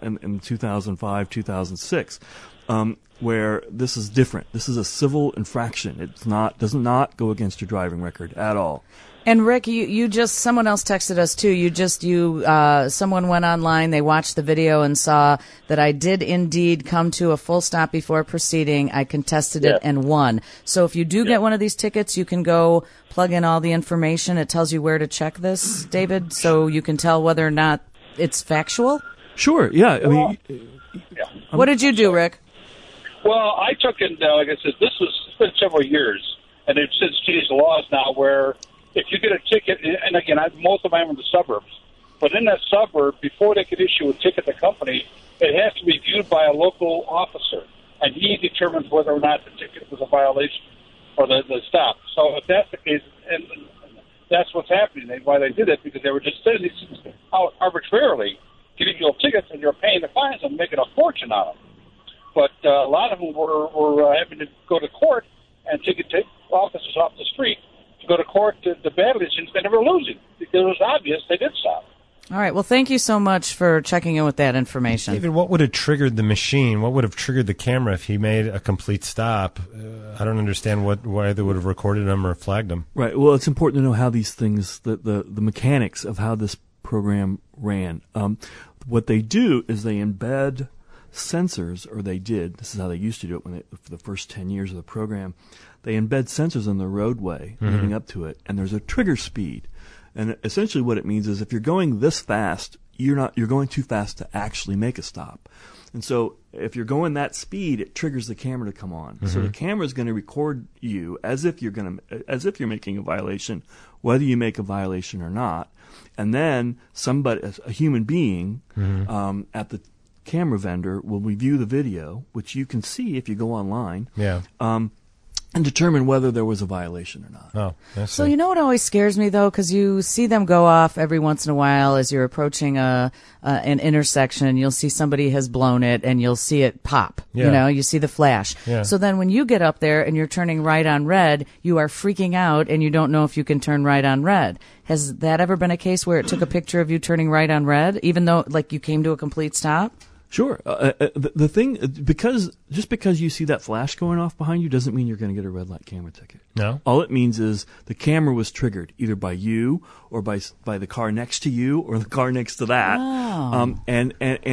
2005, 2006. Where this is different. This is a civil infraction. Does not go against your driving record at all. And Rick, someone else texted us too. Someone went online, they watched the video and saw that I did indeed come to a full stop before proceeding. I contested it and won. So if you do get one of these tickets, you can go plug in all the information. It tells you where to check this, David, so you can tell whether or not it's factual. Sure. Yeah. What did you do, Rick? Well, I took it, like I said, it's been several years, and they've since changed the laws now where if you get a ticket, and again, most of them are in the suburbs, but in that suburb, before they could issue a ticket to the company, it has to be viewed by a local officer, and he determines whether or not the ticket was a violation or the stop. So if that's the case, and that's what's happening, why they did it, because they were just sending these things out arbitrarily, giving you tickets, and you're paying the fines and making a fortune on them. But a lot of them were having to go to court and take officers off the street to go to court to battle these things. They were losing because it was obvious they did stop. All right. Well, thank you so much for checking in with that information. David, what would have triggered the machine? What would have triggered the camera if he made a complete stop? I don't understand why they would have recorded him or flagged him. Right. Well, it's important to know how these things, the mechanics of how this program ran. What they do is they embed sensors, or they did. This is how they used to do it for the first 10 years of the program. They embed sensors in the roadway leading up to it, and there's a trigger speed. And essentially what it means is if you're going this fast, you're going too fast to actually make a stop. And so if you're going that speed, it triggers the camera to come on. So the camera is going to record you as if you're making a violation, whether you make a violation or not. And then a human being at the camera vendor will review the video, which you can see if you go online. Yeah. And determine whether there was a violation or not. Oh, that's So you know what always scares me though, because you see them go off every once in a while as you're approaching an intersection. You'll see somebody has blown it, and you'll see it pop. Yeah. You know, you see the flash. Yeah. So then when you get up there and you're turning right on red, you are freaking out, and you don't know if you can turn right on red. Has that ever been a case where it took a picture of you turning right on red, even though like you came to a complete stop? Sure. The thing, because you see that flash going off behind you doesn't mean you're going to get a red light camera ticket. No. All it means is the camera was triggered either by you or by the car next to you or the car next to that. Oh. And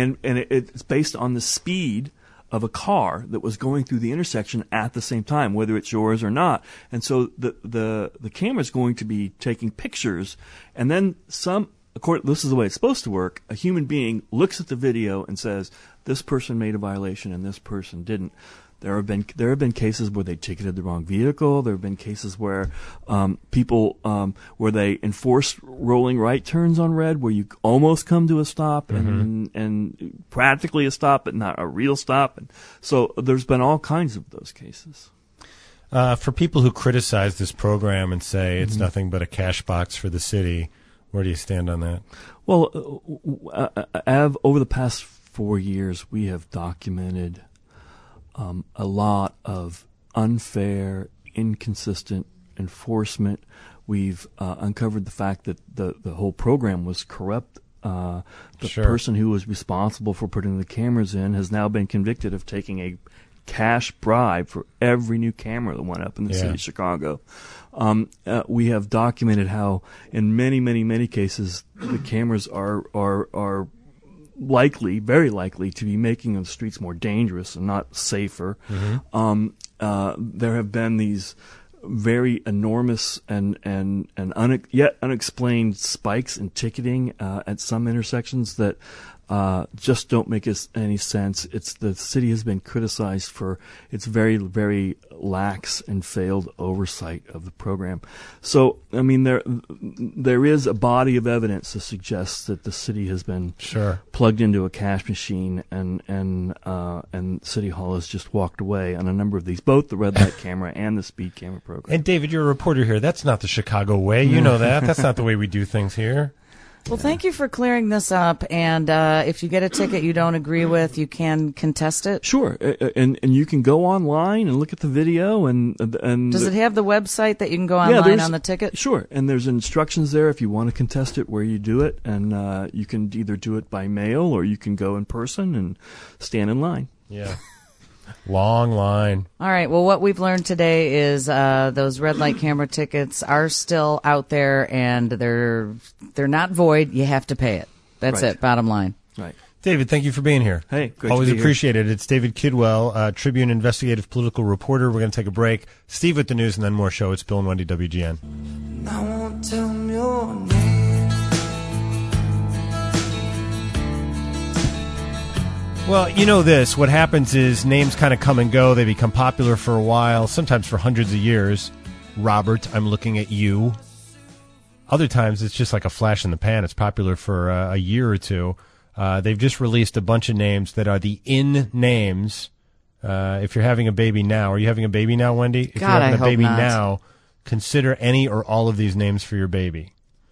it's based on the speed of a car that was going through the intersection at the same time, whether it's yours or not. And so the camera is going to be taking pictures, and then this is the way it's supposed to work. A human being looks at the video and says, this person made a violation and this person didn't. There have been cases where they ticketed the wrong vehicle. There have been cases where people where they enforced rolling right turns on red, where you almost come to a stop and practically a stop, but not a real stop. And so there's been all kinds of those cases. For people who criticize this program and say it's nothing but a cash box for the city, where do you stand on that? Well, over the past 4 years, we have documented a lot of unfair, inconsistent enforcement. We've uncovered the fact that the whole program was corrupt. The person who was responsible for putting the cameras in has now been convicted of taking a cash bribe for every new camera that went up in the city of Chicago. We have documented how, in many, many, many cases, the cameras are likely, very likely, to be making the streets more dangerous and not safer. There have been these very enormous and yet unexplained spikes in ticketing at some intersections that just don't make any sense. The city has been criticized for its very, very lax and failed oversight of the program. So, I mean, there is a body of evidence to suggest that the city has been plugged into a cash machine, and City Hall has just walked away on a number of these, both the red light camera and the speed camera program. And David, you're a reporter here. That's not the Chicago way. You know that. That's not the way we do things here. Well, thank you for clearing this up. And if you get a ticket you don't agree with, you can contest it. Sure, and you can go online and look at the video and does it have the website that you can go online on the ticket? Sure, and there's instructions there if you want to contest it, where you do it, and you can either do it by mail or you can go in person and stand in line. Yeah. Long line. All right. Well, what we've learned today is those red light camera tickets are still out there, and they're not void. You have to pay it. That's it. Bottom line. Right. David, thank you for being here. Hey, great always to be appreciate it. It's David Kidwell, Tribune investigative political reporter. We're going to take a break. Steve with the news and then more show. It's Bill and Wendy, WGN. I won't tell me your name. Well, you know this. What happens is names kind of come and go. They become popular for a while, sometimes for hundreds of years. Robert, I'm looking at you. Other times it's just like a flash in the pan. It's popular for a year or two. They've just released a bunch of names that are the in names. If you're having a baby now, are you having a baby now, Wendy? If God, you're having I a baby hope not. now, consider any or all of these names for your baby.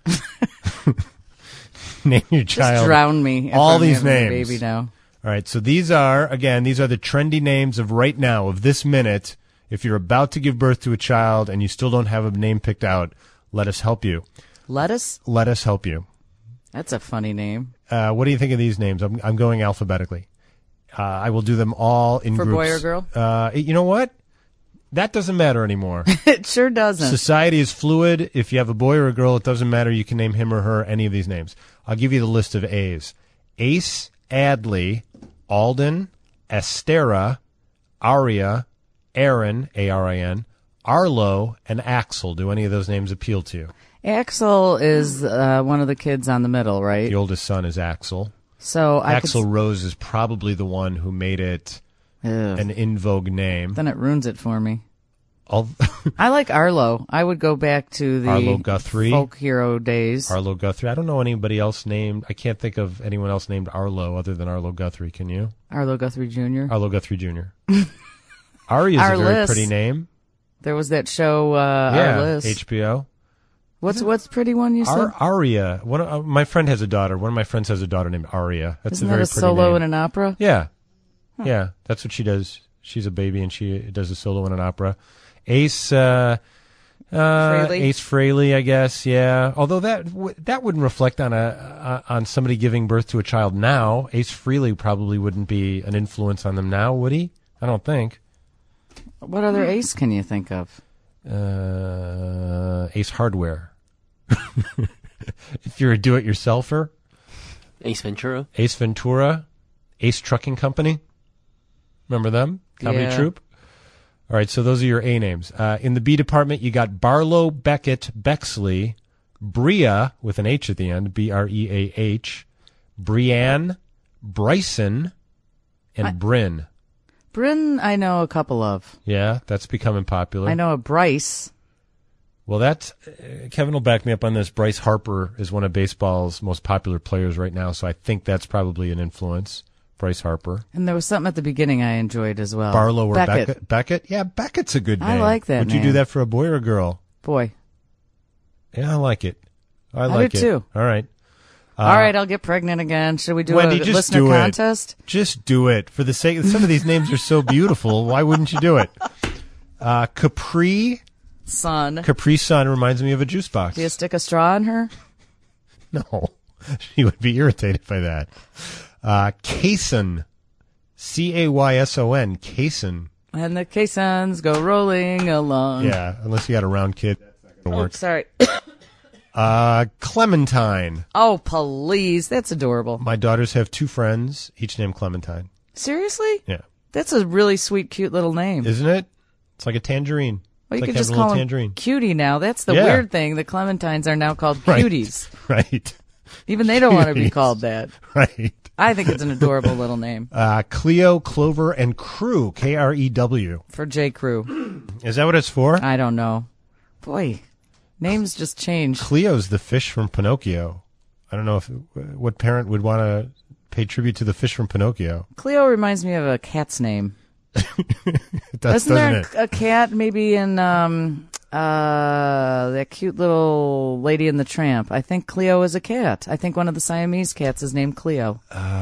Name your child. Just drown me. If All I'm these having a names. baby now. All right, so these are the trendy names of right now, of this minute. If you're about to give birth to a child and you still don't have a name picked out, let us help you. Lettuce? Let us help you. That's a funny name. What do you think of these names? I'm going alphabetically. I will do them all in For groups. boy or girl? You know what? That doesn't matter anymore. It sure doesn't. Society is fluid. If you have a boy or a girl, it doesn't matter. You can name him or her any of these names. I'll give you the list of A's. Ace, Adley, Alden, Estera, Aria, Aaron, A-R-I-N, Arlo, and Axel. Do any of those names appeal to you? Axel is one of the kids on the middle, right? The oldest son is Axel. So Axl Rose is probably the one who made it an in vogue name. Then it ruins it for me. I like Arlo. I would go back to the Arlo Guthrie folk hero days. Arlo Guthrie. I don't know anybody else named. I can't think of anyone else named Arlo other than Arlo Guthrie. Can you? Arlo Guthrie Jr. Arlo Guthrie Jr. Ari is a very pretty name. There was that show, Arliss. HBO. What's pretty one you said? Aria. My friend has a daughter. One of my friends has a daughter named Aria. That's Isn't a very that a pretty solo name. in an opera? Yeah. Huh. Yeah, that's what she does. She's a baby and she does a solo in an opera. Ace Frehley? Ace Frehley, I guess. Yeah. Although that wouldn't reflect on somebody giving birth to a child now. Ace Frehley probably wouldn't be an influence on them now, would he? I don't think. What other Ace can you think of? Ace Hardware. If you're a do-it-yourselfer. Ace Ventura. Ace Ventura. Ace Trucking Company. Remember them? Comedy troupe. All right, so those are your A names. In the B department, you got Barlow, Beckett, Bexley, Brea, with an H at the end, B-R-E-A-H, Brianne, Bryson, and Bryn. Bryn, I know a couple of. Yeah, that's becoming popular. I know a Bryce. Well, that's Kevin will back me up on this. Bryce Harper is one of baseball's most popular players right now, so I think that's probably an influence. Bryce Harper. And there was something at the beginning I enjoyed as well. Barlow or Beckett? Beckett? Yeah, Beckett's a good name. I like that Would name. you do that for a boy or a girl? Boy. Yeah, I like it. I like do it. too. All right. All right, I'll get pregnant again. Should we do Wendy, a just listener do contest? It. Just do it. For the sake of some of these names are so beautiful. Why wouldn't you do it? Capri Sun. Capri Sun reminds me of a juice box. Do you stick a straw in her? No. She would be irritated by that. Cason. C-A-Y-S-O-N. Cason. And the caissons go rolling along. Yeah, unless you got a round kid. That's not going to work. Sorry. Clementine. Oh, please. That's adorable. My daughters have two friends, each named Clementine. Seriously? Yeah. That's a really sweet, cute little name. Isn't it? It's like a tangerine. Well, you it's could like just having a call little them tangerine. Cutie now. That's the weird thing. The Clementines are now called Right. cuties. Right. Even they don't want to be called that. Right. I think it's an adorable little name. Cleo, Clover, and Crew. K-R-E-W. For J. Crew. Is that what it's for? I don't know. Boy, names just change. Cleo's the fish from Pinocchio. I don't know what parent would want to pay tribute to the fish from Pinocchio. Cleo reminds me of a cat's name. Isn't there a cat maybe in that cute little Lady and the Tramp? I think Cleo is a cat. I think one of the Siamese cats is named Cleo.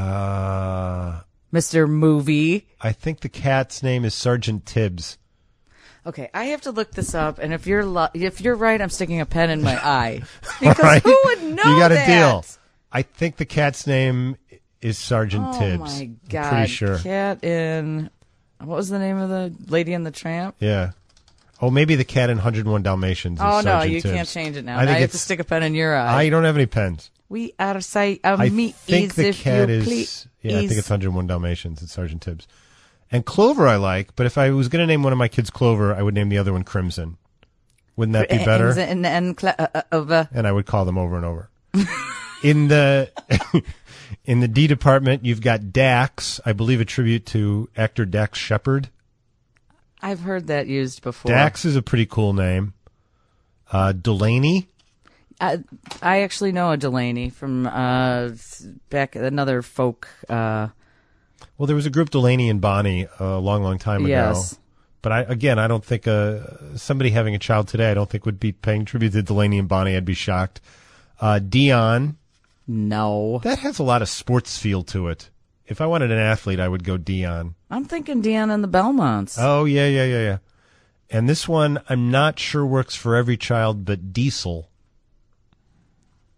Mr. Movie. I think the cat's name is Sergeant Tibbs. Okay, I have to look this up, and if you're right, I'm sticking a pen in my eye because Right. who would know You got that? a deal. I think the cat's name is Sergeant Tibbs. Oh my God! I'm pretty sure. Cat in what was the name of the Lady and the Tramp? Yeah. Oh, maybe the cat in 101 Dalmatians. Is Oh no, Sergeant you Tibbs. can't change it now. I Now think you have to it's- stick a pen in your eye. I don't have any pens. We are I Siamese think the if cat you is. please. Yeah, I think it's 101 Dalmatians. It's Sergeant Tibbs. And Clover I like, but if I was going to name one of my kids Clover, I would name the other one Crimson. Wouldn't that be better? And I would call them over and over. In the in the D department, you've got Dax, I believe a tribute to actor Dax Shepard. I've heard that used before. Dax is a pretty cool name. Delaney. I actually know a Delaney from back another folk. Well, there was a group Delaney and Bonnie a long, long time ago. Yes. But I don't think somebody having a child today, I don't think would be paying tribute to Delaney and Bonnie. I'd be shocked. Dion. No. That has a lot of sports feel to it. If I wanted an athlete, I would go Dion. I'm thinking Dion and the Belmonts. Oh, yeah. And this one, I'm not sure works for every child, but Diesel.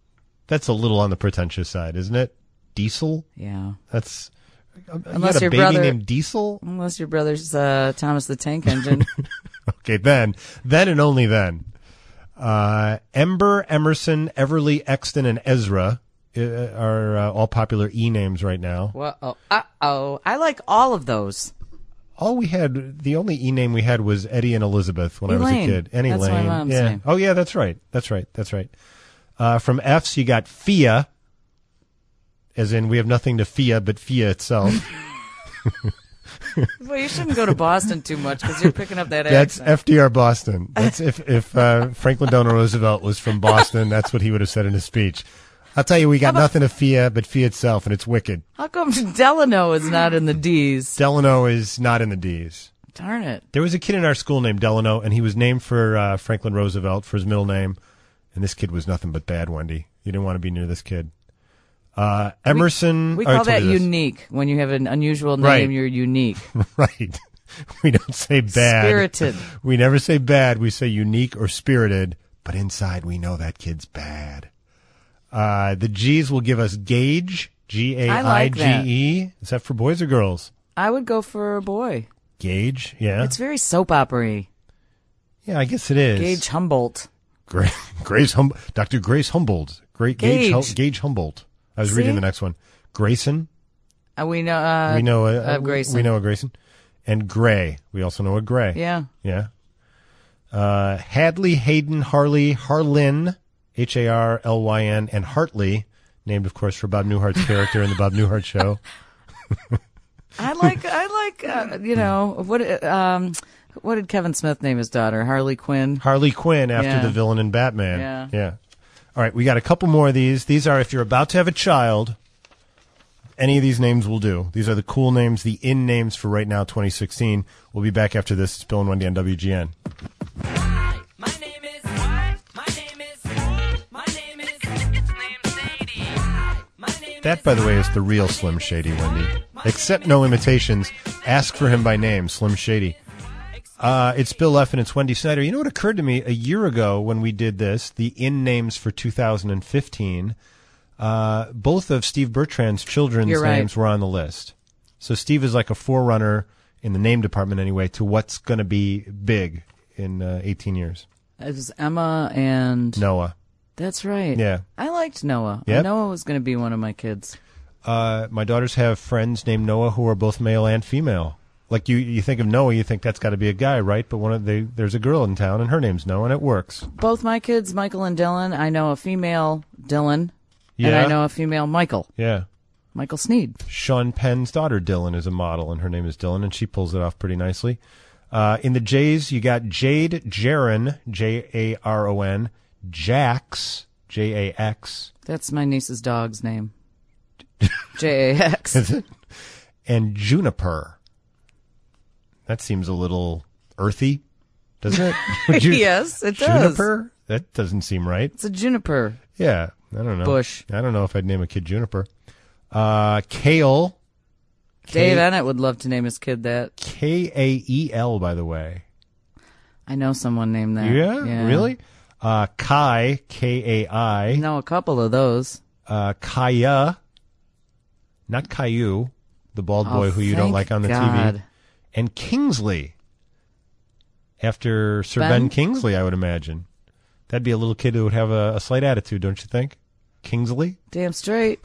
That's a little on the pretentious side, isn't it? Diesel? Yeah. That's... Unless you got a baby named Diesel? Unless your brother's Thomas the Tank Engine. Okay, then and only then. Ember, Emerson, Everly, Exton, and Ezra are all popular E-names right now. Uh-oh. I like all of those. The only E-name we had was Eddie and Elizabeth when Elaine. I was a kid. Annie That's Lane. my mom's yeah. name. Oh, yeah, that's right. From F's, you got Fia, as in we have nothing to Fia but Fia itself. Well, you shouldn't go to Boston too much because you're picking up that That's accent. FDR Boston. That's if Franklin Delano Roosevelt was from Boston, that's what he would have said in his speech. I'll tell you, we got nothing to Fia but Fia itself, and it's wicked. How come Delano is not in the D's? Delano is not in the D's. Darn it. There was a kid in our school named Delano, and he was named for Franklin Roosevelt for his middle name. And this kid was nothing but bad, Wendy. You didn't want to be near this kid. Emerson. We call that unique. When you have an unusual name, Right. You're unique. Right. We don't say bad. Spirited. We never say bad. We say unique or spirited. But inside, we know that kid's bad. The G's will give us Gage. Gaige. like that. Is that for boys or girls? I would go for a boy. Gage. Yeah. It's very soap opera-y. Yeah, I guess it is. Gage Humboldt. Dr. Grace Humboldt. Gage Humboldt. I was reading the next one. Grayson. We know. We know Grayson. We know a Grayson. And Gray. We also know a Gray. Yeah. Yeah. Hadley, Hayden, Harley, Harlin, Harlyn, and Hartley, named, of course, for Bob Newhart's character in the Bob Newhart Show. I like. What did Kevin Smith name his daughter? Harley Quinn. Harley Quinn, after Yeah. the villain in Batman. Yeah. All right, we got a couple more of these. These are, if you're about to have a child, any of these names will do. These are the cool names, the in names for right now, 2016. We'll be back after this. It's Bill and Wendy on WGN. That, by the way, is the real Slim Shady, Wendy. Accept no imitations. Ask for him by name, Slim Shady. It's Bill F. and it's Wendy Snyder. You know what occurred to me a year ago when we did this, the in names for 2015, both of Steve Bertrand's children's names were on the list. So Steve is like a forerunner in the name department anyway to what's going to be big in 18 years. It was Emma and Noah. That's right. Yeah. I liked Noah. Yep. Noah was going to be one of my kids. My daughters have friends named Noah who are both male and female. Like you think of Noah, you think that's got to be a guy, right? But there's a girl in town, and her name's Noah, and it works. Both my kids, Michael and Dylan, I know a female Dylan, Yeah. and I know a female Michael. Yeah. Michael Sneed. Sean Penn's daughter, Dylan, is a model, and her name is Dylan, and she pulls it off pretty nicely. In the J's, you got Jade, Jaron, Jaron, Jax, Jax. That's my niece's dog's name. Jax. Is it? And Juniper. That seems a little earthy, doesn't it? Yes, it does. Juniper? That doesn't seem right. It's a juniper. Yeah, I don't know. Bush. I don't know if I'd name a kid Juniper. Kale. Dave Ennett would love to name his kid that. Kael, by the way. I know someone named that. Yeah? Really? Kai, Kai. Know a couple of those. Kaya. Not Caillou, the bald boy who you don't like on the God. TV. And Kingsley. After Sir Ben Kingsley, I would imagine. That'd be a little kid who would have a slight attitude, don't you think? Kingsley? Damn straight.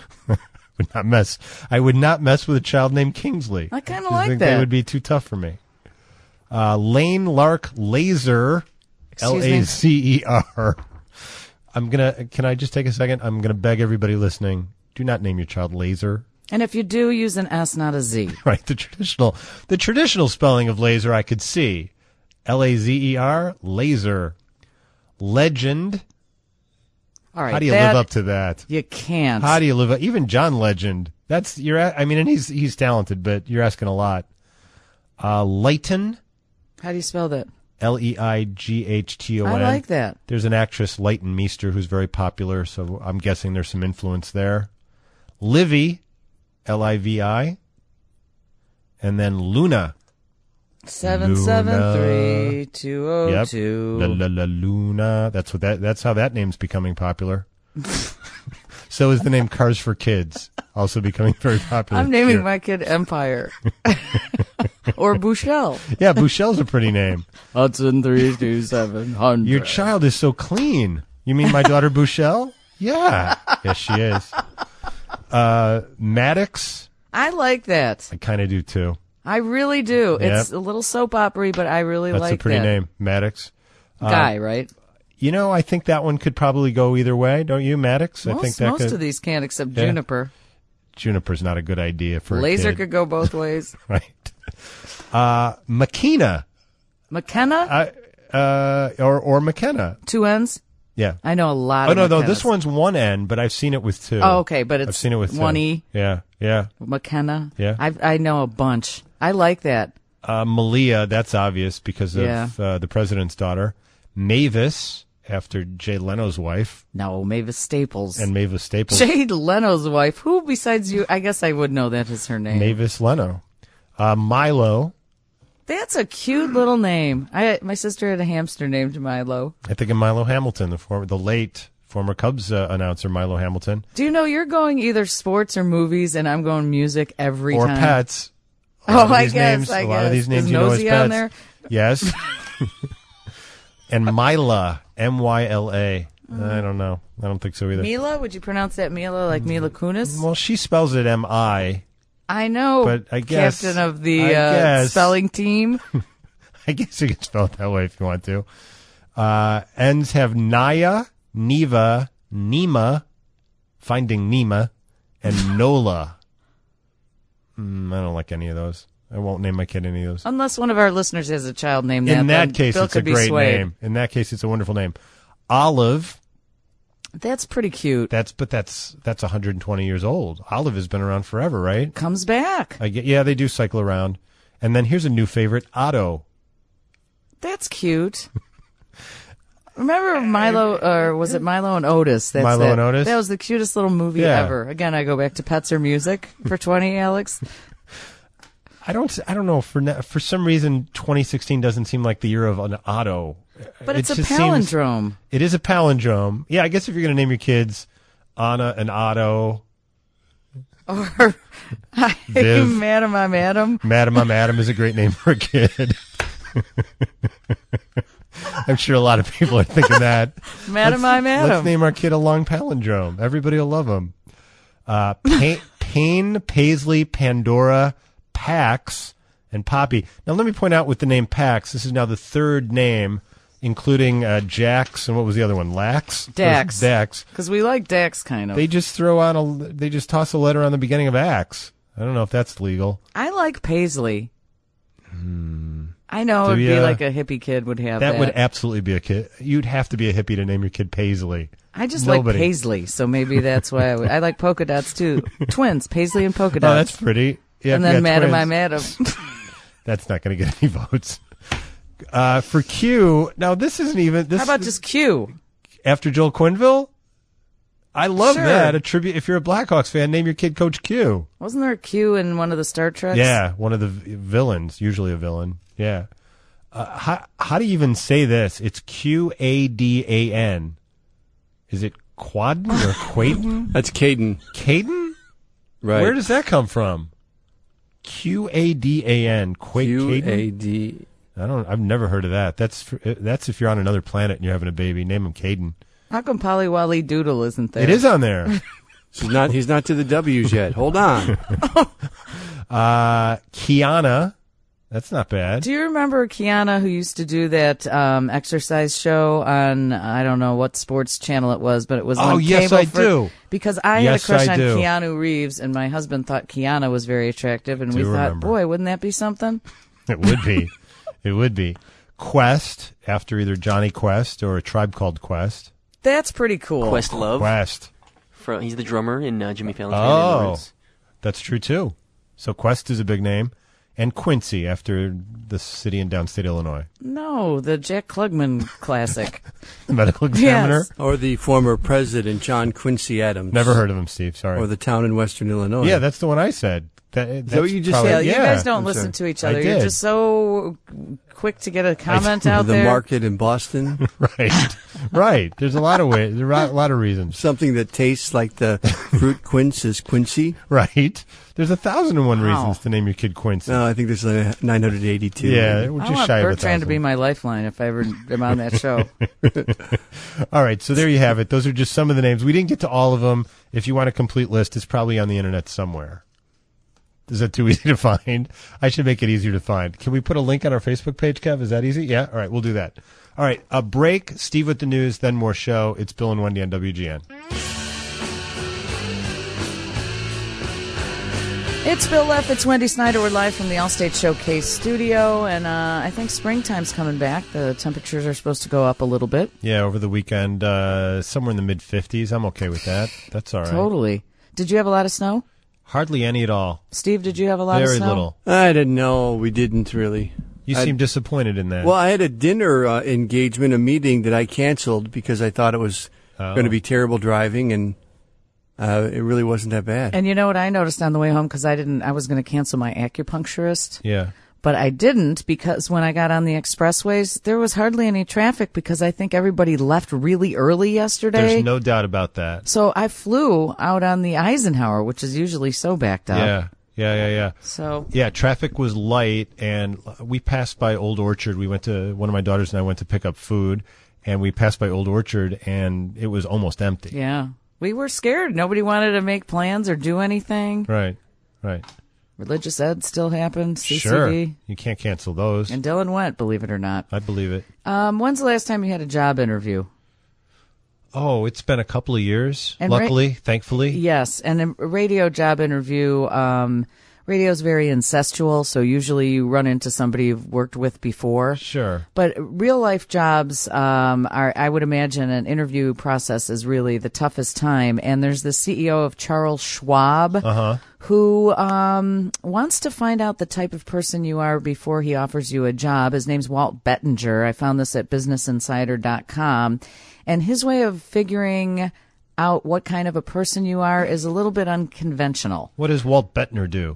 I would not mess with a child named Kingsley. I kind of I like think that. They would be too tough for me. Lane Lark Laser. Lazer. Can I just take a second? I'm gonna beg everybody listening, do not name your child Laser. And if you do, use an S, not a Z. Right, the traditional spelling of laser I could see. Lazer, laser. Legend. All right. How do you live up to that? You can't. How do you live up? Even John Legend. And he's talented, but you're asking a lot. Leighton. How do you spell that? Leighton. I like that. There's an actress, Leighton Meester, who's very popular, so I'm guessing there's some influence there. Livy, Livi, and then Luna. 773-202. Yep. La Luna. That's how that name's becoming popular. So is the name Cars for Kids, also becoming very popular. I'm naming here. my kid Empire. Or Bouchelle. Yeah, Bouchelle's a pretty name. Hudson 32700. Your child is so clean. You mean my daughter Bouchelle? Yeah. Yes, she is. Maddox. I like that. I kind of do too. I really do. Yep. It's a little soap opera, but I really That's like a pretty that. name, Maddox. Guy, right? You know, I think that one could probably go either way, don't you, Maddox? I think that Most could, of these can, except Yeah. Juniper. Juniper's not a good idea for Laser a kid. could go both ways. Right. McKenna. McKenna? Or McKenna. 2 N's? Yeah. I know a lot Oh, of no, McKennas. This one's 1 N, but I've seen it with 2. Oh, okay, but it's I've seen it with 1 2. E. Yeah, yeah. McKenna? Yeah. I know a bunch. I like that. Malia, that's obvious because of Yeah. the president's daughter. Mavis, after Jay Leno's wife. No, Mavis Staples. And Mavis Staples. Jay Leno's wife. Who besides you? I guess I would know that is her name. Mavis Leno. Milo. That's a cute little name. My sister had a hamster named Milo. I think of Milo Hamilton, the late former Cubs announcer Milo Hamilton. Do you know you're going either sports or movies, and I'm going music every Or time? pets. A Oh, lot of I these guess. names, I a guess. lot of these names Is you know as Nosy pets. on there? Yes. And Mila, M-Y-L-A. I don't know. I don't think so either. Mila? Would you pronounce that Mila like Mila Kunis? Well, she spells it M-I. I know. But I guess- Captain of the I guess. spelling team. I guess you can spell it that way if you want to. Ends have Naya, Neva, Nima, Finding Nima, and Nola. I don't like any of those. I won't name my kid any of those. Unless one of our listeners has a child named that. In that then case, Bill it's a could be great swayed. name. In that case, it's a wonderful name. Olive. That's pretty cute. That's 120 years old. Olive has been around forever, right? Comes back. Yeah, they do cycle around. And then here's a new favorite, Otto. That's cute. Remember Milo, or was it Milo and Otis? That's Milo that. and Otis? That was the cutest little movie Yeah. ever. Again, I go back to Pets or Music for 20, Alex. I don't know. For some reason, 2016 doesn't seem like the year of an Otto. But it's a just palindrome. It is a palindrome. Yeah, I guess if you're going to name your kids Anna and Otto. Or hey, Viv. Madam, I'm Adam. Madam, I'm Adam is a great name for a kid. I'm sure a lot of people are thinking that. Madam, I'm Adam. Let's name our kid a long palindrome. Everybody will love him. Payne, Paisley, Pandora, Pax, and Poppy. Now, let me point out with the name Pax, this is now the third name, including Jax, and what was the other one? Lax? Dax. Dax. Because we like Dax, kind of. They just they just toss a letter on the beginning of Axe. I don't know if that's legal. I like Paisley. I know Do it'd be ya? like a hippie kid would have that. That would absolutely be a kid. You'd have to be a hippie to name your kid Paisley. I just Nobody. like Paisley, so maybe that's why I like polka dots too. Twins, Paisley and polka Oh, dots. that's pretty. Yeah, and if you then got Madam, twins. I'm Adam. That's not going to get any votes. For Q, now this isn't even. This How about just Q? After Joel Quenneville? I love Sure. that. A tribute. If you're a Blackhawks fan, name your kid Coach Q. Wasn't there a Q in one of the Star Treks? Yeah, one of the villains, usually a villain. Yeah. How do you even say this? It's Qadan. Is it Quaden or Quaden? That's Caden. Caden? Right. Where does that come from? Qadan. Q-A-D. I've never heard of that. That's if you're on another planet and you're having a baby. Name him Caden. How come Polly Wally Doodle isn't there? It is on there. He's not to the W's yet. Hold on. Kiana. That's not bad. Do you remember Kiana, who used to do that exercise show on, I don't know what sports channel it was, but it was on Oh, yes, cable I do. Because I Yes, had a crush I on do. Keanu Reeves, and my husband thought Kiana was very attractive, and we Do thought, remember. boy, wouldn't that be something? It would be. It would be. Quest, after either Johnny Quest or A Tribe Called Quest. That's pretty cool. Questlove. Quest. He's the drummer in Jimmy Fallon's Band and the Oh, Roots. that's true, too. So Quest is a big name. And Quincy, after the city in downstate Illinois. No, the Jack Klugman classic. The medical examiner? Yes. Or the former president, John Quincy Adams. Never heard of him, Steve. Sorry. Or the town in western Illinois. Yeah, that's the one I said. That's what you just probably- said? You yeah. guys don't I'm listen sorry. to each I other. You're did. just so quick to get a comment out the there. market in Boston. Right. Right. There's a lot of ways. There are a lot of reasons. Something that tastes like the fruit quince is Quincy. Right. There's 1,001 Wow. reasons to name your kid Quincy. No, I think there's 982. Yeah, we're I just want shy of Bertrand to 1,000. be my lifeline if I ever am on that show. All right, so there you have it. Those are just some of the names. We didn't get to all of them. If you want a complete list, it's probably on the internet somewhere. Is that too easy to find? I should make it easier to find. Can we put a link on our Facebook page, Kev? Is that easy? Yeah? All right, we'll do that. All right, a break. Steve with the news, then more show. It's Bill and Wendy on WGN. It's Bill Leff. It's Wendy Snyder. We're live from the Allstate Showcase studio, and I think springtime's coming back. The temperatures are supposed to go up a little bit. Yeah, over the weekend, somewhere in the mid-50s. I'm okay with that. That's all right. Totally. Did you have a lot of snow? Hardly any at all. Steve, did you have a lot of Very snow? little. I didn't know. We didn't really. You seem disappointed in that. Well, I had a dinner engagement, a meeting that I canceled because I thought it was going to be terrible driving, and it really wasn't that bad. And you know what I noticed on the way home, because I was going to cancel my acupuncturist. Yeah. But I didn't, because when I got on the expressways, there was hardly any traffic because I think everybody left really early yesterday. There's no doubt about that. So I flew out on the Eisenhower, which is usually so backed up. Yeah. So yeah, traffic was light, and we passed by Old Orchard. We went to, one of my daughters and I went to pick up food, and we passed by Old Orchard, and it was almost empty. yeah, we were scared. Nobody wanted to make plans or do anything. Right. Religious ed still happened. CCD. Sure. You can't cancel those. And Dylan went, believe it or not. I believe it. When's the last time you had a job interview? Oh, it's been a couple of years. And luckily, thankfully. Yes, and a radio job interview, radio's very incestual, so usually you run into somebody you've worked with before. Sure. But real life jobs are, I would imagine, an interview process is really the toughest time. And there's the CEO of Charles Schwab, who wants to find out the type of person you are before he offers you a job. His name's Walt Bettinger. I found this at BusinessInsider.com. And his way of figuring out what kind of a person you are is a little bit unconventional. What does Walt Bettinger do?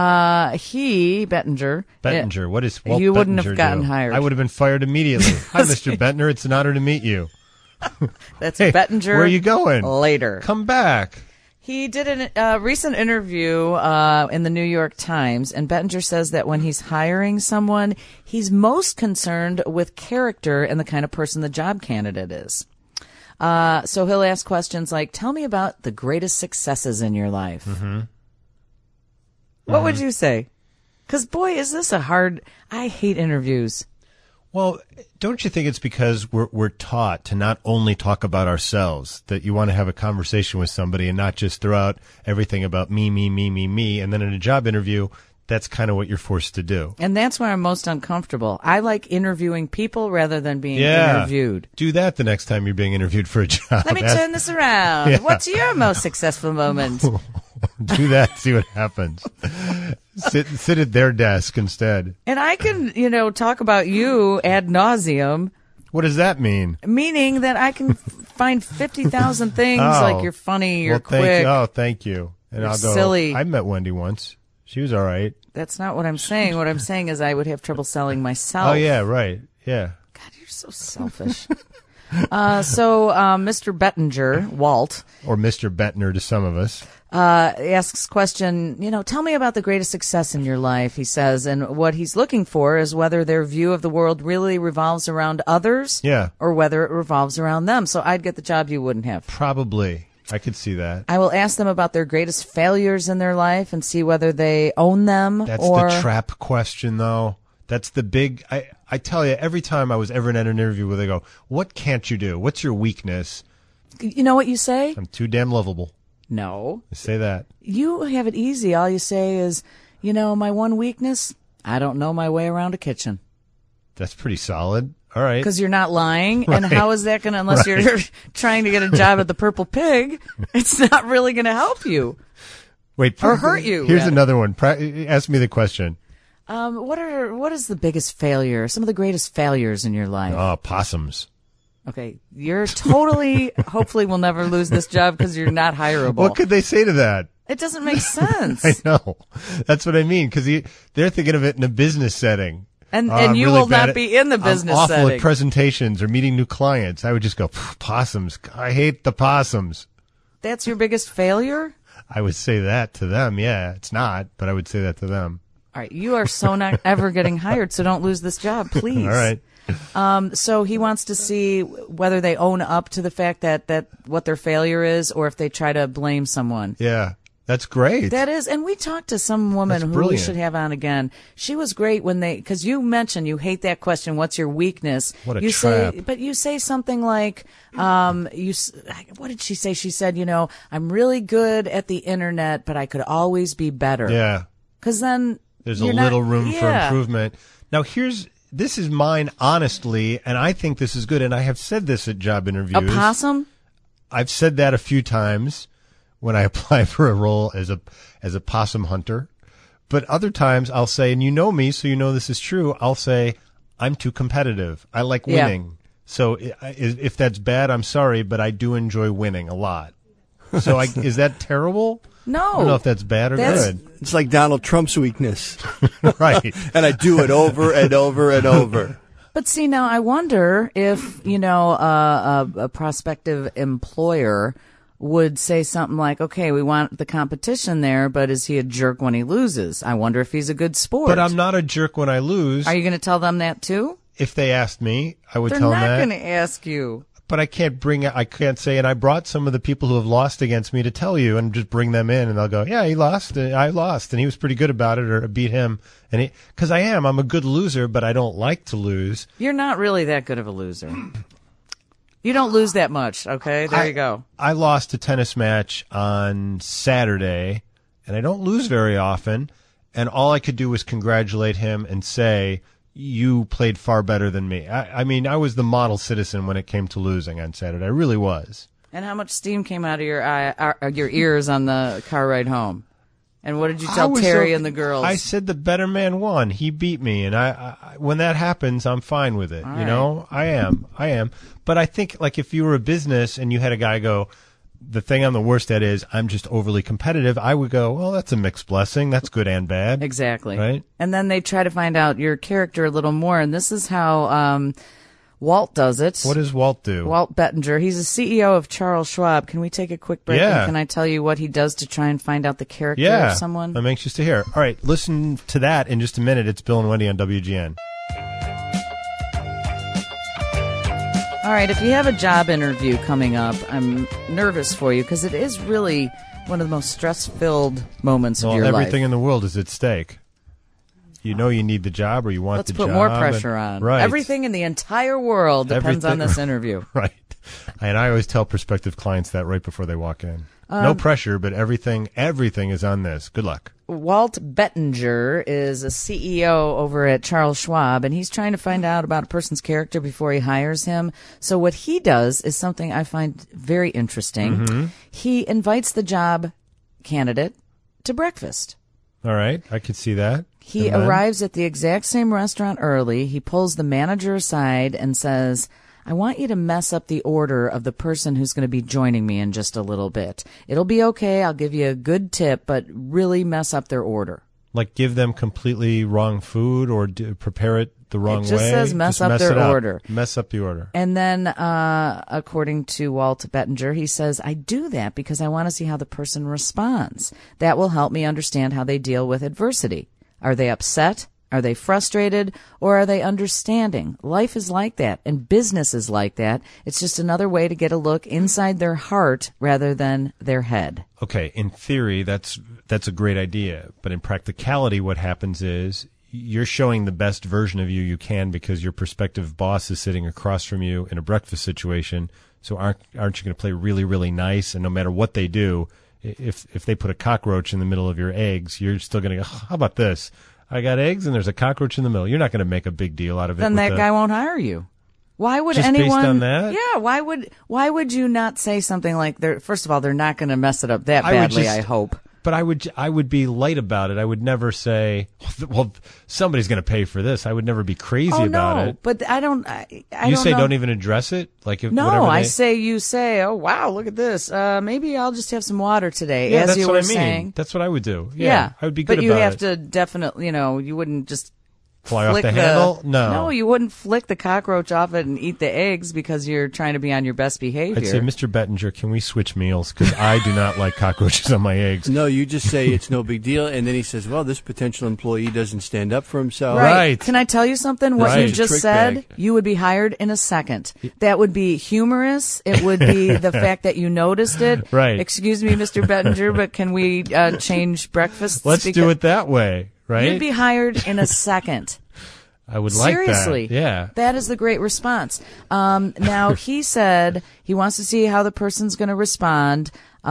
Bettinger. What is Walt You wouldn't Bettinger have gotten do? hired. I would have been fired immediately. Hi, Mr. Bettner. It's an honor to meet you. That's Hey, Bettinger. where are you going? Later. Come back. He did a recent interview in the New York Times, and Bettinger says that when he's hiring someone, he's most concerned with character and the kind of person the job candidate is. So he'll ask questions like, tell me about the greatest successes in your life. Mm-hmm. What would you say? Because, boy, is this a hard... I hate interviews. Well, don't you think it's because we're taught to not only talk about ourselves, that you want to have a conversation with somebody and not just throw out everything about me, and then in a job interview, that's kind of what you're forced to do. And that's where I'm most uncomfortable. I like interviewing people rather than being interviewed. Do that the next time you're being interviewed for a job. Let me turn this around. Yeah. What's your most successful moment? Do that, see what happens. Sit at their desk instead. And I can, talk about you ad nauseum. What does that mean? Meaning that I can find 50,000 things like you're funny, you're quick. Thank you. And You're I'll go, silly. I met Wendy once. She was all right. That's not what I'm saying. What I'm saying is I would have trouble selling myself. Oh, yeah, right. Yeah. God, you're so selfish. So Mr. Bettinger, Walt. Or Mr. Bettner to some of us. Asks question, tell me about the greatest success in your life, he says. And what he's looking for is whether their view of the world really revolves around others. Yeah. Or whether it revolves around them. So I'd get the job you wouldn't have. Probably. I could see that. I will ask them about their greatest failures in their life and see whether they own them. That's or... the trap question, though. That's the big... I tell you, every time I was ever in an interview where they go, what can't you do? What's your weakness? You know what you say? I'm too damn lovable. No. I say that. You have it easy. All you say is, my one weakness, I don't know my way around a kitchen. That's pretty solid. All right. Because you're not lying. Right. And how is that going to, unless you're trying to get a job at the Purple Pig, it's not really going to help you. Wait. Or hurt you. Here's rather. another one. Ask me the question. What is the biggest failure, some of the greatest failures in your life? Oh, possums. Okay. You're totally, hopefully we'll never lose this job because you're not hireable. What could they say to that? It doesn't make sense. I know. That's what I mean, because they're thinking of it in a business setting. And I'm you really will bad not be in the business I'm awful setting. at presentations or meeting new clients. I would just go, possums. I hate the possums. That's your biggest failure? I would say that to them. Yeah, it's not, but I would say that to them. All right. You are so not ever getting hired, so don't lose this job, please. All right. So he wants to see whether they own up to the fact that what their failure is, or if they try to blame someone. Yeah, that's great. That is, and we talked to some woman That's who we brilliant. should have on again. She was great because you mentioned you hate that question. What's your weakness? What a you trap. But you say something like, what did she say? She said, I'm really good at the internet, but I could always be better. Yeah. Because then there's a you're little not- room for yeah. improvement. Now, this is mine, honestly, and I think this is good, and I have said this at job interviews. A possum? I've said that a few times when I apply for a role as a possum hunter. But other times I'll say, and you know me, so you know this is true, I'll say, I'm too competitive. I like Yeah. winning. So if that's bad, I'm sorry, but I do enjoy winning a lot. So is that terrible? No. I don't know if that's bad or good. It's like Donald Trump's weakness. Right. And I do it over and over and over. But see, now I wonder if, a prospective employer would say something like, okay, we want the competition there, but is he a jerk when he loses? I wonder if he's a good sport. But I'm not a jerk when I lose. Are you going to tell them that too? If they asked me, I would They're tell them not that. going to ask you. But I can't say, and I brought some of the people who have lost against me to tell you, and just bring them in, and they'll go, yeah, he lost, I lost, and he was pretty good about it, or I beat him. And because I'm a good loser, but I don't like to lose. You're not really that good of a loser. You don't lose that much, okay? There you go. I lost a tennis match on Saturday, and I don't lose very often, and all I could do was congratulate him and say, you played far better than me. I mean, I was the model citizen when it came to losing on Saturday. I really was. And how much steam came out of your ears on the car ride home? And what did you tell Terry and the girls? I said the better man won. He beat me, and I when that happens, I'm fine with it. All you know, I am. But I think, like, if you were a business and you had a guy go, the thing I'm the worst at is I'm just overly competitive, I would go, well, that's a mixed blessing. That's good and bad. Exactly. Right? And then they try to find out your character a little more, and this is how Walt does it. What does Walt do? Walt Bettinger. He's the CEO of Charles Schwab. Can we take a quick break? Yeah. And can I tell you what he does to try and find out the character Yeah. of someone? I'm anxious to hear. All right, listen to that in just a minute. It's Bill and Wendy on WGN. All right, if you have a job interview coming up, I'm nervous for you because it is really one of the most stress-filled moments of your life. Everything in the world is at stake. You know you need the job or you want Let's the put job. more pressure on. Right. Everything in the entire world depends on Everything- this interview. Right. And I always tell prospective clients that right before they walk in. No pressure, but everything is on this. Good luck. Walt Bettinger is a CEO over at Charles Schwab, and he's trying to find out about a person's character before he hires him. So what he does is something I find very interesting. Mm-hmm. He invites the job candidate to breakfast. All right. I could see that. He And then? arrives at the exact same restaurant early. He pulls the manager aside and says, I want you to mess up the order of the person who's going to be joining me in just a little bit. It'll be okay. I'll give you a good tip, but really mess up their order. Like give them completely wrong food or prepare it the wrong way? It just says mess up it their up. order. Mess up the order. And then, according to Walt Bettinger, he says, I do that because I want to see how the person responds. That will help me understand how they deal with adversity. Are they upset? Are they frustrated, or are they understanding? Life is like that, and business is like that. It's just another way to get a look inside their heart rather than their head. Okay, in theory, that's a great idea. But in practicality, what happens is you're showing the best version of you can because your prospective boss is sitting across from you in a breakfast situation. So aren't you going to play really, really nice? And no matter what they do, if they put a cockroach in the middle of your eggs, you're still going to go, how about this? I got eggs and there's a cockroach in the middle. You're not going to make a big deal out of it. Then that guy won't hire you. Why would just anyone? Based on that? Yeah. Why would you not say something like, first of all, they're not going to mess it up that badly, I hope. But I would be light about it. I would never say, well, somebody's going to pay for this. I would never be crazy about it. But I don't. I you don't say know. don't even address it. Like if, no, whatever I they, say you say, oh wow, look at this. Maybe I'll just have some water today. Yeah, as that's you what were I mean. saying. That's what I would do. Yeah, I would be good but you about have it. to definitely, you wouldn't just Fly off flick the handle? No. No, you wouldn't flick the cockroach off it and eat the eggs because you're trying to be on your best behavior. I'd say, Mr. Bettinger, can we switch meals? Because I do not like cockroaches on my eggs. No, you just say it's no big deal, and then he says, well, this potential employee doesn't stand up for himself. Right. Can I tell you something? What Right. you just Trick said, bag. you would be hired in a second. That would be humorous. It would be the fact that you noticed it. Right. Excuse me, Mr. Bettinger, but can we change breakfast? Let's do it that way, right? You'd be hired in a second. I would like Seriously. that. Yeah. That is the great response. Now, he said he wants to see how the person's going to respond.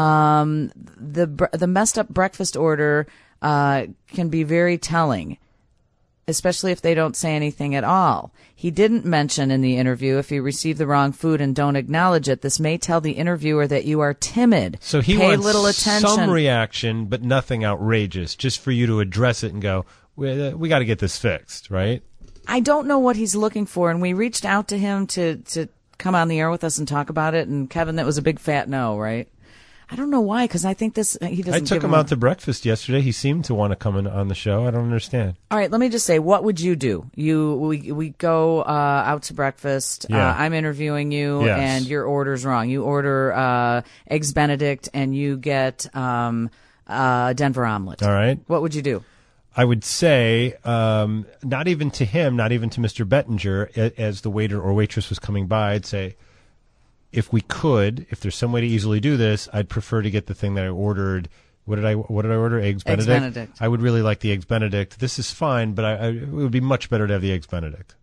The messed up breakfast order can be very telling, especially if they don't say anything at all. He didn't mention in the interview if you receive the wrong food and don't acknowledge it. This may tell the interviewer that you are timid. So he Pay wants little attention. some reaction, but nothing outrageous, just for you to address it and go, we got to get this fixed, right? I don't know what he's looking for, and we reached out to him to come on the air with us and talk about it, and Kevin, that was a big fat no, right? I don't know why, because I think he doesn't I took give him out to breakfast yesterday. He seemed to want to come on the show. I don't understand. All right, let me just say, what would you do? We go out to breakfast. Yeah. I'm interviewing you, Yes. and your order's wrong. You order eggs Benedict, and you get Denver omelet. All right. What would you do? I would say, not even to him, not even to Mr. Bettinger, as the waiter or waitress was coming by, I'd say, if there's some way to easily do this, I'd prefer to get the thing that I ordered. What did I order? Eggs Benedict? Benedict. I would really like the Eggs Benedict. This is fine, but it would be much better to have the Eggs Benedict.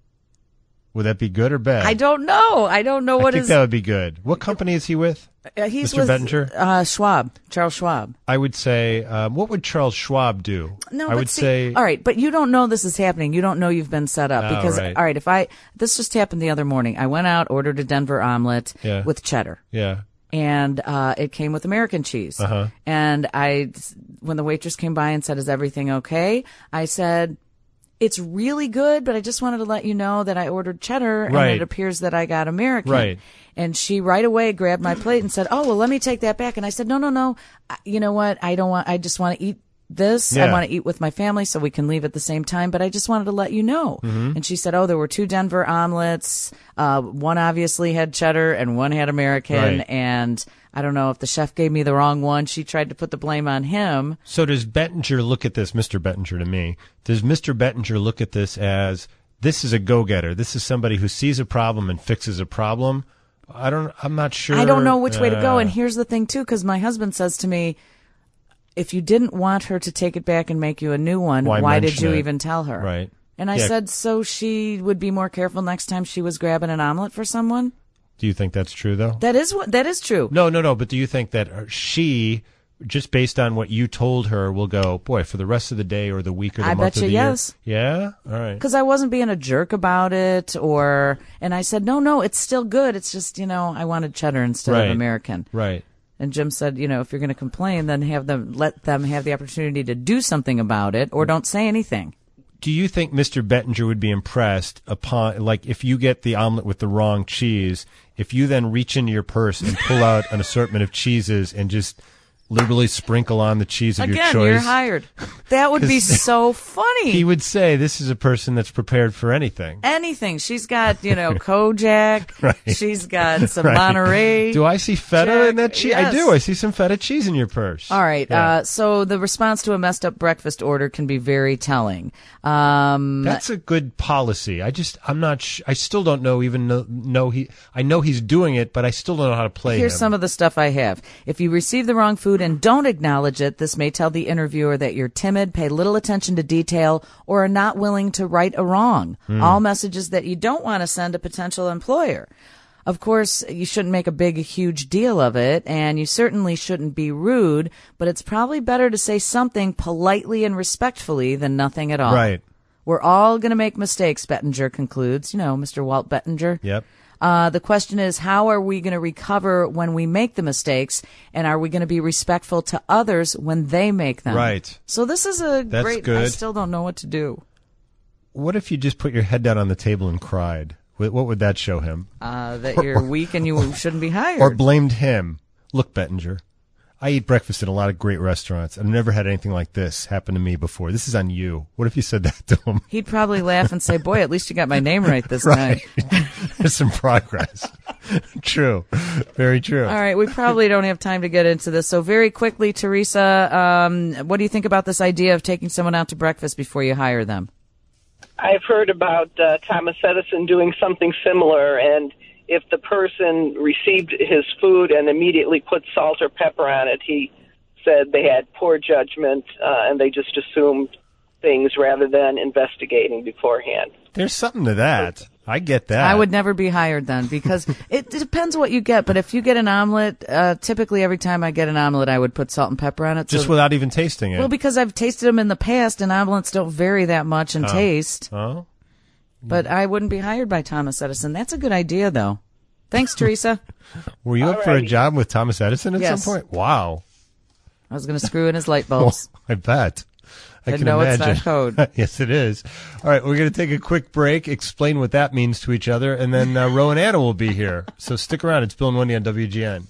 Would that be good or bad? I don't know. I don't know what I think that would be good. What company is he with? He's Mr. with Bettinger? Schwab, Charles Schwab. I would say, what would Charles Schwab do? No, I but would see, say, all right, but you don't know this is happening. You don't know you've been set up Oh, because, right. all right, this just happened the other morning. I went out, ordered a Denver omelet Yeah. with cheddar. yeah. And it came with American cheese. Uh-huh. And when the waitress came by and said, "Is everything okay?" I said, "It's really good, but I just wanted to let you know that I ordered cheddar Right. and it appears that I got American." Right. And she right away grabbed my plate and said, "Oh, well, let me take that back." And I said, "No. You know what? I just want to eat this. I Yeah. want to eat with my family so we can leave at the same time, but I just wanted to let you know." Mhm. And she said, "Oh, there were 2 Denver omelets. One obviously had cheddar and one had American." Right. And I don't know if the chef gave me the wrong one. She tried to put the blame on him. So does Bettinger look at this, Mr. Bettinger to me, does Mr. Bettinger look at this as, this is a go-getter, this is somebody who sees a problem and fixes a problem? I'm not sure. I don't know which way to go. And here's the thing, too, because my husband says to me, if you didn't want her to take it back and make you a new one, why did mention you it? even tell her? Right. And I Yeah. said, so she would be more careful next time she was grabbing an omelet for someone? Do you think that's true, though? That is true. No, but do you think that she, just based on what you told her, will go, boy, for the rest of the day or the week or the I month bet or you the year? yes. Yeah? All right. Because I wasn't being a jerk about it, and I said, no, it's still good. It's just, I wanted cheddar instead Right. of American. Right. And Jim said, if you're going to complain, then let them have the opportunity to do something about it, or don't say anything. Do you think Mr. Bettinger would be impressed upon, like, if you get the omelet with the wrong cheese, if you then reach into your purse and pull out an assortment of cheeses and just literally sprinkle on the cheese of your choice? Again, you're hired. That would be so funny. He would say, this is a person that's prepared for anything. Anything. She's got, Kojak. Right. She's got some Right. Monterey. Do I see feta in that cheese? Yes. I do. I see some feta cheese in your purse. All right. Yeah. So the response to a messed up breakfast order can be very telling. That's a good policy. I'm not. I still don't know. I know he's doing it, but I still don't know how to play Here's him. some of the stuff I have. If you receive the wrong food and don't acknowledge it, this may tell the interviewer that you're timid, pay little attention to detail, or are not willing to right a wrong. All messages that you don't want to send a potential employer. Of course, you shouldn't make a huge deal of it, and you certainly shouldn't be rude, but it's probably better to say something politely and respectfully than nothing at all. Right. We're all going to make mistakes, Bettinger concludes. Mr. Walt Bettinger. Yep. The question is, how are we going to recover when we make the mistakes, and are we going to be respectful to others when they make them? Right. So this is a That's great. good. I still don't know what to do. What if you just put your head down on the table and cried? What would that show him? That you're weak and you shouldn't be hired. Or blamed him. Look, Bettinger, I eat breakfast at a lot of great restaurants. I've never had anything like this happen to me before. This is on you. What if you said that to him? He'd probably laugh and say, boy, at least you got my name right this time. There's some progress. True. Very true. All right, we probably don't have time to get into this. So very quickly, Teresa, what do you think about this idea of taking someone out to breakfast before you hire them? I've heard about Thomas Edison doing something similar, and if the person received his food and immediately put salt or pepper on it, he said they had poor judgment and they just assumed things rather than investigating beforehand. There's something to that. I get that. I would never be hired then because it depends what you get. But if you get an omelet, typically every time I get an omelet, I would put salt and pepper on it. Just without even tasting it. Well, because I've tasted them in the past, and omelets don't vary that much in taste. Oh. But I wouldn't be hired by Thomas Edison. That's a good idea, though. Thanks, Teresa. Were you up for a job with Thomas Edison at Yes. some point? Wow. I was going to screw in his light bulbs. I bet. I And can no, imagine. it's not code. Yes, it is. All right, we're going to take a quick break, explain what that means to each other, and then Ro and Anna will be here. So stick around. It's Bill and Wendy on WGN.